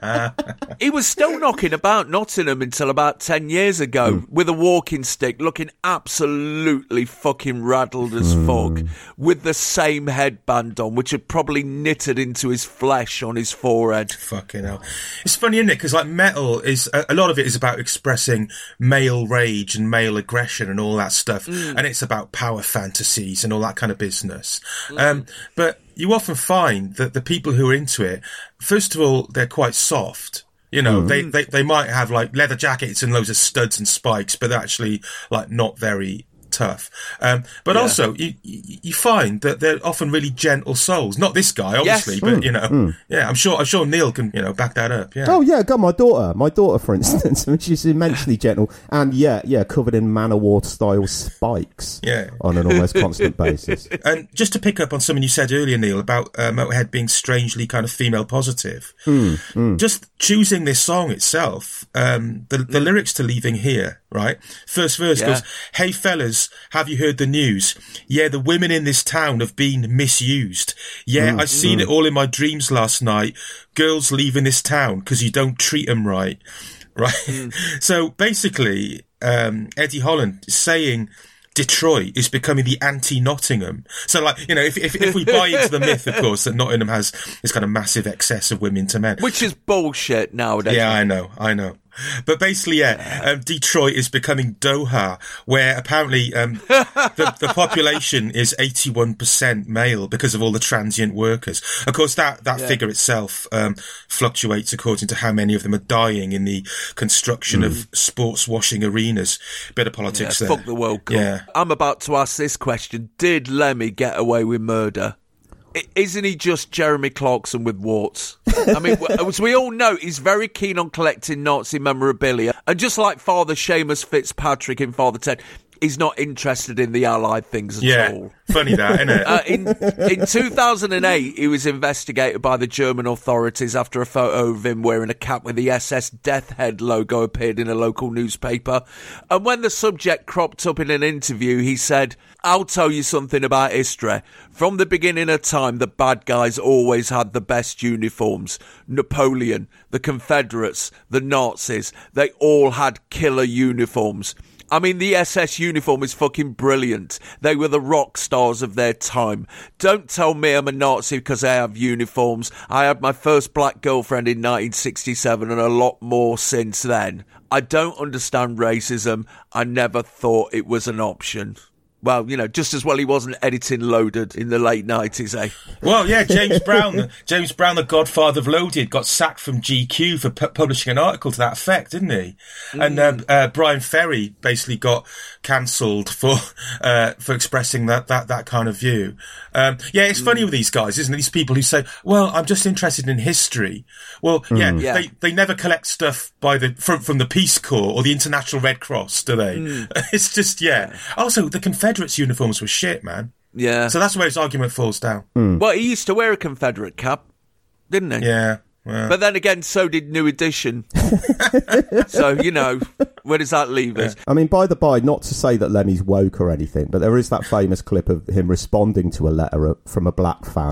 He was still knocking about Nottingham until about ten years ago mm. with a walking stick, looking absolutely fucking raddled as mm. fuck, with the same headband on, which had probably knitted into his flesh on his forehead. Fucking hell. It's funny, isn't it? Because, like, metal is, a, a lot of it is about expressing male rage and male aggression and all that stuff, mm. and it's about power fantasies and all that kind of business. Mm. Um, but you often find that the people who are into it, first of all, they're quite soft. You know, mm. they, they, they might have, like, leather jackets and loads of studs and spikes, but they're actually, like, not very tough. Um, but yeah. also, you, you find that they're often really gentle souls. Not this guy, obviously, yes. but, mm. you know, mm. yeah, I'm sure I'm sure Neil can, you know, back that up, yeah. Oh, yeah, got my daughter. My daughter, for instance, she's immensely gentle and, yeah, yeah, covered in Manowar-style spikes yeah. on an almost constant basis. And just to pick up on something you said earlier, Neil, about uh, Motorhead being strangely kind of female positive, mm. Mm. just choosing this song itself, um, the, the lyrics to Leaving Here, right? First verse yeah. goes, hey fellas, have you heard the news? Yeah, the women in this town have been misused. Yeah, mm, I seen mm. it all in my dreams last night. Girls leaving this town because you don't treat them right. Right? Mm. So basically, um, Eddie Holland is saying Detroit is becoming the anti-Nottingham. So, like, you know, if, if if we buy into the myth, of course, that Nottingham has this kind of massive excess of women to men. Which is bullshit nowadays. Yeah, I know, I know. But basically, yeah, um, Detroit is becoming Doha, where apparently um, the, the population is eighty-one percent male because of all the transient workers. Of course, that, that yeah. figure itself um, fluctuates according to how many of them are dying in the construction mm. of sports washing arenas. Bit of politics yeah, there. Fuck the World Cup. Yeah. I'm about to ask this question. Did Lemmy get away with murder? Isn't he just Jeremy Clarkson with warts? I mean, as we all know, he's very keen on collecting Nazi memorabilia. And just like Father Seamus Fitzpatrick in Father Ted, he's not interested in the Allied things at yeah, all. Funny that, isn't it? uh, in, in two thousand eight, he was investigated by the German authorities after a photo of him wearing a cap with the S S Death Head logo appeared in a local newspaper. And when the subject cropped up in an interview, he said, I'll tell you something about history. From the beginning of time, the bad guys always had the best uniforms. Napoleon, the Confederates, the Nazis, they all had killer uniforms. I mean, the S S uniform is fucking brilliant. They were the rock stars of their time. Don't tell me I'm a Nazi because I have uniforms. I had my first black girlfriend in nineteen sixty-seven and a lot more since then. I don't understand racism. I never thought it was an option. Well, you know, just as well he wasn't editing Loaded in the late nineties, eh? Well, yeah, James Brown, James Brown, the godfather of Loaded, got sacked from G Q for pu- publishing an article to that effect, didn't he? Mm. And um, uh, Brian Ferry basically got cancelled for uh, for expressing that, that, that kind of view. Um, yeah, it's mm. funny with these guys, isn't it? These people who say, well, I'm just interested in history. Well, mm. yeah, yeah, they they never collect stuff by the from, from the Peace Corps or the International Red Cross, do they? Mm. It's just, yeah. Also, the Confederates' uniforms were shit, man. Yeah. So that's where his argument falls down. Mm. Well, he used to wear a Confederate cap, didn't he? Yeah. Well. But then again, so did New Edition. So, you know, where does that leave us? I mean, by the by, not to say that Lemmy's woke or anything, but there is that famous clip of him responding to a letter from a black fan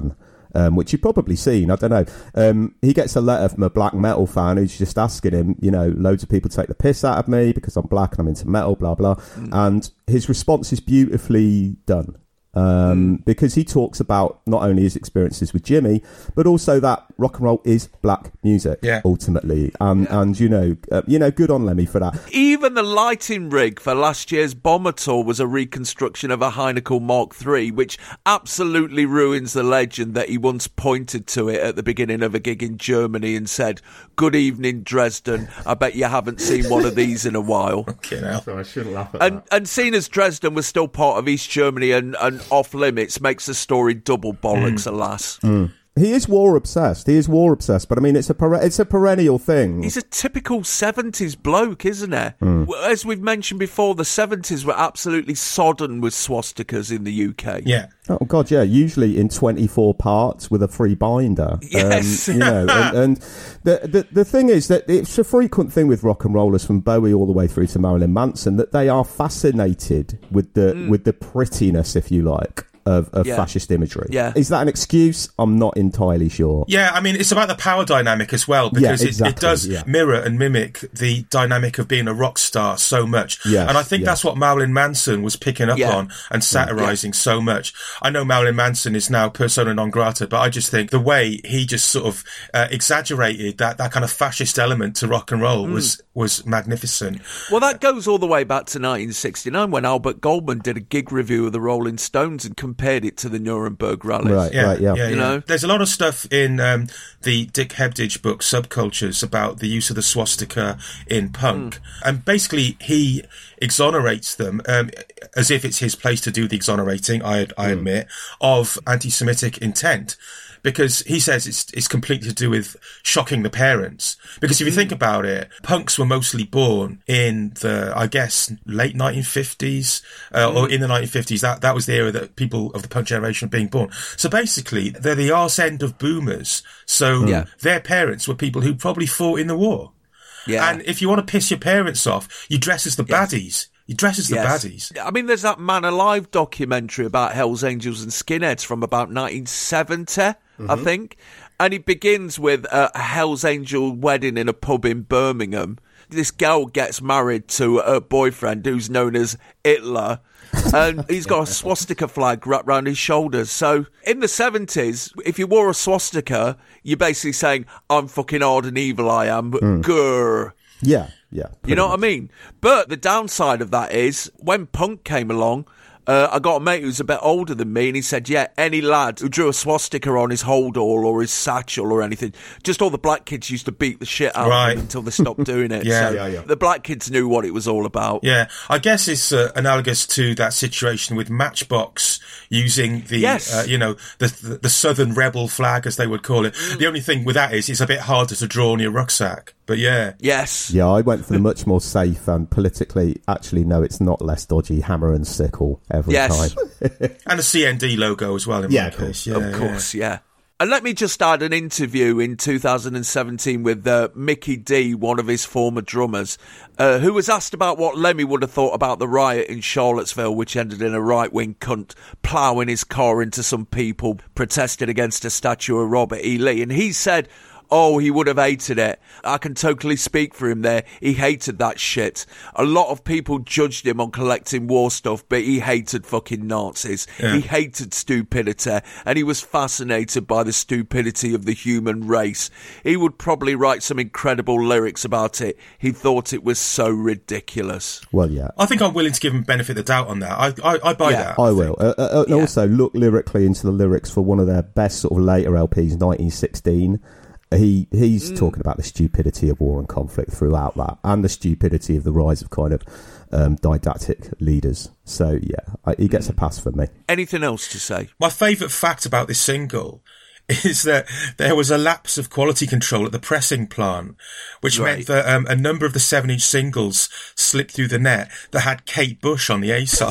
Um, which you've probably seen, I don't know. Um, he gets a letter from a black metal fan who's just asking him, you know, loads of people take the piss out of me because I'm black and I'm into metal, blah, blah. Mm. And his response is beautifully done. Um, mm. Because he talks about not only his experiences with Jimmy, but also that rock and roll is black music, yeah. ultimately. Um, yeah. And, you know, uh, you know, good on Lemmy for that. Even the lighting rig for last year's Bomber Tour was a reconstruction of a Heineken Mark three, which absolutely ruins the legend that he once pointed to it at the beginning of a gig in Germany and said, "Good evening, Dresden. I bet you haven't seen one of these in a while." Okay, now. So I shouldn't laugh at and, that. And seeing as Dresden was still part of East Germany and, and off limits makes the story double bollocks, mm. alas. Mm. He is war obsessed. He is war obsessed, but I mean, it's a per- it's a perennial thing. He's a typical seventies bloke, isn't he? Mm. As we've mentioned before, the seventies were absolutely sodden with swastikas in the U K. Yeah. Oh God, yeah. Usually in twenty-four parts with a free binder. Yes. Um, you know, and, and the, the the thing is that it's a frequent thing with rock and rollers from Bowie all the way through to Marilyn Manson that they are fascinated with the mm. with the prettiness, if you like, of, of yeah. fascist imagery. Yeah. Is that an excuse? I'm not entirely sure. Yeah, I mean, it's about the power dynamic as well, because yeah, exactly, it, it does yeah. mirror and mimic the dynamic of being a rock star so much. Yes, and I think yes. that's what Marilyn Manson was picking up yeah. on and satirising yeah. so much. I know Marilyn Manson is now persona non grata, but I just think the way he just sort of uh, exaggerated that, that kind of fascist element to rock and roll mm. was, was magnificent. Well, that goes all the way back to nineteen sixty-nine when Albert Goldman did a gig review of the Rolling Stones and compared it to the Nuremberg rallies. Right, yeah, right, yeah. yeah, you yeah. know? There's a lot of stuff in um, the Dick Hebdige book, Subcultures, about the use of the swastika in punk. Mm. And basically, he exonerates them um, as if it's his place to do the exonerating, I, I mm. admit, of anti-Semitic intent. Because he says it's it's completely to do with shocking the parents. Because if you mm. think about it, punks were mostly born in the, I guess, late nineteen fifties, uh, mm. or in the nineteen fifties. That that was the era that people of the punk generation were being born. So basically, they're the arse end of boomers. So yeah. their parents were people who probably fought in the war. Yeah. And if you want to piss your parents off, you dress as the yes. baddies. You dress as the yes. baddies. I mean, there's that Man Alive documentary about Hells Angels and Skinheads from about nineteen seventy, mm-hmm. I think. And it begins with a Hells Angel wedding in a pub in Birmingham. This girl gets married to her boyfriend who's known as Hitler. And he's got a swastika flag wrapped around his shoulders. So in the seventies, if you wore a swastika, you're basically saying, I'm fucking hard and evil, I am. Mm. Grr. Yeah. Yeah, you know much. what I mean? But the downside of that is, when punk came along, uh, I got a mate who's a bit older than me, and he said, yeah, any lad who drew a swastika on his holdall or his satchel or anything, just all the black kids used to beat the shit out right. of them until they stopped doing it. yeah. So yeah, yeah. the black kids knew what it was all about. Yeah, I guess it's uh, analogous to that situation with Matchbox using the, yes. uh, you know, the, the the Southern Rebel flag, as they would call it. Mm. The only thing with that is it's a bit harder to draw on your rucksack. But yeah. Yes. Yeah, I went for the much more safe and politically, actually, no, it's not less dodgy, hammer and sickle every yes. time. And a C N D logo as well, in yeah, my of course. case. Yeah, of course, yeah. yeah. And let me just add an interview in two thousand seventeen with uh, Mickey D, one of his former drummers, uh, who was asked about what Lemmy would have thought about the riot in Charlottesville, which ended in a right-wing cunt ploughing his car into some people protesting against a statue of Robert E. Lee. And he said, oh, he would have hated it. I can totally speak for him there. He hated that shit. A lot of people judged him on collecting war stuff, but he hated fucking Nazis. Yeah. He hated stupidity, and he was fascinated by the stupidity of the human race. He would probably write some incredible lyrics about it. He thought it was so ridiculous. Well, yeah. I think I'm willing to give him benefit of the doubt on that. I I, I buy yeah, that. I, I will. Uh, uh, and yeah. also look lyrically into the lyrics for one of their best sort of later L Ps, nineteen sixteen. He he's mm. talking about the stupidity of war and conflict throughout that, and the stupidity of the rise of kind of um, didactic leaders. So yeah, I, he gets mm. a pass from me. Anything else to say? My favourite fact about this single is that there was a lapse of quality control at the pressing plant, which right. meant that um, a number of the seven-inch singles slipped through the net that had Kate Bush on the A-side.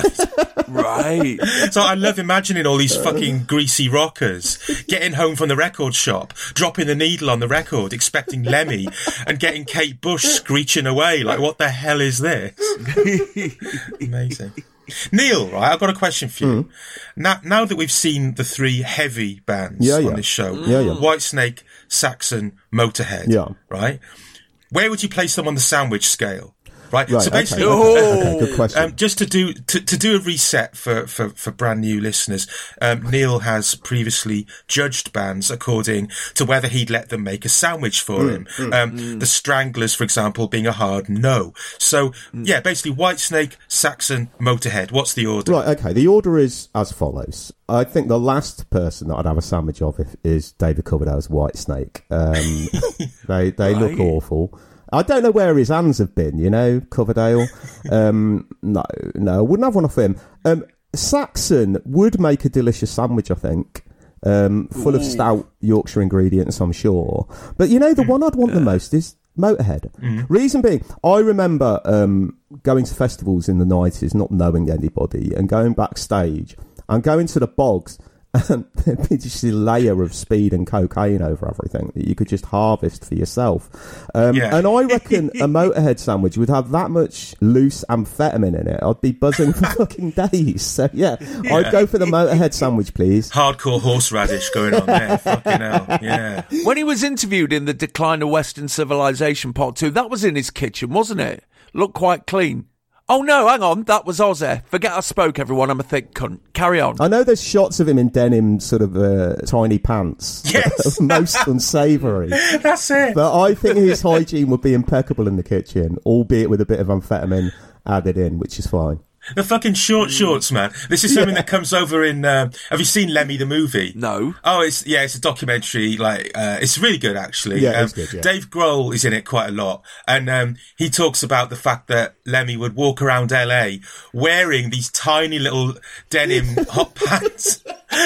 Right. So I love imagining all these fucking greasy rockers getting home from the record shop, dropping the needle on the record, expecting Lemmy, and getting Kate Bush screeching away like, what the hell is this? Amazing. Neil, right, I've got a question for you. Mm. Now, now that we've seen the three heavy bands Yeah, yeah. on this show, Yeah, yeah. Whitesnake, Saxon, Motorhead, Yeah. right? Where would you place them on the sandwich scale? Right, Right, so okay, basically, okay, okay, good question. Um, just to do to, to do a reset for, for, for brand new listeners, um, Neil has previously judged bands according to whether he'd let them make a sandwich for Mm, him. mm, um, mm. The Stranglers, for example, being a hard no. So yeah, basically, Whitesnake, Saxon, Motorhead. What's the order? Right, okay. The order is as follows. I think the last person that I'd have a sandwich of if, is David Coverdale's Whitesnake. Um, they they Right. look awful. I don't know where his hands have been, you know, Coverdale. Um, no, no, I wouldn't have one off him. Um, Saxon would make a delicious sandwich, I think. Um, full Ooh. of stout Yorkshire ingredients, I'm sure. But, you know, the one I'd want the most is Motorhead. Mm. Reason being, I remember um, going to festivals in the nineties, not knowing anybody, and going backstage and going to the bogs, and there'd be just a layer of speed and cocaine over everything that you could just harvest for yourself. Um, Yeah. And I reckon a Motorhead sandwich would have that much loose amphetamine in it. I'd be buzzing for fucking days. So, yeah, Yeah. I'd go for the Motorhead sandwich, please. Hardcore horseradish going on there. Fucking hell, yeah. When he was interviewed in The Decline of Western Civilization Part two, that was in his kitchen, wasn't it? Looked quite clean. Oh, no, hang on. That was Ozzy. Forget I spoke, everyone. I'm a thick cunt. Carry on. I know there's shots of him in denim sort of uh, tiny pants. Yes. Most unsavoury. That's it. But I think his hygiene would be impeccable in the kitchen, albeit with a bit of amphetamine added in, which is fine. The fucking short shorts, man. This is something that comes over in. Um, have you seen Lemmy the movie? No. Oh, it's yeah, it's a documentary. Like, uh, it's really good actually. Yeah, um, it's good, yeah. Dave Grohl is in it quite a lot, and um, he talks about the fact that Lemmy would walk around L A wearing these tiny little denim hot pants.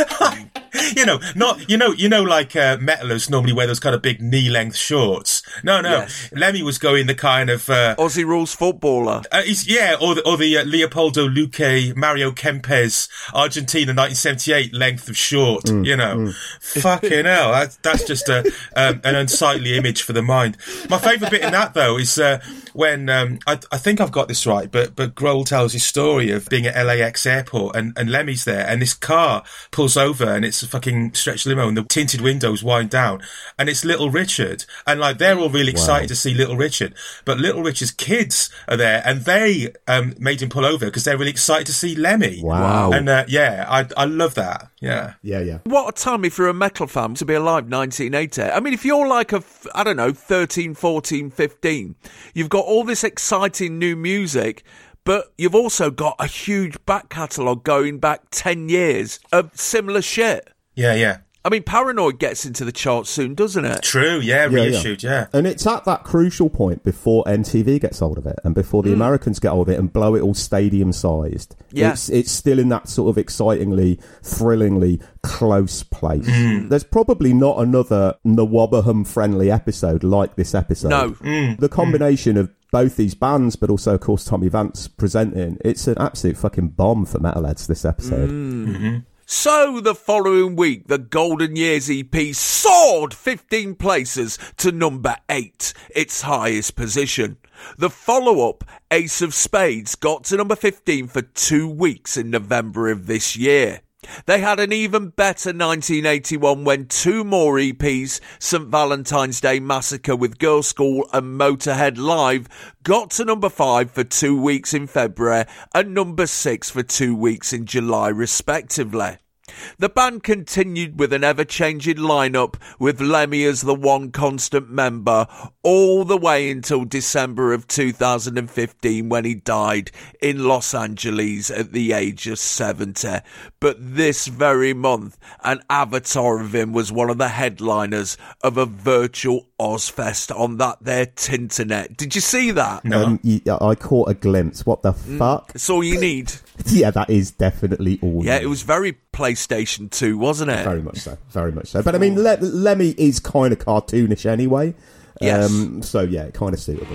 You know, not you know, you know, like uh, metalers normally wear those kind of big knee-length shorts. No, no, Yes. Lemmy was going the kind of uh, Aussie rules footballer. uh, he's, yeah, or the, or the uh, Leopoldo Luque, Mario Kempes, Argentina nineteen seventy-eight length of short, Mm, you know. Fucking hell, that's, that's just a, um, an unsightly image for the mind. My favourite bit in that, though, is uh, when, um, I, I think I've got this right, but, but Grohl tells his story of being at L A X airport and, and Lemmy's there, and this car pulls over and it's a fucking stretch limo and the tinted windows wind down, and it's Little Richard, and like they're all really excited Wow. to see Little Richard, but Little Richard's kids are there and they um, made him pull over because they're really excited to see Lemmy. Wow. And uh, yeah, I I love that. Yeah. Yeah, yeah. What a time if you're a metal fan to be alive, nineteen eighty. I mean, if you're like a, f- I don't know, thirteen, fourteen, fifteen, you've got all this exciting new music, but you've also got a huge back catalogue going back ten years of similar shit. Yeah, yeah. I mean, Paranoid gets into the charts soon, doesn't it? True, yeah, Yeah, reissued, yeah. And it's at that crucial point before M T V gets hold of it and before the Americans get hold of it and blow it all stadium sized. Yeah. It's, it's still in that sort of excitingly, thrillingly close place. There's probably not another Nawabahum friendly episode like this episode. No. The combination of both these bands, but also, of course, Tommy Vance presenting, it's an absolute fucking bomb for metalheads, this episode. So the following week, the Golden Years E P soared fifteen places to number eight, its highest position. The follow-up, Ace of Spades, got to number fifteen for two weeks in November of this year. They had an even better nineteen eighty-one when two more E Ps, Saint Valentine's Day Massacre with Girl School and Motorhead Live, got to number five for two weeks in February and number six for two weeks in July respectively. The band continued with an ever-changing lineup with Lemmy as the one constant member all the way until December of two thousand fifteen when he died in Los Angeles at the age of seventy. But this very month, an avatar of him was one of the headliners of a virtual Ozfest on that there Tinternet. Did you see that? No. Um, y- I caught a glimpse. What the fuck? That's all you need. Yeah, that is definitely all. Yeah, you it was very PlayStation two, wasn't it? Very much so. Very much so. But I mean, Le- Lemmy is kind of cartoonish anyway. Yes. Um, so yeah, kind of suitable.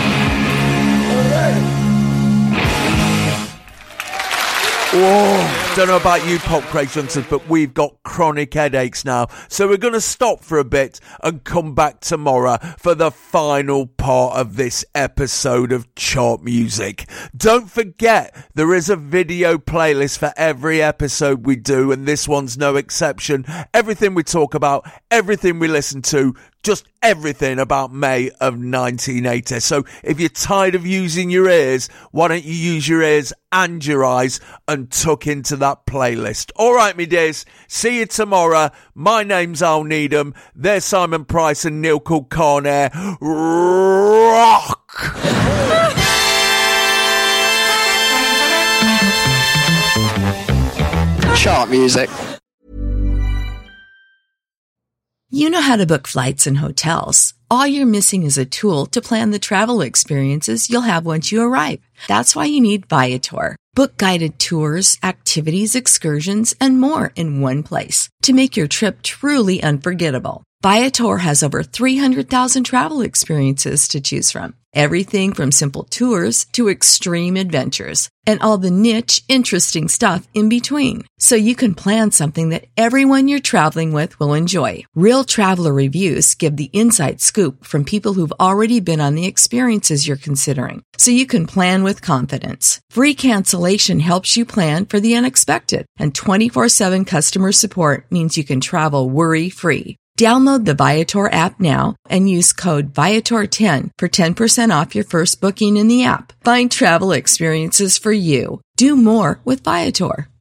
All right. Whoa. Don't know about you, Pop Creations, but we've got chronic headaches now. So we're going to stop for a bit and come back tomorrow for the final part of this episode of Chart Music. Don't forget, there is a video playlist for every episode we do, and this one's no exception. Everything we talk about, everything we listen to, just everything about May of nineteen eighty. So if you're tired of using your ears, why don't you use your ears and your eyes and tuck into that playlist? All right, me dears. See you tomorrow. My name's Al Needham. There's Simon Price and Neil Kulkarni. Rock! Chart music. You know how to book flights and hotels. All you're missing is a tool to plan the travel experiences you'll have once you arrive. That's why you need Viator. Book guided tours, activities, excursions, and more in one place to make your trip truly unforgettable. Viator has over three hundred thousand travel experiences to choose from. Everything from simple tours to extreme adventures and all the niche, interesting stuff in between. So you can plan something that everyone you're traveling with will enjoy. Real traveler reviews give the inside scoop from people who've already been on the experiences you're considering. So you can plan with confidence. Free cancellation helps you plan for the unexpected. And twenty-four seven customer support means you can travel worry-free. Download the Viator app now and use code Viator ten for ten percent off your first booking in the app. Find travel experiences for you. Do more with Viator.